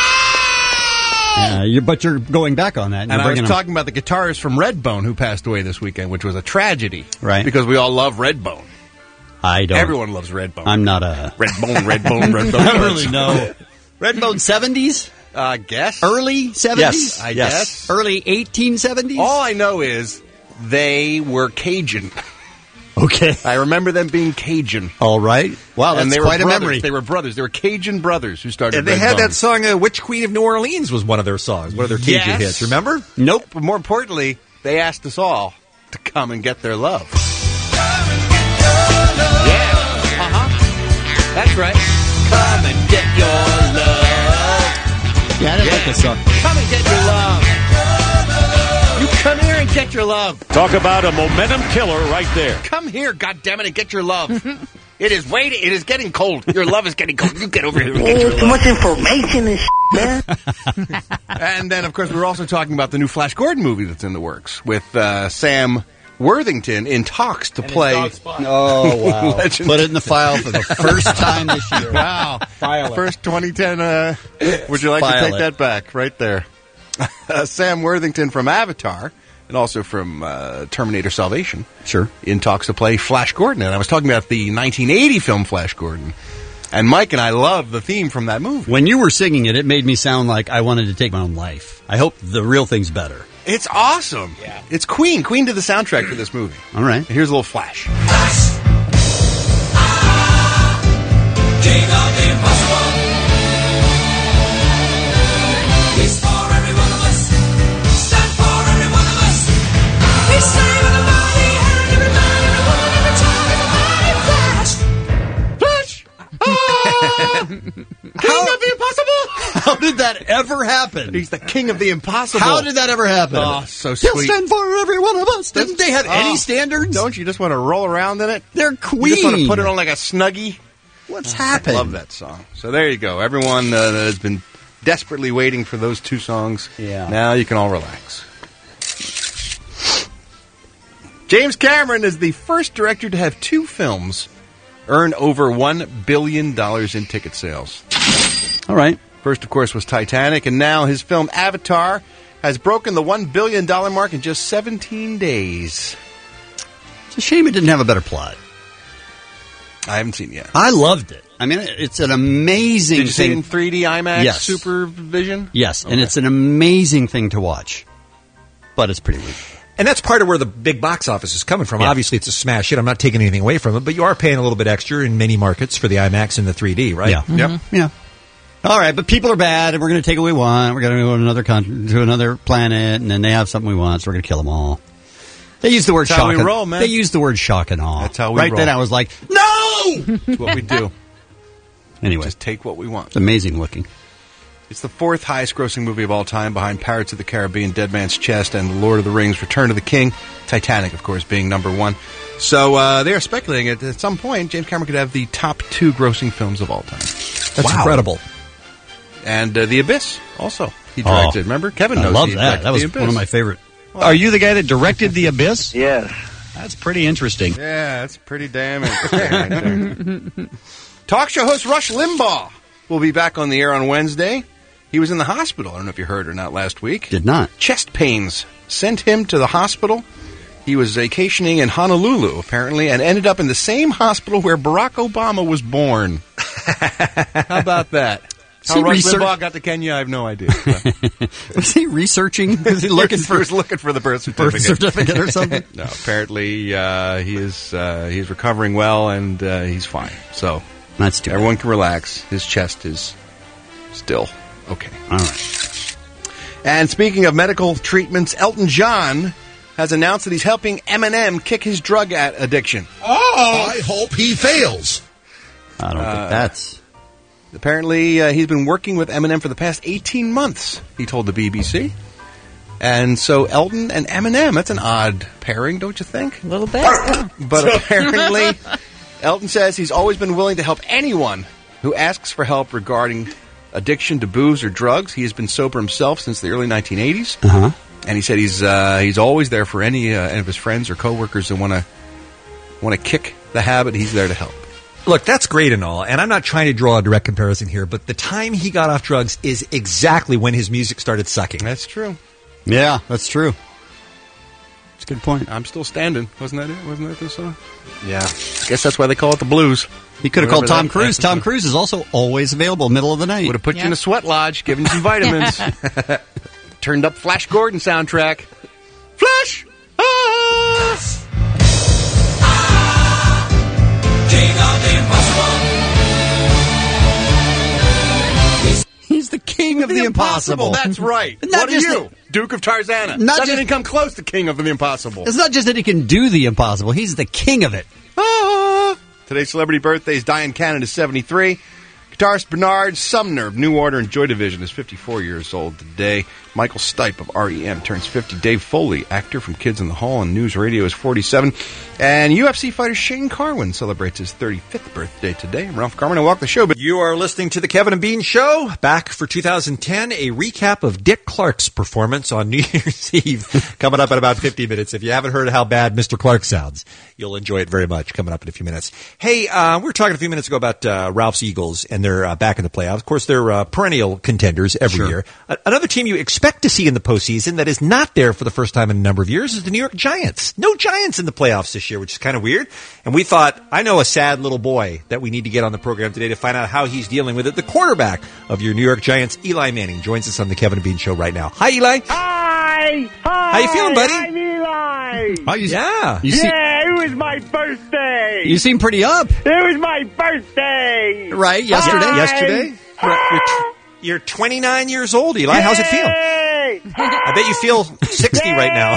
Yeah, but you're going back on that. And I was talking about the guitarist from Redbone who passed away this weekend, which was a tragedy. Right. Because we all love Redbone. I don't. Everyone loves Redbone. I'm not a... Redbone. I don't really know. Redbone 70s? Guess. Early 70s? Yes, I guess. Early 1870s? All I know is they were Cajun. Okay. I remember them being Cajun. All right. Wow, that's and they quite were a brothers. memory. They were brothers. They were Cajun brothers who started And they had Redbone. that song, Witch Queen of New Orleans was one of their songs, one of their Cajun hits, remember? Nope. But more importantly, they asked us all to come and get their love. Yeah. That's right. Come and get your love. Yeah, I didn't like this song. Come and get your love. You come here and get your love. Talk about a momentum killer right there. Come here, goddammit, and get your love. It is getting cold. Your love is getting cold. You get over here and get your Too love. much information and man. And then, of course, we're also talking about the new Flash Gordon movie that's in the works with Sam Worthington in talks to play. Oh, wow. Legend. Put it in the file for the first time this year. Wow. File it. First 2010. Would you like File to take it. that back? Right there. Sam Worthington from Avatar and also from Terminator Salvation. Sure. In talks to play Flash Gordon. And I was talking about the 1980 film Flash Gordon. And Mike and I love the theme from that movie. When you were singing it, it made me sound like I wanted to take my own life. I hope the real thing's better. It's awesome. Yeah. It's Queen. Queen did the soundtrack for this movie. All right. Here's a little Flash. King of the impossible. He's for every one of us. Stand for every one of us. He's saving the body and every man, every woman, every child, everybody. Flash! King of the Impossible! How did that ever happen? He's the king of the impossible. How did that ever happen? Oh, so He'll sweet. stand for every one of us. Didn't they have any standards? Don't you just want to roll around in it? They're Queen. You just want to put it on like a Snuggie? What's I happened? love that song. So there you go. Everyone that has been desperately waiting for those two songs. Yeah. Now you can all relax. James Cameron is the first director to have two films earn over $1 billion in ticket sales. All right. First, of course, was Titanic, and now his film Avatar has broken the $1 billion mark in just 17 days. It's a shame it didn't have a better plot. I haven't seen it yet. I loved it. I mean, it's an amazing Did you see it thing. in 3D IMAX Yes. Supervision? Yes, and Okay. it's an amazing thing to watch. But it's pretty weak. And that's part of where the big box office is coming from. Yeah. Obviously, it's a smash hit. I'm not taking anything away from it, but you are paying a little bit extra in many markets for the IMAX and the 3D, right? Yeah. Yep. Yeah. All right, but people are bad, and we're going to take what we want. We're going to go to another country, to another planet, and then they have something we want, so we're going to kill them all. They use the word That's how shock. we roll, man. They use the word shock and awe. That's how we right roll. then, I was like, no. That's what we do. Anyway, Just take what we want. it's amazing looking. It's the fourth highest grossing movie of all time behind Pirates of the Caribbean, Dead Man's Chest, and Lord of the Rings, Return of the King. Titanic, of course, being number one. So they are speculating at some point James Cameron could have the top two grossing films of all time. That's incredible. And The Abyss, also. He directed, remember? Kevin knows I love he that. directed That was The Abyss. one of my favorite. Are you the guy that directed The Abyss? Yes. That's pretty interesting. Yeah, that's pretty damn interesting right there. Talk show host Rush Limbaugh will be back on the air on Wednesday. He was in the hospital. I don't know if you heard or not last week. Did not. Chest pains sent him to the hospital. He was vacationing in Honolulu, apparently, and ended up in the same hospital where Barack Obama was born. How about that? How Rush Limbaugh got to Kenya, I have no idea. Was he researching? Was he looking He was looking for the birth certificate. birth certificate or something? No, apparently he is recovering well and he's fine. So That's too everyone can relax. His chest is still okay. All right. And speaking of medical treatments, Elton John has announced that he's helping Eminem kick his drug addiction. Oh! I hope he fails. I don't think that's... Apparently, he's been working with Eminem for the past 18 months, he told the BBC. And so Elton and Eminem, that's an odd pairing, don't you think? A little bit. But apparently, Elton says he's always been willing to help anyone who asks for help regarding addiction to booze or drugs. He has been sober himself since the early 1980s. Uh-huh. And he said he's always there for any of his friends or coworkers that want to kick the habit. He's there to help. Look, that's great and all, and I'm not trying to draw a direct comparison here, but the time he got off drugs is exactly when his music started sucking. That's true. Yeah, that's true. That's a good point. I'm Still Standing. Wasn't that it? Wasn't that the song? Yeah. I guess that's why they call it the blues. He could have called Tom Cruise. Tom Cruise is also always available, middle of the night. Would have put you in a sweat lodge, given you some vitamins. Turned up Flash Gordon soundtrack. Flash! King of the Impossible. He's the king of the impossible. That's right. Not What are just you? Duke of Tarzana. Not Doesn't just- even come close to king of the impossible. It's not just that he can do the impossible. He's the king of it. Today's celebrity birthdays. Diane Cannon is 73. Guitarist Bernard Sumner of New Order and Joy Division is 54 years old today. Michael Stipe of REM turns 50. Dave Foley, actor from Kids in the Hall and News Radio, is 47. And UFC fighter Shane Carwin celebrates his 35th birthday today. I'm Ralph Garman. I walk the show. But You are listening to the Kevin and Bean Show. Back for 2010, a recap of Dick Clark's performance on New Year's Eve. Coming up in about 50 minutes. If you haven't heard how bad Mr. Clark sounds, you'll enjoy it very much. Coming up in a few minutes. Hey, we were talking a few minutes ago about Ralph's Eagles, and they're back in the playoffs. Of course, they're perennial contenders every year. Another team you expect to see in the postseason that is not there for the first time in a number of years is the New York Giants. No Giants in the playoffs this year, which is kind of weird. And we thought, I know a sad little boy that we need to get on the program today to find out how he's dealing with it. The quarterback of your New York Giants, Eli Manning, joins us on the Kevin and Bean Show right now. Hi, Eli. Hi! Hi! How you feeling, buddy? I'm Eli! it was my birthday! You seem pretty up. It was my birthday! Right, yesterday? Hi. Yesterday? You're 29 years old, Eli. How's it feel? I bet you feel 60 right now.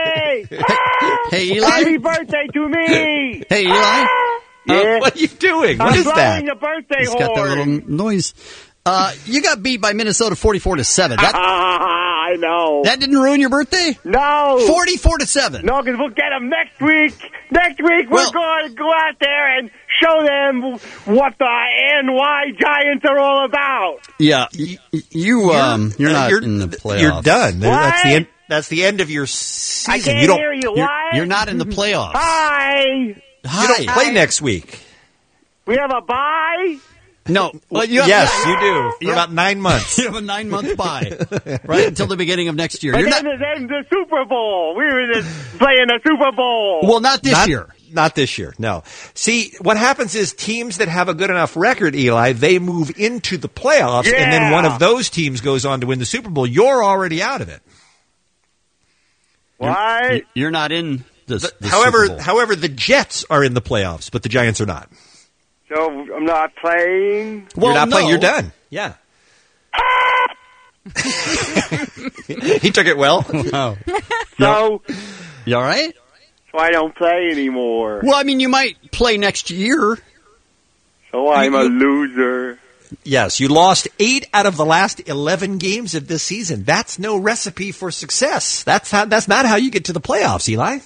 Hey, Eli. Happy birthday to me! Hey, Eli. What are you doing? What I'm is that? blowing the birthday He's got that horn. little noise. You got beat by Minnesota 44-7. I know. That didn't ruin your birthday? No. 44-7. No, because we'll get them next week. Next week, we're going to go out there and show them what the NY Giants are all about. Yeah, you're not in the playoffs. You're done. What? That's the end of your season. I can't hear you. What? You're not in the playoffs. Hi. You don't play next week. We have a bye? No. Well, Yes, you do. For about 9 months. You have a 9-month bye, right, until the beginning of next year. But You're then the Super Bowl. We were just playing the Super Bowl. Well, not this year. Not this year, no. See, what happens is teams that have a good enough record, Eli, they move into the playoffs, and then one of those teams goes on to win the Super Bowl. You're already out of it. What? You're not in the Super Bowl. However, the Jets are in the playoffs, but the Giants are not. So I'm not playing? You're not playing. You're done. Yeah. He took it well. Wow. So, You all right? so I don't play anymore. Well, I mean, you might play next year. So I'm a loser. Yes, you lost 8 out of the last 11 games of this season. That's no recipe for success. That's not how you get to the playoffs, Eli.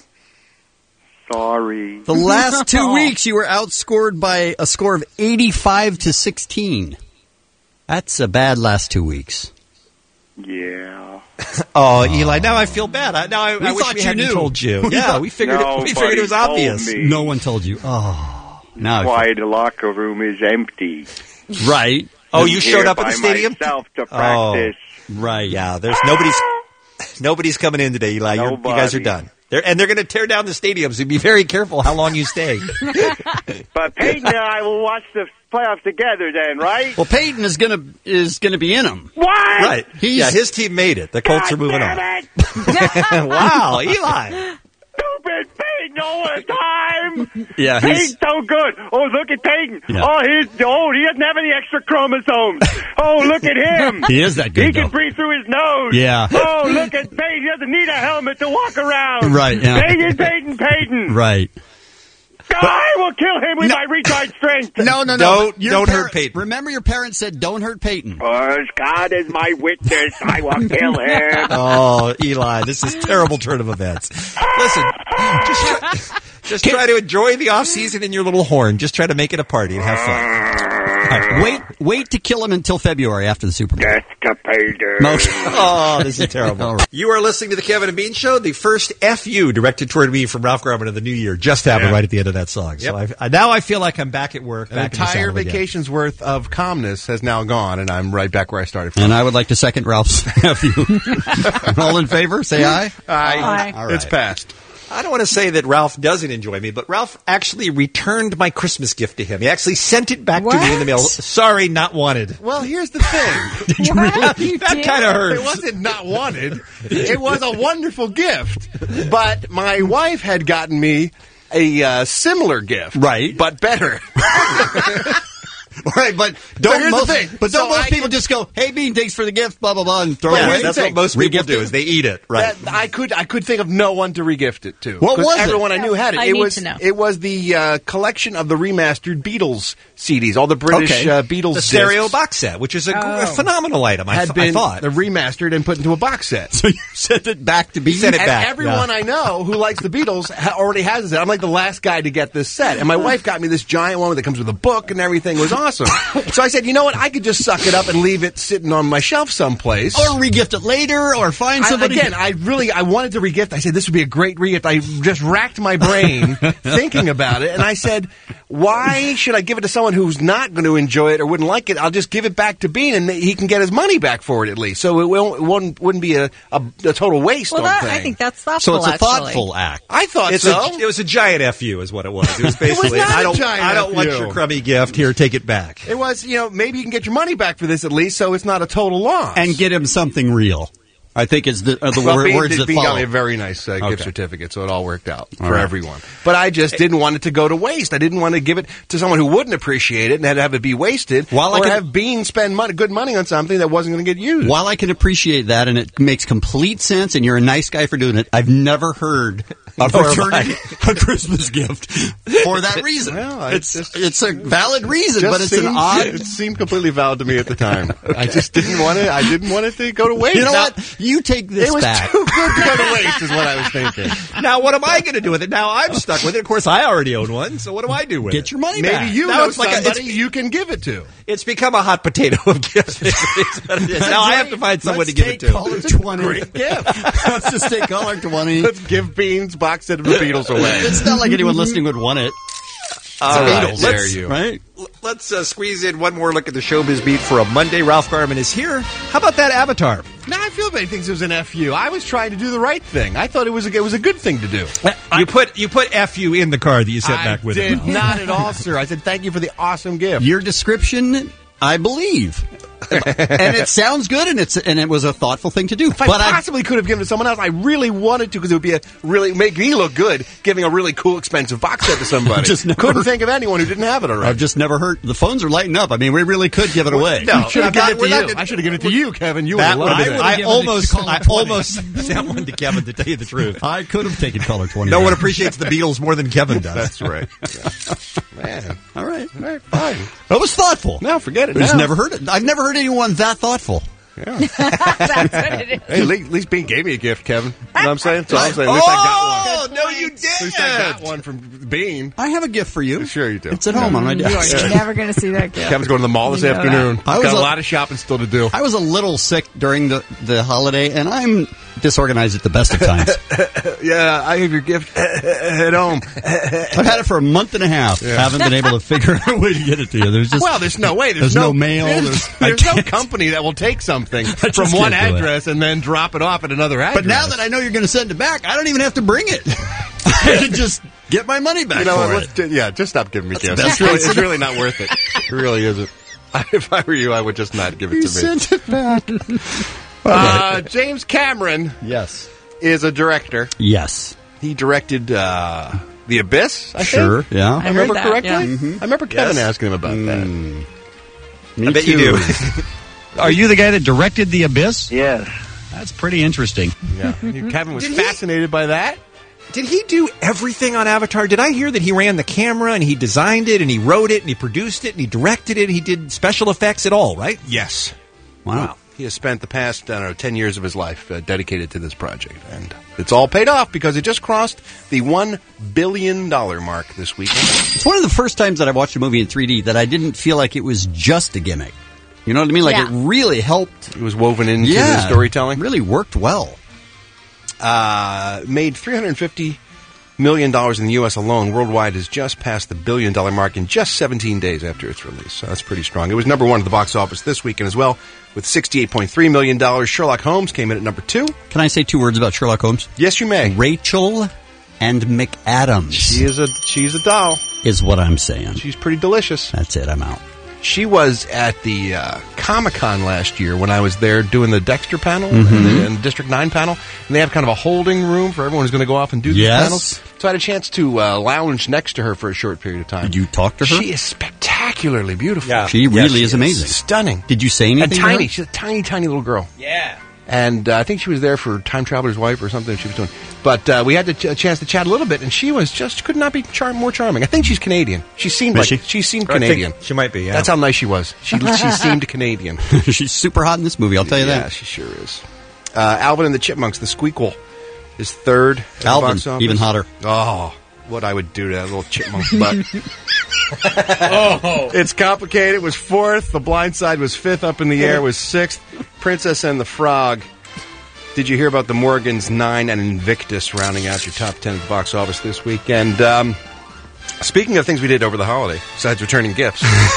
Sorry. The last 2 weeks, you were outscored by a score of 85-16. That's a bad last 2 weeks. Yeah. Oh, Eli, now I feel bad. I wish thought we you hadn't knew. told you. Yeah, we figured it was obvious. No one told you. Oh, now Why the locker room is empty. right. Oh, you I'm showed here up at by the stadium? myself to practice. Right. Yeah, there's nobody's coming in today, Eli. You guys are done. They're going to tear down the stadium, so be very careful how long you stay. But Peyton and I will watch the playoffs together then, right? Well, Peyton is gonna be in them. What? Right. His team made it. The Colts are moving on. Damn it! Wow, Eli. Stupid Peyton all the time. Yeah, Peyton's so good. Oh, look at Peyton. Yeah. Oh, he doesn't have any extra chromosomes. Oh, look at him. He is that good, He can though. breathe through his nose. Yeah. Oh, look at Peyton. He doesn't need a helmet to walk around. Right, yeah. Peyton. Right. I will kill him with my retard strength. No. Don't hurt Peyton. Remember, your parents said, "Don't hurt Peyton." God is my witness. I will kill him. Oh, Eli, this is a terrible turn of events. Listen, just try to enjoy the off season in your little horn. Just try to make it a party and have fun. All right, wait to kill him until February after the Super Bowl. Jessica Peyton. Oh, this is terrible. All right. You are listening to the Kevin and Bean Show. The first FU directed toward me from Ralph Garman in the new year just happened right at the end of that song. Yep. So now I feel like I'm back at work. An back in the entire saddle again. vacation's worth of calmness has now gone, and I'm right back where I started from. And I would like to second Ralph's FU. All in favor? Say aye. Aye. All right. It's passed. I don't want to say that Ralph doesn't enjoy me, but Ralph actually returned my Christmas gift to him. He actually sent it back to me in the mail. Sorry, not wanted. Well, here's the thing. Did you really? That kind of hurts. It wasn't not wanted. It was a wonderful gift. But my wife had gotten me a similar gift. Right. But better. Right, but don't most people just go, "Hey, Bean, thanks for the gift," blah blah blah, and throw it away? That's what most people do. Is they eat it. Right. I could think of no one to regift it to. What was it? Everyone I knew had it. I need to know. It was the collection of the remastered Beatles CDs, all the British Beatles the stereo discs box set, which is a phenomenal item. I been thought remastered and put into a box set. So you sent it back to Bean. And everyone I know who likes the Beatles already has it. I'm like the last guy to get this set, and my wife got me this giant one that comes with a book and everything. It was awesome. So I said, you know what? I could just suck it up and leave it sitting on my shelf someplace. Or regift it later, or find somebody. I wanted to regift. I said, this would be a great regift. I just racked my brain thinking about it. And I said, why should I give it to someone who's not going to enjoy it or wouldn't like it? I'll just give it back to Bean, and he can get his money back for it at least. So it wouldn't be a total waste. Well, I think that's thoughtful. So it's a thoughtful act. I thought so. It was a giant FU is what it was. It was basically, I don't want your crummy gift. Here, take it back. It was, maybe you can get your money back for this at least, so it's not a total loss. And get him something real. I think it's the words that Bean follow. got me a very nice gift certificate, so it all worked out for everyone. But I just didn't want it to go to waste. I didn't want to give it to someone who wouldn't appreciate it and have it be wasted, have Bean spend good money on something that wasn't going to get used. While I can appreciate that, and it makes complete sense, and you're a nice guy for doing it, I've never heard of returning a Christmas gift for that reason. Well, it's a valid reason, but it's an odd. It seemed completely valid to me at the time. Okay. I just didn't want it. I didn't want it to go to waste. You know what? You take this back. It was too good to go to waste, is what I was thinking. Now, what am I going to do with it? Now I'm stuck with it. Of course, I already own one. So what do I do with it? Get your money back. Maybe you know somebody you can give it to. It's become a hot potato of gifts. Now I have to find someone to give it to. Caller 20. Great gift. Let's just take caller 20. Let's give Bean's box set of the Beatles away. It's not like anyone listening would want it. All right, dare you. Right? Let's squeeze in one more look at the Showbiz Beat for a Monday. Ralph Garman is here. How about that Avatar? No, I feel bad. Thinks it was an FU. I was trying to do the right thing. I thought it was a good thing to do. You put FU in the card that you sent back with it. I it. did not at all, sir. I said thank you for the awesome gift. Your description, I believe. And it sounds good, and it was a thoughtful thing to do. If I possibly could have given it to someone else, I really wanted to, because it would make me look good giving a really cool, expensive box set to somebody. Couldn't think of anyone who didn't have it already. I've just never heard. The phones are lighting up. I mean, we really could give it away. No, I should have given it to you. I should have given it to you, Kevin. You would have loved it. I almost sent one to Kevin, to tell you the truth. I could have taken caller 20. No one appreciates the Beatles more than Kevin does. That's right. Man. All right, fine. That was thoughtful. No, forget it. I've never heard it. I've never heard anyone that thoughtful. Yeah. That's what it is. Hey, at least Bean gave me a gift, Kevin. You know what I'm saying? So I'm saying, at least I got one. No, you didn't. At least I got one from Bean. I have a gift for you. Sure you do. It's at home on my desk. You're never going to see that gift. Kevin's going to the mall this afternoon. Got a lot of shopping still to do. I was a little sick during the holiday, and I'm disorganized at the best of times. Yeah, I have your gift at home. I've had it for a month and a half. Yeah. Haven't been able to figure out a way to get it to you. There's no way. There's no mail. There's no company that will take something from one address and then drop it off at another address. But now that I know you're going to send it back, I don't even have to bring it. I can just get my money back for it. Just stop giving me gifts. It's really not worth it. It really isn't. If I were you, I would just not give it to me. Sent it back. James Cameron, yes, is a director. Yes, he directed The Abyss. I think. Yeah, I remember correctly. Yeah. Mm-hmm. I remember Kevin asking him about that. Me I bet too. you do. Are you the guy that directed The Abyss? Yes. That's pretty interesting. Yeah, Kevin was fascinated by that. Did he do everything on Avatar? Did I hear that he ran the camera and he designed it and he wrote it and he produced it and he directed it? He did special effects at all, right? Yes. Wow. He has spent the past, 10 years of his life dedicated to this project. And it's all paid off because it just crossed the $1 billion mark this weekend. It's one of the first times that I watched a movie in 3D that I didn't feel like it was just a gimmick. You know what I mean? Like it really helped. It was woven into the storytelling. Really worked well. Made $350 million in the U.S. alone. Worldwide has just passed the $1 billion mark in just 17 days after its release. So that's pretty strong. It was number one at the box office this weekend as well, with $68.3 million. Sherlock Holmes came in at number 2. Can I say 2 words about Sherlock Holmes? Yes, you may. Rachel and McAdams. She's a doll. Is what I'm saying. She's pretty delicious. That's it. I'm out. She was at the Comic-Con last year when I was there doing the Dexter panel Mm-hmm. and the District 9 panel. And they have kind of a holding room for everyone who's going to go off and do these panels. So I had a chance to lounge next to her for a short period of time. Did you talk to her? She is spectacularly beautiful. Yeah. She really is amazing. Stunning. Did you say anything? And tiny. She's a tiny, tiny little girl. Yeah. And I think she was there for Time Traveler's Wife or something she was doing. But we had a chance to chat a little bit, and she was just could not be more charming. I think she's Canadian. She seemed she seemed Canadian. She might be, yeah. That's how nice she was. She seemed Canadian. She's super hot in this movie, I'll tell you that. Yeah, she sure is. Alvin and the Chipmunks, the Squeakquel, is third at the Alvin, box office. even hotter. Oh, what I would do to that little chipmunk butt. It's complicated. It was fourth. The Blind Side was fifth. Up in the Air was sixth. Princess and the Frog. Did you hear about the Morgans 9 and Invictus rounding out your top 10 at the box office this week? And speaking of things we did over the holiday, besides returning gifts,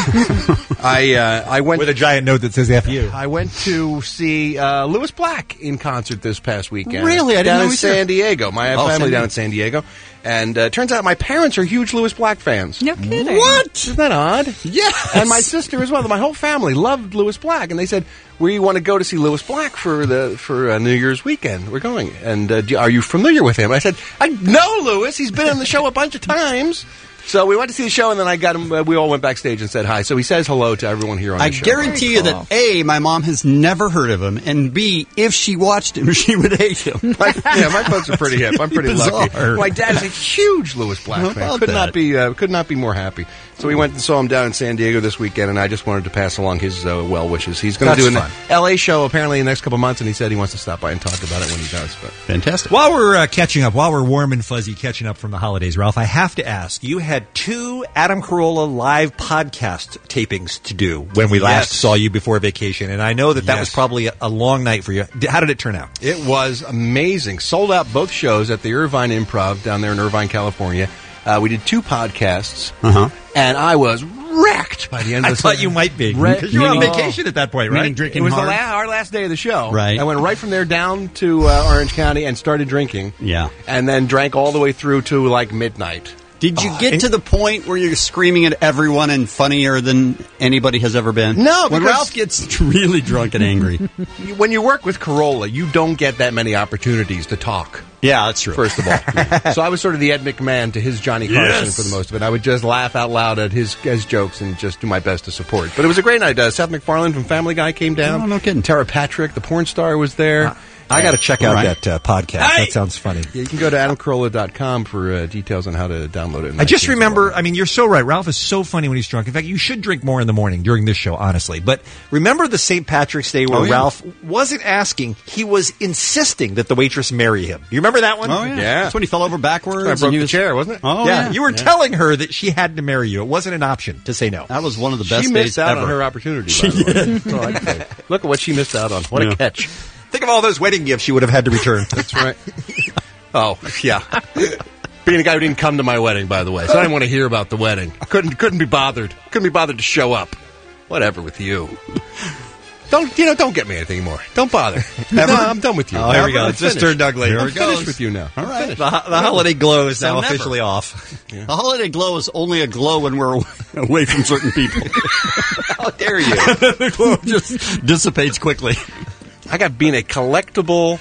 I went with a giant note that says F you. I went to see Lewis Black in concert this past weekend. Really? I didn't know down in he was here. San Diego. My family down in San Diego. And turns out my parents are huge Lewis Black fans. No kidding. What? Isn't that odd? Yes. And my sister as well. My whole family loved Lewis Black, and they said, "We want to go to see Lewis Black for New Year's weekend. We're going." And are you familiar with him? I said, "I know Lewis. He's been on the show a bunch of times." So we went to see the show, and then I got him. We all went backstage and said hi. So he says hello to everyone here on the show. I guarantee you that A, my mom has never heard of him, and B, if she watched him, she would hate him. My folks are pretty hip. I'm pretty lucky. My dad is a huge Lewis Black fan. Could not be more happy. So we went and saw him down in San Diego this weekend, and I just wanted to pass along his well wishes. He's going to do an L.A. show apparently in the next couple months, and he said he wants to stop by and talk about it when he does. But fantastic. While we're catching up, while we're warm and fuzzy catching up from the holidays, Ralph, I have to ask, you had 2 Adam Carolla live podcast tapings to do when we last saw you before vacation, and I know that was probably a long night for you. How did it turn out? It was amazing. Sold out both shows at the Irvine Improv down there in Irvine, California. We did 2 podcasts, and I was wrecked by the end of the I thought you might be. Because you were on vacation at that point, right? It was our last day of the show. Right. I went right from there down to Orange County and started drinking. Yeah. And then drank all the way through to like midnight. Did you get to the point where you're screaming at everyone and funnier than anybody has ever been? No, when Ralph gets really drunk and angry. When you work with Carolla, you don't get that many opportunities to talk. Yeah, that's true. First of all. So I was sort of the Ed McMahon to his Johnny Carson for the most of it. I would just laugh out loud at his jokes and just do my best to support. But it was a great night. Seth MacFarlane from Family Guy came down. Oh, no kidding. Tara Patrick, the porn star, was there. I got to check out that podcast. Hey! That sounds funny. Yeah, you can go to adamcarolla.com for details on how to download it. I just remember, you're so right. Ralph is so funny when he's drunk. In fact, you should drink more in the morning during this show, honestly. But remember the St. Patrick's Day where Ralph wasn't asking, he was insisting that the waitress marry him. You remember that one? Oh, yeah. That's when he fell over backwards. I broke the chair, wasn't it? Oh, yeah. You were telling her that she had to marry you. It wasn't an option to say no. That was one of the best days ever. She missed out on her opportunity. She did. That's all I can say. Look at what she missed out on. What a catch. Think of all those wedding gifts she would have had to return. That's right. Oh, yeah. Being a guy who didn't come to my wedding, by the way, so I didn't want to hear about the wedding. Couldn't be bothered. Couldn't be bothered to show up. Whatever with you. Don't get me anything more. Don't bother. No, I'm done with you. Oh, here we go. It's just turned ugly. I'm finished with you now. All right. The holiday glow is now officially off. Yeah. The holiday glow is only a glow when we're away from certain people. How dare you? The glow just dissipates quickly. I got being a collectible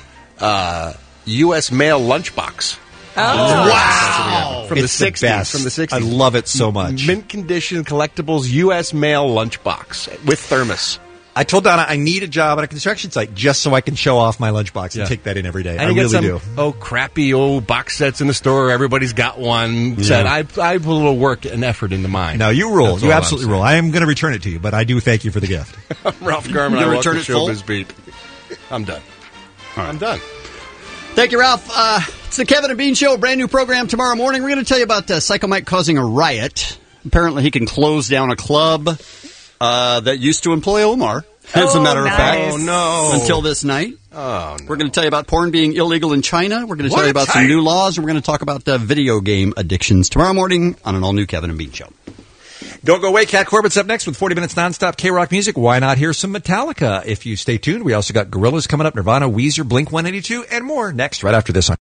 U.S. mail lunchbox. Oh. Wow. From the 60s. From the 60s. I love it so much. Mint condition collectibles U.S. mail lunchbox with thermos. I told Donna I need a job at a construction site just so I can show off my lunchbox and take that in every day. And I really do. Crappy old box sets in the store. Everybody's got one set. I put a little work and effort into mine. No, you rule. You absolutely rule. I am going to return it to you, but I do thank you for the gift. Ralph Garman, I return it Showbiz Beat. I'm done. Right. I'm done. Thank you, Ralph. It's the Kevin and Bean Show, brand new program tomorrow morning. We're going to tell you about Psycho Mike causing a riot. Apparently, he can close down a club that used to employ Omar, as a matter of fact. Oh, no. Until this night. Oh, no. We're going to tell you about porn being illegal in China. We're going to tell you about some new laws, and we're going to talk about video game addictions tomorrow morning on an all-new Kevin and Bean Show. Don't go away. Cat Corbett's up next with 40 minutes nonstop K-Rock music. Why not hear some Metallica if you stay tuned? We also got Gorillaz coming up, Nirvana, Weezer, Blink-182, and more next right after this on